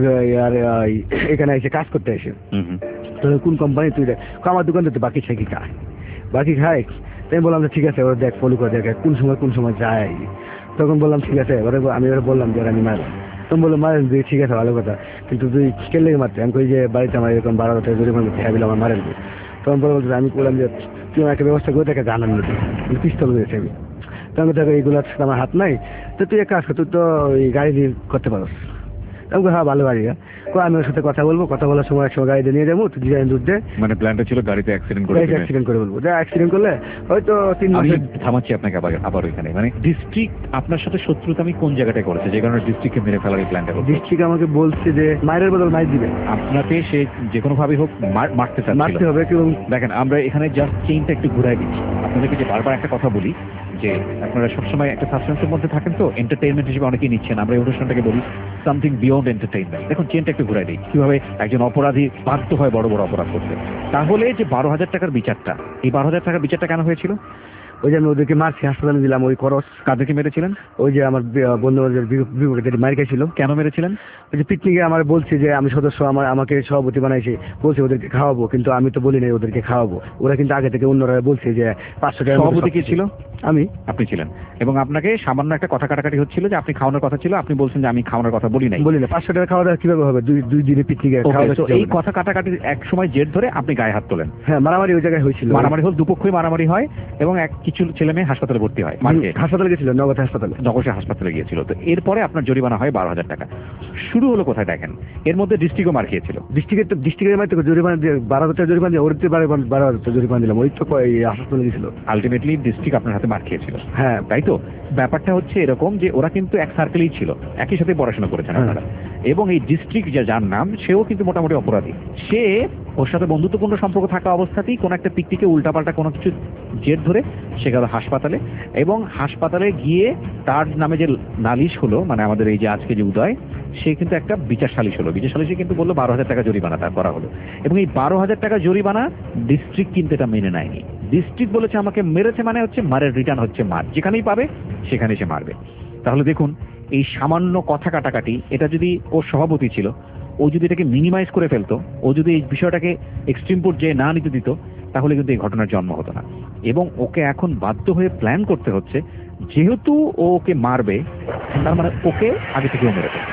আর এখানে এসে কাজ করতে এসে। তো কোন কোম্পানি? তুই দেখ আমার দোকান তো বাকি ছাকি খায়, বাকি খায়। তাই বললাম যে ঠিক আছে ওরা দেখ ফলো করে দেখ কোন সময় কোন সময় যায়। তখন বললাম ঠিক আছে, ওরা আমি ওরা বললাম যে আমি মারলাম। তুমি বললো মারেন তুই, ঠিক আছে ভালো কথা, কিন্তু তুই কে লেগে মারতে? আমি কই যে বাড়িতে আমার এরকম বারো হাজার জরিমানা হ্যাঁ দিলাম আমার মারেন। তখন বলবো আমি বললাম যে তুই আমার একটা ব্যবস্থা করে তাকে জানান নিতে, পিস্তল দিয়েছে আমি। তখন দেখো এইগুলোর সাথে আমার হাত নাই, তো তুই এক কাজ কর, তুই তো এই গাড়ি দিয়ে করতে পারস। আমাকে হ্যাঁ ভালো গাড়ি, আমি ওর সাথে কথা বলবো, কথা বলার সময় একসময় গাড়িতে নিয়ে যাবো, তুই ডিজাইন দুধ দে। মানে প্ল্যানটা ছিল গাড়িতে অ্যাক্সিডেন্ট করে অ্যাক্সিডেন্ট করে বলবো, যা অ্যাক্সিডেন্ট করলে হয়তো তিন মাস। থামাচ্ছি আপনাকে আবার আবার ওইখানে, মানে ডিস্ট্রিক্ট আপনার সাথে শত্রুতা আমি কোন জায়গাটায় করেছে যে কারণে ডিস্ট্রিক্টকে মেরে ফেলার এই প্ল্যানটা? ডিস্ট্রিক্ট আমাকে বলছে যে মায়ের বদল মাইর দিবে, আপনাকে সে যে কোনো ভাবে হোক মারতে চাচ্ছে, মারতে হবে। দেখেন আমরা এখানে জাস্ট চেইনটা একটু ঘুরাই দিচ্ছি আপনাদেরকে, যে বারবার একটা কথা বলি যে আপনারা সবসময় একটা সাসপেন্সের মধ্যে থাকেন, তো এন্টারটেইনমেন্ট হিসেবে অনেকেই নিচ্ছেন, আমরা এই অনুষ্ঠানটাকে বলি সামথিং বিয়ন্ড এন্টারটেইনমেন্ট। দেখুন চেনটা একটু ঘুরাই দিই, কিভাবে একজন অপরাধী বাধ্য হয় বড় বড় অপরাধ করতে। তাহলে যে বারো হাজার টাকার বিচারটা, এই বারো হাজার টাকার বিচারটা কেন হয়েছিল? ওই যে আমি ওদেরকে মারছি, হাসপাতালে দিলাম ওই খরচ। কাদেরকে মেরেছিলেন? ওই যে আমার বন্ধু বিপক্ষে মার খেয়েছিল। কেন মেরেছিলেন? ওই যে পিকনিকে আমার বলছে যে আমি সদস্য, আমার আমাকে সভাপতি বানাইছে, বলছে ওদেরকে খাওয়াবো, কিন্তু আমি তো বলি নাই ওদেরকে খাওয়াবো। ওরা কিন্তু আগে থেকে অন্যরা বলছে যে পাঁচশো টাকা। সভাপতি কি ছিল? আমি। আপনি ছিলেন, এবং আপনাকে সামান্য একটা কথা কাটাকাটি হচ্ছিল যে আপনি খাওয়ানোর কথা ছিল, আপনি বলছেন যে আমি খাওয়ানোর কথা বলি নাই। বলি না, পাঁচশো টাকা খাওয়া দাওয়া কিভাবে হবে? দুই দুই দিনে পিকনিকে খাওয়া। এই কথা কাটাকাটির এক সময় জেদ ধরে আপনি গায়ে হাত তোলেন। হ্যাঁ, মারামারি ওই জায়গায় হয়েছিল। মারামারি হল, দুপক্ষই মারামারি হয়, এবং এক কিছু ছেলে মেয়ে হাসপাতালে ভর্তি হয়। হাসপাতালে গেছিল, নগদ হাসপাতালে, নগদে হাসপাতালে গিয়েছিল। তো এরপরে আপনার জরিমানা হয় বারো হাজার টাকা। শুরু হলো কোথায় দেখেন, এর মধ্যে ডিস্ট্রিক্টও মার খেয়েছিল। ডিস্ট্রিক্টের তো ডিস্ট্রিক্টের মাধ্যমে জরিমানা দিয়ে বারো হাজার টাকা জরিমানা দিয়ে ওর বারো হাজার টাকা জরিমানা দিলাম, ওই তো হাসপাতালে গেছিল। আলটিমেটলি ডিস্ট্রিক্ট আপনার হাতে মার খেয়েছিল। হ্যাঁ তাই তো। ব্যাপারটা হচ্ছে এরকম যে ওরা কিন্তু এক সার্কেলেই ছিল, একই সাথে পড়াশোনা করেছেন আপনারা, এবং এই ডিস্ট্রিক্ট যে যার নাম, সেও কিন্তু মোটামুটি অপরাধী। সে ওর সাথে বন্ধুত্বপূর্ণ সম্পর্ক থাকা অবস্থাতেই কোনো একটা পিকনিকে উল্টাপাল্টা কোনো কিছু জেদ ধরে সে গেল হাসপাতালে, এবং হাসপাতালে গিয়ে তার নামে যে নালিশ হলো, মানে আমাদের এই যে আজকে যে উদয়, সে কিন্তু একটা বিচার সালিশ হলো। বিচার সালিশে কিন্তু বললো বারো হাজার টাকা জরিমানা তার করা হলো, এবং এই বারো হাজার টাকা জরিমানা ডিস্ট্রিক্ট কিন্তু এটা মেনে নেয়নি। ডিস্ট্রিক্ট বলেছে আমাকে মেরেছে, মানে হচ্ছে মারের রিটার্ন হচ্ছে মার, যেখানেই পাবে সেখানেই সে মারবে। তাহলে দেখুন এই সামান্য কথা কাটাকাটি, এটা যদি ওর সভাপতি ছিল, ও যদি এটাকে মিনিমাইজ করে ফেলতো, ও যদি এই বিষয়টাকে এক্সট্রিম পর্যায়ে না নিতে দিত, তাহলে কিন্তু এই ঘটনার জন্ম হতো না। এবং ওকে এখন বাধ্য হয়ে প্ল্যান করতে হচ্ছে, যেহেতু ও ওকে মারবে, তার মানে ওকে আগে থেকেও মেরে ফেলবে।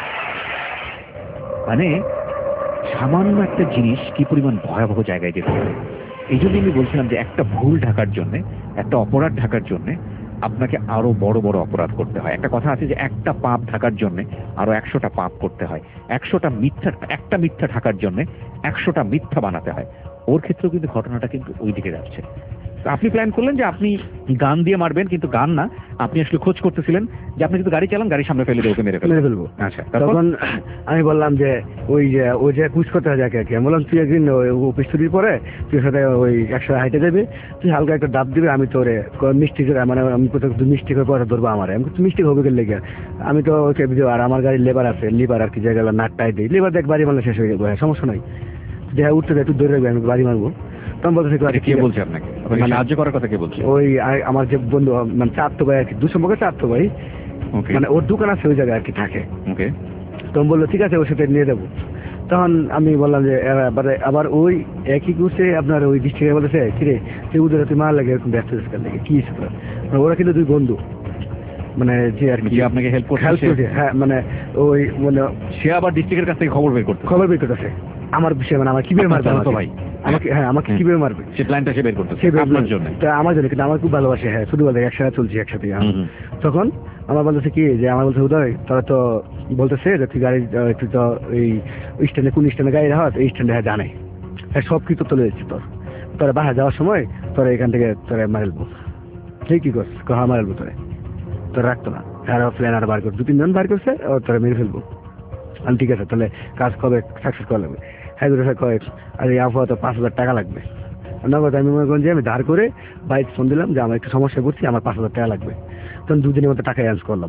মানে সামান্য একটা জিনিস কি পরিমাণ ভয়াবহ জায়গায় যেতে পারে। এই জন্য আমি বলছিলাম যে একটা ভুল ঢাকার জন্য, একটা অপরাধ ঢাকার জন্য আপনাকে আরো বড় বড় অপরাধ করতে হয়। একটা কথা আছে যে একটা পাপ ঢাকার জন্য আরো একশোটা পাপ করতে হয়, একশোটা মিথ্যা, একটা মিথ্যা ঢাকার জন্য একশোটা মিথ্যা বানাতে হয়। ওর ক্ষেত্রেও কিন্তু ঘটনাটা কিন্তু ওই দিকে যাচ্ছে। তো আপনি প্ল্যান করলেন যে আপনি গান দিয়ে মারবেন, কিন্তু গান না, আপনি আসলে খোঁজ করতেছিলেন যে আপনি কিন্তু গাড়ি চালান, গাড়ির সামনে ফেলে দিয়ে ওকে মেরে মেরে ফেলবেন। ফেলবো। আচ্ছা, তখন তখন আমি বললাম যে ওই যে ওই যে পুশ করতে হয় যাকে, আমি বললাম তুই একদিন অফিস ছুটির পরে তুই সাথে ওই একসাথে হাইটে দেবে, তুই হালকা একটা ডাব দিবে, আমি তোরে মিষ্টি করে, মানে আমি কোথাও মিষ্টি করে পরে ধরবো আমার, আমি তুই মিষ্টি হবে গেলে লেগে, আমি তো ওকে ভিডিও, আর আমার গাড়ির লেবার আছে, লিভার আর কি জায়গা নাটটাই দিই, লিভার দেখ বাড়ি মারলে শেষ হয়ে যাবে, সমস্যা নাই, যে উঠতে দেয় তুই ধরে রাখবি, আমি বাড়ি মারবো। তখন বলতেছে কে বলছে আপনাকে আপনাকে সাহায্য করার কথা? কে বলছে? ওই আমার যে বন্ধু, মানে চার তো ভাই আর কি, দু সম্পর্কে চার তো ভাই, ওকে, মানে ওর দোকান আছে ওই জায়গায় আর কি থাকে। ওকে, তখন বললো ঠিক আছে ওর সাথে নিয়ে দেবো। তখন আমি বললাম যে এবারে আবার ওই একই করছে আপনার ওই ডিস্ট্রিক্টে বলেছে কিরে তুই উদরে তুই মার লাগে এরকম ব্যস্ত লাগে কি হিসেবে, মানে ওরা কিন্তু দুই বন্ধু, মানে যে আর কি আপনাকে হেল্প করছে, হেল্প করছে। হ্যাঁ, মানে ওই মানে সে আবার ডিস্ট্রিক্টের কাছ থেকে খবর বের করতে খবর বের করতেছে আমার বিষয়ে, মানে আমার কিভাবে মারবে তো ভাই, আমাকে, হ্যাঁ আমাকে কিভাবে মারবে সে প্ল্যানটা সে বের করতেছে সে বের আপনার জন্য। তা আমার জন্য, কিন্তু আমার খুব ভালোবাসে, হ্যাঁ শুধু বলতে একসাথে চলছি একসাথে। তখন আমার বলতেছে কি যে আমার বলছে উদয় তারা তো বলতেছে যে তুই গাড়ি তুই তো এই স্ট্যান্ডে কোন স্ট্যান্ডে গাড়ি রাখা, এই স্ট্যান্ডে হ্যাঁ জানে, হ্যাঁ সব কিছু তুলে দিচ্ছি তোর, তোরা বাসা যাওয়ার সময় তোরা এখান থেকে তোরা মারেলবো। ঠিক কি করছিস? কহা মারেলবো তোরে, তোর রাখতো না, আর প্ল্যান আর বার করছে, দু তিনজন বার করছে, ও তোরা মেরে ফেলবো। আমি ঠিক আছে তাহলে কাজ কবে সাকসেস করা লাগবে? হ্যাঁ দুটো কয়েক, আর এই আবহাওয়া তো পাঁচ হাজার টাকা লাগবে নগদ। আমি মনে করেন যে আমি ধার করে বাইক ফোন দিলাম যে আমার একটু সমস্যা করছি, আমার পাঁচ হাজার টাকা লাগবে। তখন দুদিনের মধ্যে টাকা অ্যারেঞ্জ করলাম,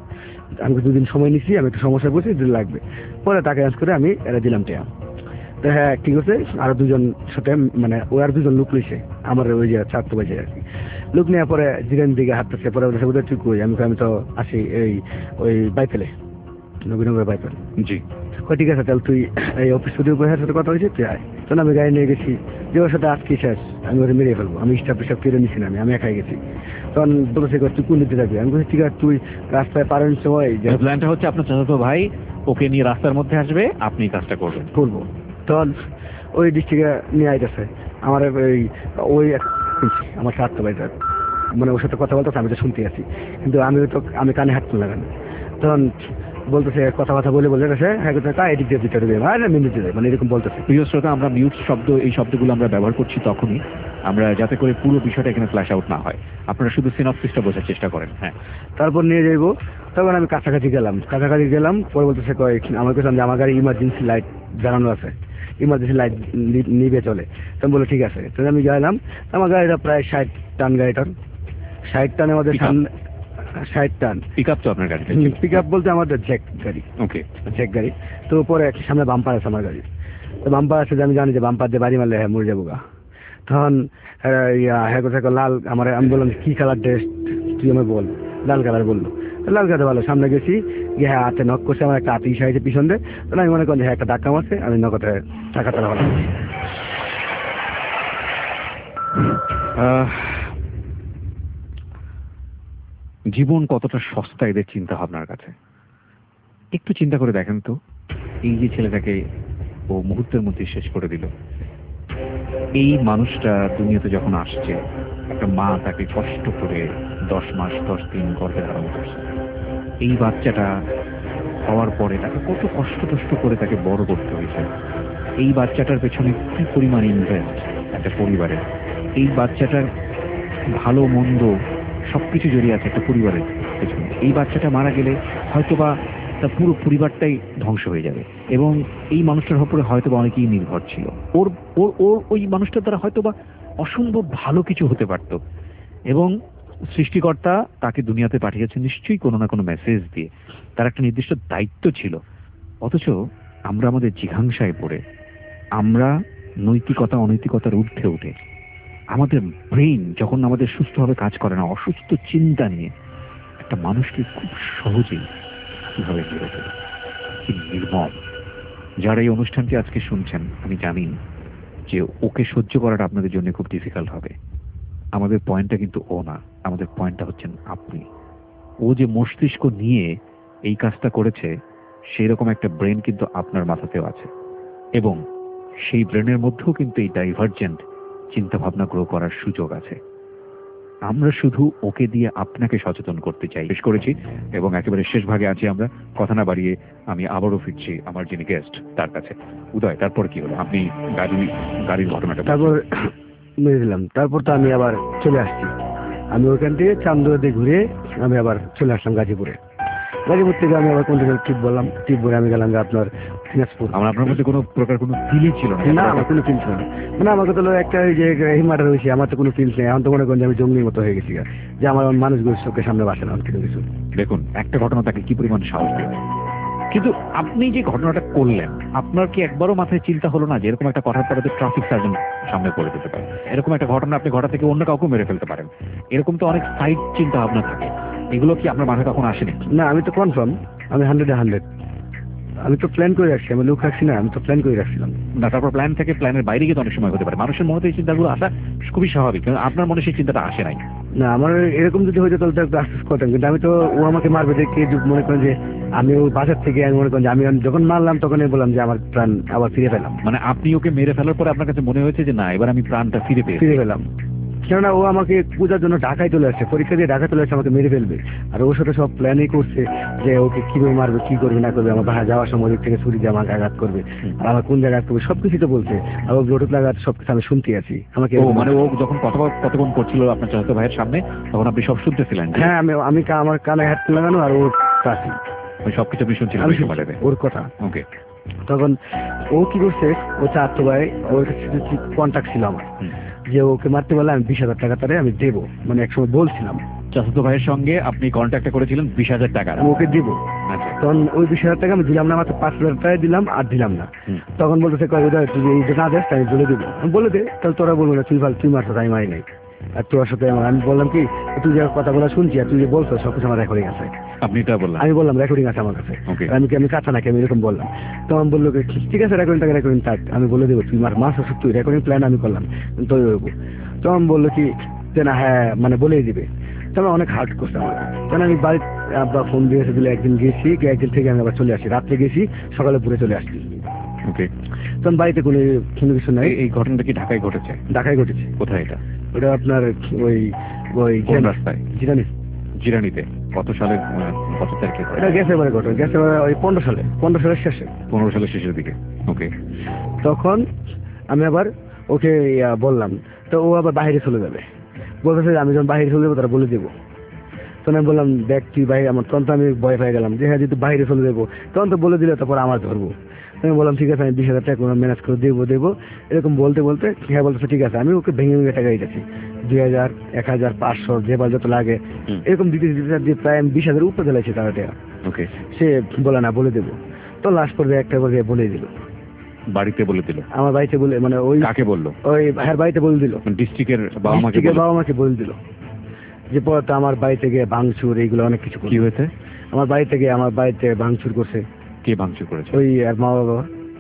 আমি দুদিন সময় নিচ্ছি, আমি একটু সমস্যা করছি, দুদিন লাগবে, পরে টাকা অ্যারেঞ্জ করে আমি এটা দিলাম টাকা। তো হ্যাঁ ঠিক আছে, আরো দুজন সাথে মানে ও আর দুজন লোক লইছে আমার ওই যে ছাত্র বাজে আর কি, লোক নেওয়ার পরে জিরান দিকে হাঁটতেছে, পরে বলছে বোধহয় তুই কই, আমি আমি তো আসি এই ওই বাইপেলে, নবীনগর বাইপেল। জি, ঠিক আছে তাহলে তুই এই অফিস প্রতি উপহার সাথে কথা হয়েছে তুই আয়। তখন আমি গাড়ি নিয়ে গেছি, যে ওর সাথে আজকে শেষ, আমি ওকে মেরে ফেলবো, আমি স্টাফ পিসাব ফিরে নিচ্ছি না, আমি আমি একাই গেছি। তখন বলেছে তুই কোন দিতে যাবি, আমি বলছি ঠিক আছে তুই রাস্তায় পারেন সময় যে প্ল্যানটা হচ্ছে আপনার চাচাতো ভাই ওকে নিয়ে রাস্তার মধ্যে আসবে, আপনি কাজটা করবেন করবো। তখন ওই ডিস্ট্রিক্টে নিয়ে আইতেছে আমার ওই ওই আমার স্বার্থ ভাইটা, মানে ওর সাথে কথা বলতেছে, আমি তো শুনতে আছি, কিন্তু আমি তো আমি কানে হাত তুলে লাগানো। তখন বলতেছে কথা কথা বলে বলে গেছে হ্যাঁ তাই এদিক দিয়ে ভিতরে দেবে, আর মিনিট দেবে, মানে এরকম বলতেছে। প্রিয় শ্রোতা, আমরা মিউট শব্দ এই শব্দগুলো আমরা ব্যবহার করছি তখনই আমরা যাতে করে পুরো বিষয়টা এখানে ফ্ল্যাশ আউট না হয়, আপনারা শুধু সিনপসিসটা বোঝার চেষ্টা করেন। হ্যাঁ, তারপর নিয়ে যাইবো, তখন আমি কাছাকাছি গেলাম, কাছাকাছি গেলাম পরে বলতেছে কয়েক আমার কাছে যে আমার গাড়ি ইমার্জেন্সি লাইট জ্বালানো আছে, ইমার্জেন্সি লাইট নিবে চলে। তখন বলে ঠিক আছে, তাহলে আমি গেলাম, আমার গাড়িটা প্রায় ষাট টান, গাড়িটার ষাট টানের মধ্যে সামনে ষাট টান পিক আপ তো আপনার গাড়ি? পিক আপ বলতে আমাদের জ্যাক গাড়ি। ওকে, জ্যাক গাড়ি। তো পরে সামনে বাম্পার আছে আমার গাড়ি, তো বাম্পার আছে যে আমি জানি যে বাম্পার দিয়ে বাড়ি মারলে হ্যাঁ মরে যাবো গা। তখন হ্যাঁ কোথায় লাল আমার, আমি বললাম কি কালার ড্রেস তুই আমার বল, লাল কালার বললো, লাল কালার ভালো। সামনে গেছি গিয়ে হ্যাঁ হাতে নক করছে, আমার একটা হাতি সাইডে পিছন দেয়, তাহলে আমি মনে করেন হ্যাঁ একটা ধাক্কা মারছে, আমি নগদে টাকা টাকা ভালো। জীবন কতটা সস্তা এদের চিন্তা ভাবনার কাছে। একটু চিন্তা করে দেখেন তো, এই যে ছেলেটাকে ও মুহূর্তের মধ্যে শেষ করে দিল, এই মানুষটা দুনিয়াতে যখন আসছে, একটা মা তাকে কষ্ট করে দশ মাস দশ দিন গর্ভে ধারণ করছে, এই বাচ্চাটা হওয়ার পরে তাকে কত কষ্ট কষ্ট করে তাকে বড় করতে হয়েছে, এই বাচ্চাটার পেছনে কি পরিমাণ ইনভেস্ট একটা পরিবারের, এই বাচ্চাটার ভালো মন্দ সবকিছু জড়িয়ে আছে একটা পরিবারের পেছনে। এই বাচ্চাটা মারা গেলে হয়তোবা তার পুরো পরিবারটাই ধ্বংস হয়ে যাবে, এবং এই মানুষটার উপরে হয়তোবা অনেকেই নির্ভর ছিল, ওর ওর ওর ওই মানুষটার দ্বারা হয়তোবা অসম্ভব ভালো কিছু হতে পারত, এবং সৃষ্টিকর্তা তাকে দুনিয়াতে পাঠিয়েছে নিশ্চয়ই কোনো না কোনো মেসেজ দিয়ে, তার একটা নির্দিষ্ট দায়িত্ব ছিল। অথচ আমরা আমাদের জিঘাংসায় পড়ে, আমরা নৈতিকতা অনৈতিকতার ঊর্ধ্বে উঠে, আমাদের ব্রেইন যখন আমাদের সুস্থভাবে কাজ করে না, অসুস্থ চিন্তা নিয়ে একটা মানুষকে খুব সহজেই কিভাবে মেরে ফেলে, কি নির্মম। যারা এই অনুষ্ঠানটি আজকে শুনছেন, আমি জানি যে ওকে সহ্য করাটা আপনাদের জন্য খুব ডিফিকাল্ট হবে। আমাদের পয়েন্টটা কিন্তু ও না, আমাদের পয়েন্টটা হচ্ছেন আপনি। ও যে মস্তিষ্ক নিয়ে এই কাজটা করেছে, সেই রকম একটা ব্রেন কিন্তু আপনার মাথাতেও আছে, এবং সেই ব্রেনের মধ্যেও কিন্তু এই ডাইভার্জেন্ট চিন্তা ভাবনা গ্রো করার সুযোগ আছে। আমরা শুধু ওকে দিয়ে আপনাকে সচেতন করতে চাই। শেষ করেছি এবং একেবারে শেষ ভাগে আছি আমরা। কথা না বাড়িয়ে আমি আবারও ফিরছি আমার যিনি গেস্ট তার কাছে। উদয়, তারপর কি হলো? আপনি গাড়ি গাড়ির ঘটনাটা তারপর মেরে দিলাম। তারপর তো আমি আবার চলে আসছি। আমি ওইখান থেকে চান্দুয়াতে ঘুরে আমি আবার চলে আসলাম গাজীপুরে। গাজীপুর থেকে আমি আবার কন্টিনিউ ট্রিপ বললাম। ট্রিপ বলে আমি গেলাম আপনার দিনাজপুর। আমার আপনার মধ্যে কোনো প্রকার কোনো ফিলই ছিল না? না, আমার কোনো ফিল ছিল না। মানে আমাকে তো একটা ওই যে হিমাটা রয়েছে, আমার তো কোনো ফিল নেই। এখন তো মনে করেন যে আমি জঙ্গলির মতো হয়ে গেছি, যে আমার মানুষগুলো চোখের সামনে বাসে না কিছু কিছু। দেখুন, একটা ঘটনা তাকে কি পরিমাণ সাহস দেয়। কিন্তু আপনি যে ঘটনাটা করলেন, আপনার কি একবারও মাথায় চিন্তা হলো না যে এরকম একটা কথার পরে তো ট্রাফিক সার্জন সামনে পড়ে দিতে পারে, এরকম একটা ঘটনা আপনি ঘটা থেকে অন্য কাউকে মেরে ফেলতে পারেন, এরকম তো অনেক সাইড চিন্তা ভাবনা থাকে, এগুলো কি আপনার মাথায় কখন আসেনি? না, আমি তো কনফার্ম, আমি হান্ড্রেডে হান্ড্রেড আমি তো প্ল্যান করে রাখছি, আমি লোক রাখছি না, আমি তো প্ল্যান করে রাখছিলাম। না, তারপর প্ল্যান থেকে প্ল্যানের বাইরে গিয়ে তো অনেক সময় হতে পারে। মানুষের মনে এই চিন্তাগুলো আসা খুবই স্বাভাবিক, কিন্তু আপনার মনে সেই চিন্তাটা আসে নাই। না, আমার এরকম যদি হইতো তাহলে তো একটু আশ্বাস করতাম, কিন্তু আমি তো ও আমাকে মারবে দেখে মনে করেন যে আমি ওই বাজার থেকে আমি মনে করেন যে আমি যখন মারলাম তখনই বললাম যে আমার প্রাণ আবার ফিরে পেলাম। মানে আপনি ওকে মেরে ফেলার পরে আপনার কাছে মনে হয়েছে যে না, এবার আমি প্রাণটা ফিরে পেয়ে ফিরে পেলাম। কেননা ও আমাকে পূজার জন্য ঢাকায় চলে আসছে, পরীক্ষা দিয়ে ঢাকায় চলে আসছে, আমাকে মেরে ফেলবে। আর ওর সাথে সব প্ল্যানই করছে যে ওকে কিভাবে মারবে, কি করবে না করবে, আমার বাসা যাওয়ার সময় দিক থেকে ছুরি দিয়ে আমাকে আঘাত করবে, আর আমার কোন জায়গায় করবে সবকিছু তো বলছে। আর ও ব্লুটুথ লাগাত সবকিছু আমি শুনতে আছি। আমাকে ও মানে ও যখন কথা কথোপকথন করছিল আপনার চাচাতো ভাইয়ের সামনে, তখন আপনি সব শুনতেছিলেন? হ্যাঁ, আমি আমি কা- আমার কানে হেডফোন লাগানো আর ওর কাছে ওই সবকিছু আপনি শুনছিলেন আমি ওই শুনছি সময়টাতে? ওর কথা। ওকে। তখন ও কি করছে, ও চাচাতো ভাই ওর কাছে কন্ট্যাক্ট ছিল আমার, যে ওকে মারতে পারলে আমি বিশ হাজার টাকা তারে আমি দেবো, মানে একসময় বলছিলাম। চাচাতো ভাইয়ের সঙ্গে আপনি কন্ট্যাক্টটা করেছিলেন বিশ হাজার টাকা? আমি ওকে দেবো। আচ্ছা। তখন ওই বিশ হাজার টাকা আমি দিলাম না, মাত্র পাঁচ হাজার টাকা দিলাম আর দিলাম না। তখন বলতেছে কয় উদয় তুই এই যে না দেশ আমি বলে দেবো। আমি বলে দে, তাহলে তোরা বলবো না তুই ভাল তুই মারছো আমি মারি নাই। আর তোর সাথে আমার আমি বললাম কি তুই যে কথাগুলো শুনছি আর তুই যে বলছো সবকিছু আমার রেকর্ডিং আছে। আপনি এটা বললেন? আমি বললাম রেকর্ডিং আছে আমার কাছে। ওকে। আমি কি আমি কাঁচা নাকি, আমি এরকম বললাম। তখন বললো কি ঠিক আছে রেকর্ডিং টাকা রেকর্ডিং থাক, আমি বলে দেবো তুই মার মাস ওষুধ তুই রেকর্ডিং প্ল্যান আমি করলাম তো দেবো। তখন বললো কি যে না হ্যাঁ মানে বলেই দিবে। তখন অনেক হার্ট করছে আমার, কারণ আমি বাড়ি আব্বা ফোন দিয়েছে দিলে একদিন গেছি, একদিন থেকে আমি আবার চলে আসি, রাত্রে গেছি সকালে পুরে চলে আসছি। ওকে। তখন বাড়িতে কোনো কোনো কিছু নাই। এই ঘটনাটা কি ঢাকায় ঘটেছে? ঢাকায় ঘটেছে। কোথায় এটা? ওটা আপনার ওই ওই কোন রাস্তায়? জিরানি। জিরানিতে? কত সালে, কত তারিখে? এটা গেছে এবারে ঘটনা, গেছে ওই পনেরো সালে পনেরো সালের শেষে। পনেরো সালের শেষের দিকে। ওকে। তখন আমি আবার ওকে ইয়া বললাম, তো ও আবার বাইরে চলে যাবে, বলতেছে আমি যখন বাইরে চলে যাবো তারা বলে দেবো। তখন আমি বললাম দেখ তুই বাইরে আমার, তখন তো আমি ভয় পেয়ে গেলাম যে হ্যাঁ যদি বাইরে চলে যাবো তখন তো বলে দিলে তারপর আমার ধরবো। আমি বললাম ঠিক আছে আমি বিশ হাজার টাকা ম্যানেজ করে দেবো দেবো এরকম বলতে বলতে হ্যাঁ বলতেছে ঠিক আছে। আমি ওকে ভেঙে ভেঙে টাকা দিতেছি, দুই হাজার এক হাজার পাঁচশো যে বার যত লাগে এরকম দিতে দিতে দিয়ে প্রায় আমি বিশ হাজার উপরে দিলাইছি তারা টাকা। ওকে। সে বলে না বলে দেবো, তো লাস্ট পর্যায়ে একটা পর্যায়ে বলে দিল। বাড়িতে বলে দিল? আমার বাড়িতে বলে মানে ওই কাকে বললো? ওই ভাইয়ের বাড়িতে বলে দিল, ডিস্ট্রিক্টের বাবা মাকে? বাবা মাকে বলে দিল। যে পর তো আমার বাড়ি থেকে ভাঙচুর এইগুলো অনেক কিছু। কি হয়েছে? আমার বাড়ি থেকে আমার বাড়িতে ভাঙচুর করছে। কে ভাঙচুর করেছে? ওই আর মা বাবা।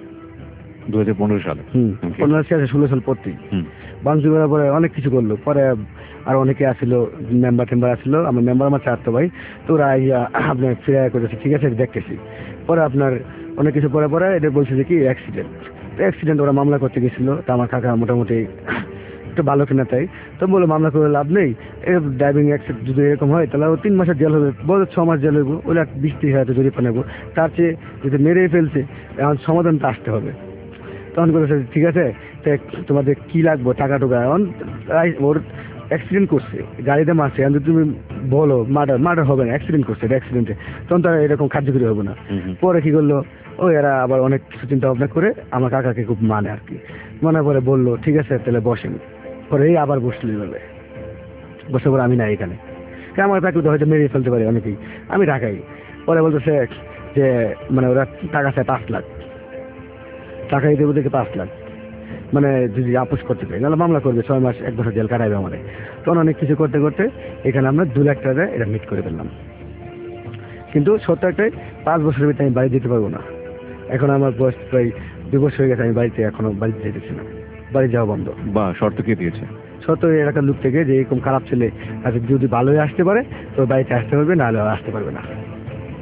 দু হাজার পনেরো সালে? হম পনেরো সালে ষোলো সাল পড়তেই ভাঙচুর করার পরে অনেক কিছু করলো। পরে আর অনেকে আসলো, মেম্বার টেম্বার আসলো, আমার মেম্বার আমার চারতো ভাই, তো ওরা আপনার ফিরে করেছে ঠিক আছে দেখতেছি। পরে আপনার অনেক কিছু পরে পরে এটা বলছে যে কি অ্যাক্সিডেন্ট অ্যাক্সিডেন্ট ওরা মামলা করতে গেছিল। তা আমার কাকা মোটামুটি একটু ভালো কিনা তাই তো বলে মামলা করে লাভ নেই, ড্রাইভিং অ্যাক্সিডেন্ট যদি এরকম হয় তাহলে ও তিন মাসের জেল হবে, বলে ছ মাস জেল হইব, ওরা বিশ ত্রিশ হাজার জরিপা নেবো, তার চেয়ে যদি মেরে ফেলছে এখন সমাধানটা আসতে হবে। তখন বলেছে ঠিক আছে তোমাদের কি লাগবে টাকা টুকা, এখন ওর অ্যাক্সিডেন্ট করছে গাড়িতে মারছে, এখন যদি তুমি বলো মার্ডার মার্ডার হবে না, অ্যাক্সিডেন্ট করছে এটা অ্যাক্সিডেন্টে, তখন তারা এরকম কার্যকরী হবে না। পরে কি করলো ও এরা আবার অনেক কিছু চিন্তা ভাবনা করে আমার কাকাকে খুব মানে আর কি, মনে পরে বললো ঠিক আছে তাহলে বসেন। পরে এই আবার বসলে বলে বসে পরে আমি না এখানে আমার চাকরি তো হয়তো মেরে ফেলতে পারি অনেকেই, আমি ঢাকাই। পরে বলতেছে যে মানে ওরা টাকা চায় পাঁচ লাখ টাকা দিতে ওদেরকে পাঁচ লাখ মানে যদি আপোষ করতে চাই নাহলে মামলা করবে, ছয় মাস এক বছর জেল কাটাইবে আমাদের। তখন অনেক কিছু করতে করতে এখানে আমরা দু লাখ টাকা এটা মিট করে ফেললাম। কিন্তু সত্য একটাই পাঁচ বছরের ভিতরে আমি বাড়ি যেতে পারবো না। এখন আমার বয়স প্রায় দুই বছর হয়ে গেছে, আমি বাড়িতে এখনো বাড়িতে যেতেছি না, বাড়ি যাওয়া বন্ধ। বা শর্ত কে দিয়েছে? শর্ত এলাকার লোক থেকে যে এরকম খারাপ ছেলে আচ্ছা যদি ভালোই আসতে পারে তো বাড়িতে আসতে পারবে, নাহলে আসতে পারবে না।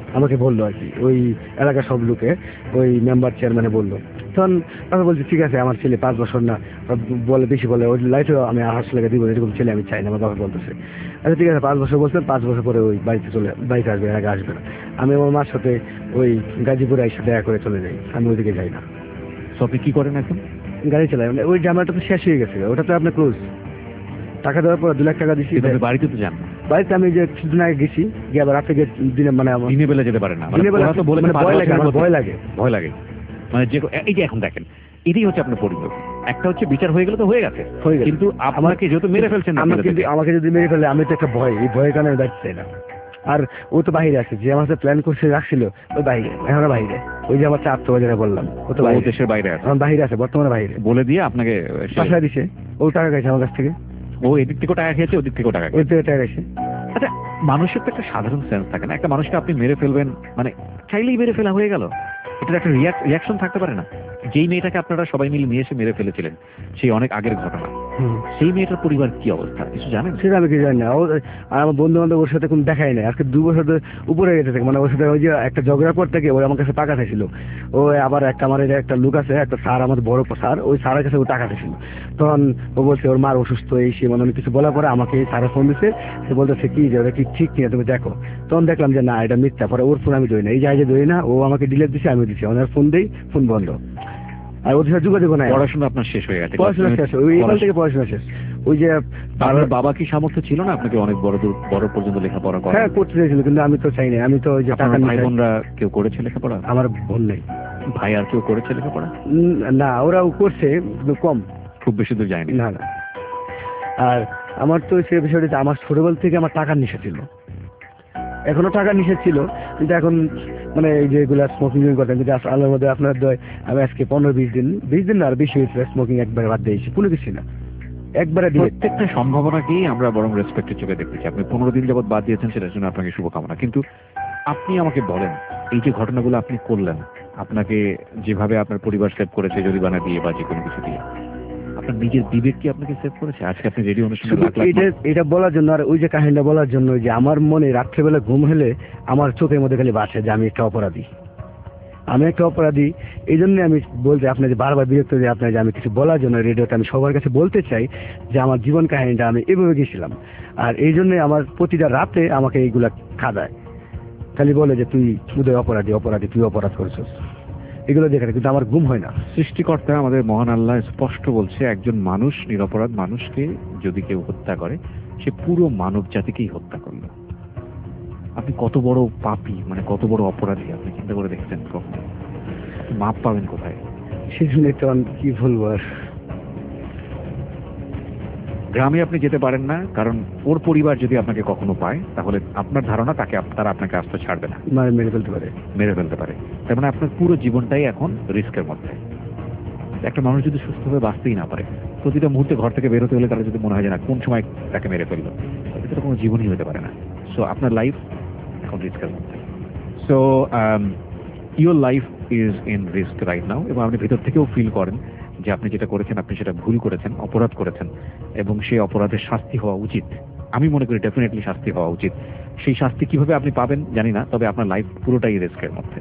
আমাকে বললো আর কি, ওই এলাকার সব লোকে, ওই মেম্বার চেয়ারম্যানে বললো। তখন আমি বলছি ঠিক আছে, আমার ছেলে পাঁচ বছর না বলে, বেশি বলে, ওই লাইফে আমি আড়াইশো টাকা দিব, এরকম ছেলে আমি চাই না, আমার বাবা বলতেছে। আচ্ছা ঠিক আছে, পাঁচ বছর বলছেন, পাঁচ বছর পরে ওই বাড়িতে চলে, বাড়িতে আসবে, আগে আসবে না। আমি আমার মার সাথে ওই গাজীপুরে এসে দেখা করে চলে যাই, আমি ওইদিকে যাই না। তো আপনি কি করেন এখন? গাড়ি চালাই, মানে ওই জামাটা তো শেষ হয়ে গেছে, ওটা তো আপনার ক্লোজ। টাকা দেওয়ার পর দু লাখ টাকা দিচ্ছি। কিন্তু আপনি বাড়িতে তো যান না। বাড়িতে আমি যে কিছুদিন আগে গেছি, গিয়ে আবার রাতে গিয়ে দিনে, মানে আমার দিনে বেলা যেতে পারেন না? দিনের বেলা তো বলে মানে ভয় লাগে, আমার ভয় লাগে। ভয় লাগে মানে যে এই যে এখন দেখেন, এটাই হচ্ছে আপনার পরিণতি। একটা হচ্ছে বিচার হয়ে গেলে তো হয়ে গেছে, হয়ে গেছে, কিন্তু আমাকে যেহেতু মেরে ফেলছেন, আমার কিন্তু আমাকে যদি মেরে ফেলে, আমি তো একটা ভয়, এই ভয়ের কারণে আমি বাড়তে চাই না। আর ও তো বাহিরে আছে, যে আমার সাথে প্ল্যান করছে রাখছিল, ওই বাহিরে, এখন বাহিরে, ওই যে আমার চার তো যেটা বললাম, ও তো বাইরে, দেশের বাইরে আছে, এখন বাহিরে আছে, বর্তমানে বাহিরে। বলে দিয়ে আপনাকে পাশা দিছে, ও টাকা খাইছে আমার কাছ থেকে, ও এদিক থেকেও টাকা খেয়েছে, ওদিক থেকেও টাকা ওই থেকে টাকা খাইছে। আচ্ছা, মানুষের তো একটা সাধারণ সেন্স থাকে না, একটা মানুষকে আপনি মেরে ফেলবেন মানে চাইলেই মেরে ফেলা হয়ে গেল, এটার একটা রিয়াকশন থাকতে পারে না? যেই মেয়েটাকে আপনারা সবাই মিলে নিয়ে এসে মেরে ফেলেছিলেন, সেই অনেক আগের ঘটনা, সেই মেয়েটার পরিবার কি অবস্থা কিছু জানেন? সেটা আমি কি জানি না। ও আর আমার বন্ধু বান্ধব ওর সাথে কোনো দেখাই নাই, আজকে দু বছর উপরে গেছে থেকে, মানে ওর সাথে ওই যে একটা ঝগড়া পর থেকে ওই আমার কাছে টাকা চাইছিল। ও আবার একটা আমার একটা লোক আছে, একটা স্যার, আমাদের বড় স্যার, ওই স্যারের কাছে ও টাকা চাইছিল। তখন ও বলছে ওর মার অসুস্থ, এই সে মানে কিছু বলার পরে আমাকে স্যারের ফোন দিচ্ছে, সে বলতেছে কি যে ওটা কি ঠিক কিনা তুমি দেখো। তখন দেখলাম যে না, এটা মিথ্যা। পরে ওর ফোন আমি ধরি না, এই জায়গায় ধরি না, ও আমাকে ডিলেট দিচ্ছে, আমি দিচ্ছি, ওনার ফোন দেই, ফোন বন্ধ। আর ওদের সাথে যোগাযোগ নাই। পড়াশোনা আপনার শেষ হয়ে গেছে? পড়াশোনা শেষ, ওই এখান থেকে পড়াশোনা শেষ। ওই যে আপনার বাবা কি সামর্থ্য ছিল না আপনাকে অনেক বড় দূর বড় পর্যন্ত লেখাপড়া করা? হ্যাঁ করতে চাইছিল, কিন্তু আমি তো চাই না। আমি তো ওই যে টাকা, ভাই বোনরা কেউ করেছে লেখাপড়া? আমার বোন নেই। ভাই আর কেউ করেছে লেখাপড়া? না, ওরাও করছে কম, খুব বেশি দূর যায়নি। না না। আর আমার তো সে বিষয়টা, আমার ছোটবেলা থেকে আমার টাকার নেশা ছিল, এখনো টাকার নেশা ছিল, কিন্তু এখন মানে এই যে এগুলা স্মোকিং করতেন, কিন্তু আল্লাহর মধ্যে আপনার দয় আমি আজকে পনেরো বিশ দিন বিশ দিন না আর বেশি হয়েছিল স্মোকিং একবারে বাদ দিয়েছি, কোনো কিছু না, একবারে দিয়ে। প্রত্যেকটা সম্ভাবনাকেই আমরা বরং রেসপেক্টের চোখে দেখতেছি। আপনি পনেরো দিন যাবত বাদ দিয়েছেন, সেটার জন্য আপনাকে শুভকামনা। কিন্তু আপনি আমাকে বলেন, এই যে ঘটনাগুলো আপনি করলেন, আপনাকে যেভাবে আপনার পরিবার সেভ করেছে জরিমানা দিয়ে বা যে কোনো কিছু দিয়ে, আপনার নিজের বিবেক কি আপনাকে সেভ করেছে? আজকে আপনি রেডিও অনুষ্ঠানে এটা এটা বলার জন্য, আর ওই যে কাহিনীটা বলার জন্য, যে আমার মনে রাত্রেবেলা ঘুম হলে আমার চোখের মধ্যে খালি বাসে যে আমি একটা অপরাধী, আমি একটা অপরাধী। এই জন্য আমি বলতে আপনাকে বারবার বিরক্ত যে আপনার, যে আমি কিছু বলার জন্য রেডিওতে আমি সবার কাছে বলতে চাই যে আমার জীবন কাহিনীটা আমি এভাবে গেছিলাম। আর এই জন্য আমার প্রতিটা রাতে আমাকে এইগুলা খাদায়, খালি বলে যে তুই উদয় অপরাধী, অপরাধী, তুই অপরাধ করেছিস, এগুলো দেখে, কিন্তু আমার ঘুম হয় না। সৃষ্টিকর্তা আমাদের মহান আল্লাহ স্পষ্ট বলছে, একজন মানুষ, নিরপরাধ মানুষকে যদি কেউ হত্যা করে, সে পুরো মানব জাতিকেই হত্যা করলো। আপনি কত বড় পাপী, মানে কত বড় অপরাধী, আপনি চিন্তা করে দেখছেন? কখনো মাপ পাবেন কোথায়? সেই জন্য তো কি বলবো আর। গ্রামে আপনি যেতে পারেন না, কারণ ওর পরিবার যদি আপনাকে কখনো পায়, তাহলে আপনার ধারণা তাকে তারা আপনাকে আস্ত ছাড়বে না, মেরে ফেলতে পারে, মেরে ফেলতে পারে। তার মানে আপনার পুরো জীবনটাই এখন রিস্কের মধ্যে। একটা মানুষ যদি সুস্থভাবে বাঁচতেই না পারে, প্রতিটা মুহূর্তে ঘর থেকে বেরোতে হলে তারা যদি মনে হয় যে না কোন সময় তাকে মেরে ফেললো, এটা কোনো জীবনই হতে পারে না। সো আপনার লাইফ এখন রিস্কের মধ্যে। So your life is in risk right now, এবং আপনি ভেতর থেকেও ফিল করেন যে আপনি যেটা করেছেন, আপনি সেটা ভুল করেছেন, অপরাধ করেছেন, এবং সেই অপরাধের শাস্তি হওয়া উচিত। আমি মনে করি ডেফিনেটলি শাস্তি হওয়া উচিত। সেই শাস্তি কিভাবে আপনি পাবেন জানি না, তবে আপনার লাইফ পুরোটাই রিস্কের মধ্যে।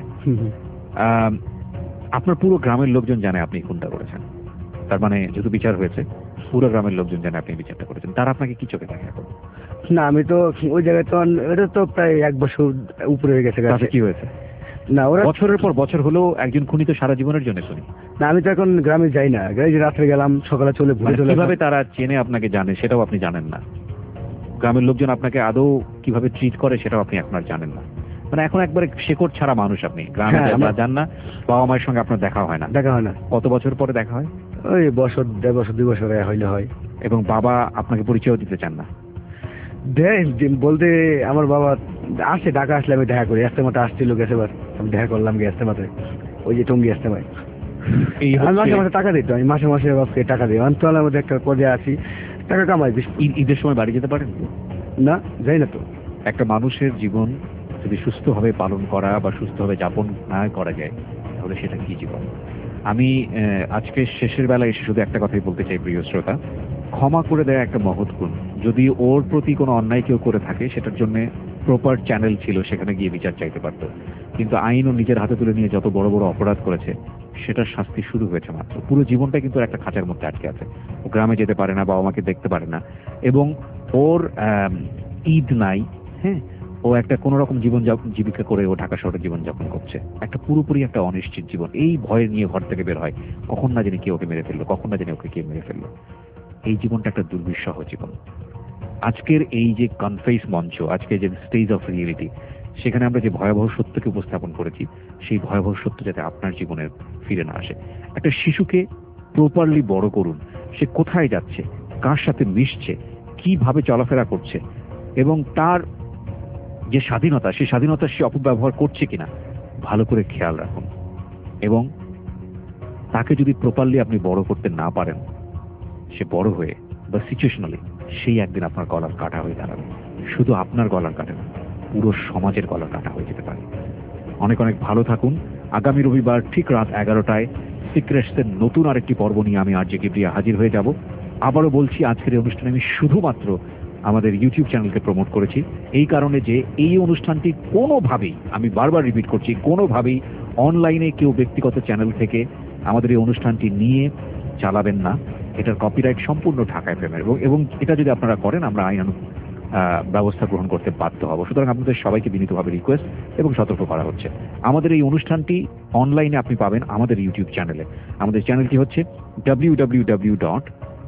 আপনার পুরো গ্রামের লোকজন জানে আপনি খুনটা করেছেন, তার মানে যেহেতু বিচার হয়েছে, পুরো গ্রামের লোকজন জানে আপনি বিচারটা করেছেন। তারা আপনাকে কি চোখে দেখে এখন? না, আমি তো ওই জায়গায় তো, এটা তো প্রায় এক বছর উপরে হয়ে গেছে। কি হয়েছে? না, ওরা বছরের পর বছর হলেও একজন খুনি তো সারা জীবনের জন্য খুনি। না, আমি তো এখন গ্রামে যাই না, রাত্রে গেলাম, সকালে চলে ভুলে চলে। কিভাবে তারা চেনে আপনাকে, জানে, সেটাও আপনি জানেন না। গ্রামের লোকজন আপনাকে আদৌ কিভাবে ট্রিট করে সেটাও আপনি এখন আর জানেন না। মানে এখন একবারে শেকড় ছাড়া মানুষ আপনি। গ্রামে যান না, বাবা মায়ের সঙ্গে আপনার দেখা হয় না। দেখা হয় না। কত বছর পরে দেখা হয়? ওই বছর দেড় বছর দুই বছর হইলে হয়। এবং বাবা আপনাকে পরিচয় দিতে চান না? বলতে আমার বাবা আসে, ঢাকা আসলে আমি দেখা করি। আসতে মাঠে আসছিল, গেছে বার আমি দেখা করলাম গিয়ে আসতে মাঠে, ওই যে টঙ্গি আসতে ভাই। আমি মাসে মাসে টাকা দিত, আমি মাসে মাসে বাপকে টাকা দিই। আমি তো মধ্যে একটা পর্যায়ে আছি, টাকা কামাই। ঈদের সময় বাড়ি যেতে পারেন না? যাই না তো। একটা মানুষের জীবন যদি সুস্থভাবে পালন করা বা সুস্থভাবে যাপন না করা যায়, তাহলে সেটা কি জীবন? আমি আজকে শেষের বেলায় এসে শুধু একটা কথাই বলতে চাই, প্রিয় শ্রোতা, ক্ষমা করে দেওয়া একটা মহৎ গুণ। যদি ওর প্রতি কোনো অন্যায় কেউ করে থাকে, সেটার জন্য প্রপার চ্যানেল ছিল সেখানে গিয়ে বিচার চাইতে পারত, কিন্তু আইনও নিজের হাতে তুলে নিয়ে যত বড় বড় অপরাধ করেছে সেটার শাস্তি শুরু হয়েছে মাত্র। পুরো জীবনটা কিন্তু একটা খাঁচার মধ্যে আটকে আছে। ও গ্রামে যেতে পারে না, বাবা মাকে দেখতে পারে না, এবং ওর আম, ঈদ নাই। হ্যাঁ, ও একটা কোনো রকম জীবন জীবিকা করে ও ঢাকা শহরে জীবনযাপন করছে, একটা পুরোপুরি একটা অনিশ্চিত জীবন। এই ভয়ে নিয়ে ঘর থেকে বের হয়, কখন না জানি কে ওকে মেরে ফেললো, কখন না জানি ওকে কে মেরে ফেললো। এই জীবনটা একটা দুর্বিষহ জীবন। আজকের এই যে কনফেস মঞ্চ, আজকে যে স্টেজ অফ রিয়েলিটি, সেখানে আমরা যে ভয়াবহ সত্যকে উপস্থাপন করেছি, সেই ভয়াবহ সত্য যাতে আপনার জীবনে ফিরে না আসে। একটা শিশুকে প্রপারলি বড় করুন, সে কোথায় যাচ্ছে, কার সাথে মিশছে, কিভাবে চলাফেরা করছে, এবং তার যে স্বাধীনতা, সেই স্বাধীনতার সে অপব্যবহার করছে কিনা ভালো করে খেয়াল রাখুন। এবং তাকে যদি প্রপারলি আপনি বড় করতে না পারেন, সে বড় হয়ে বা সিচুয়েশনালি সেই একদিন আপনার গলার কাটা হয়ে দাঁড়াবে। শুধু আপনার গলার কাটা না, পুরো সমাজের গলার কাটা হয়ে যেতে পারে। অনেক অনেক ভালো থাকুন। আগামী রবিবার ঠিক রাত এগারোটায় সিক্রেটসের নতুন আরেকটি পর্ব নিয়ে আমি আর জে কিবরিয়া হাজির হয়ে যাব। আবারও বলছি, আজকের এই অনুষ্ঠানে আমি শুধুমাত্র আমাদের ইউটিউব চ্যানেলকে প্রমোট করেছি, এই কারণে যে এই অনুষ্ঠানটি কোনোভাবেই, আমি বারবার রিপিট করছি, কোনোভাবেই অনলাইনে কেউ ব্যক্তিগত চ্যানেল থেকে আমাদের এই অনুষ্ঠানটি নিয়ে চালাবেন না। এটার কপিরাইট সম্পূর্ণ ঢাকা এফএমের, এবং এবং এটা যদি আপনারা করেন আমরা আইনানুগ ব্যবস্থা গ্রহণ করতে বাধ্য হব। সুতরাং আপনাদের সবাইকে বিনীতভাবে রিকোয়েস্ট এবং সতর্ক করা হচ্ছে। আমাদের এই অনুষ্ঠানটি অনলাইনে আপনি পাবেন আমাদের ইউটিউব চ্যানেলে। আমাদের চ্যানেলটি হচ্ছে W W W dot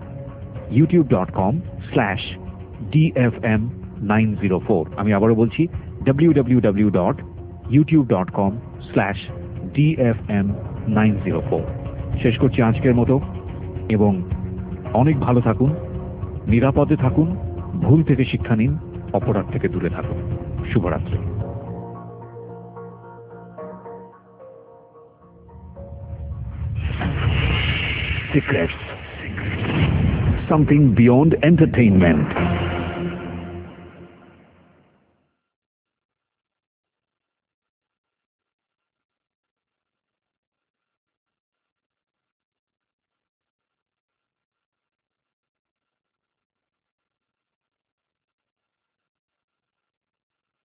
YouTube dot com slash D F M nine zero four. আমি আবারও বলছি, W W W dot YouTube dot com slash D F M nine zero four. শেষ করছি আজকের মতো, এবং অনেক ভালো থাকুন, নিরাপদে থাকুন, ভুল থেকে শিক্ষা নিন, অপরাধ থেকে দূরে থাকুন। শুভরাত্রি। Secrets. Something beyond entertainment.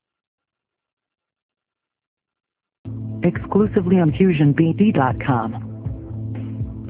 Exclusively on fusion b d dot com.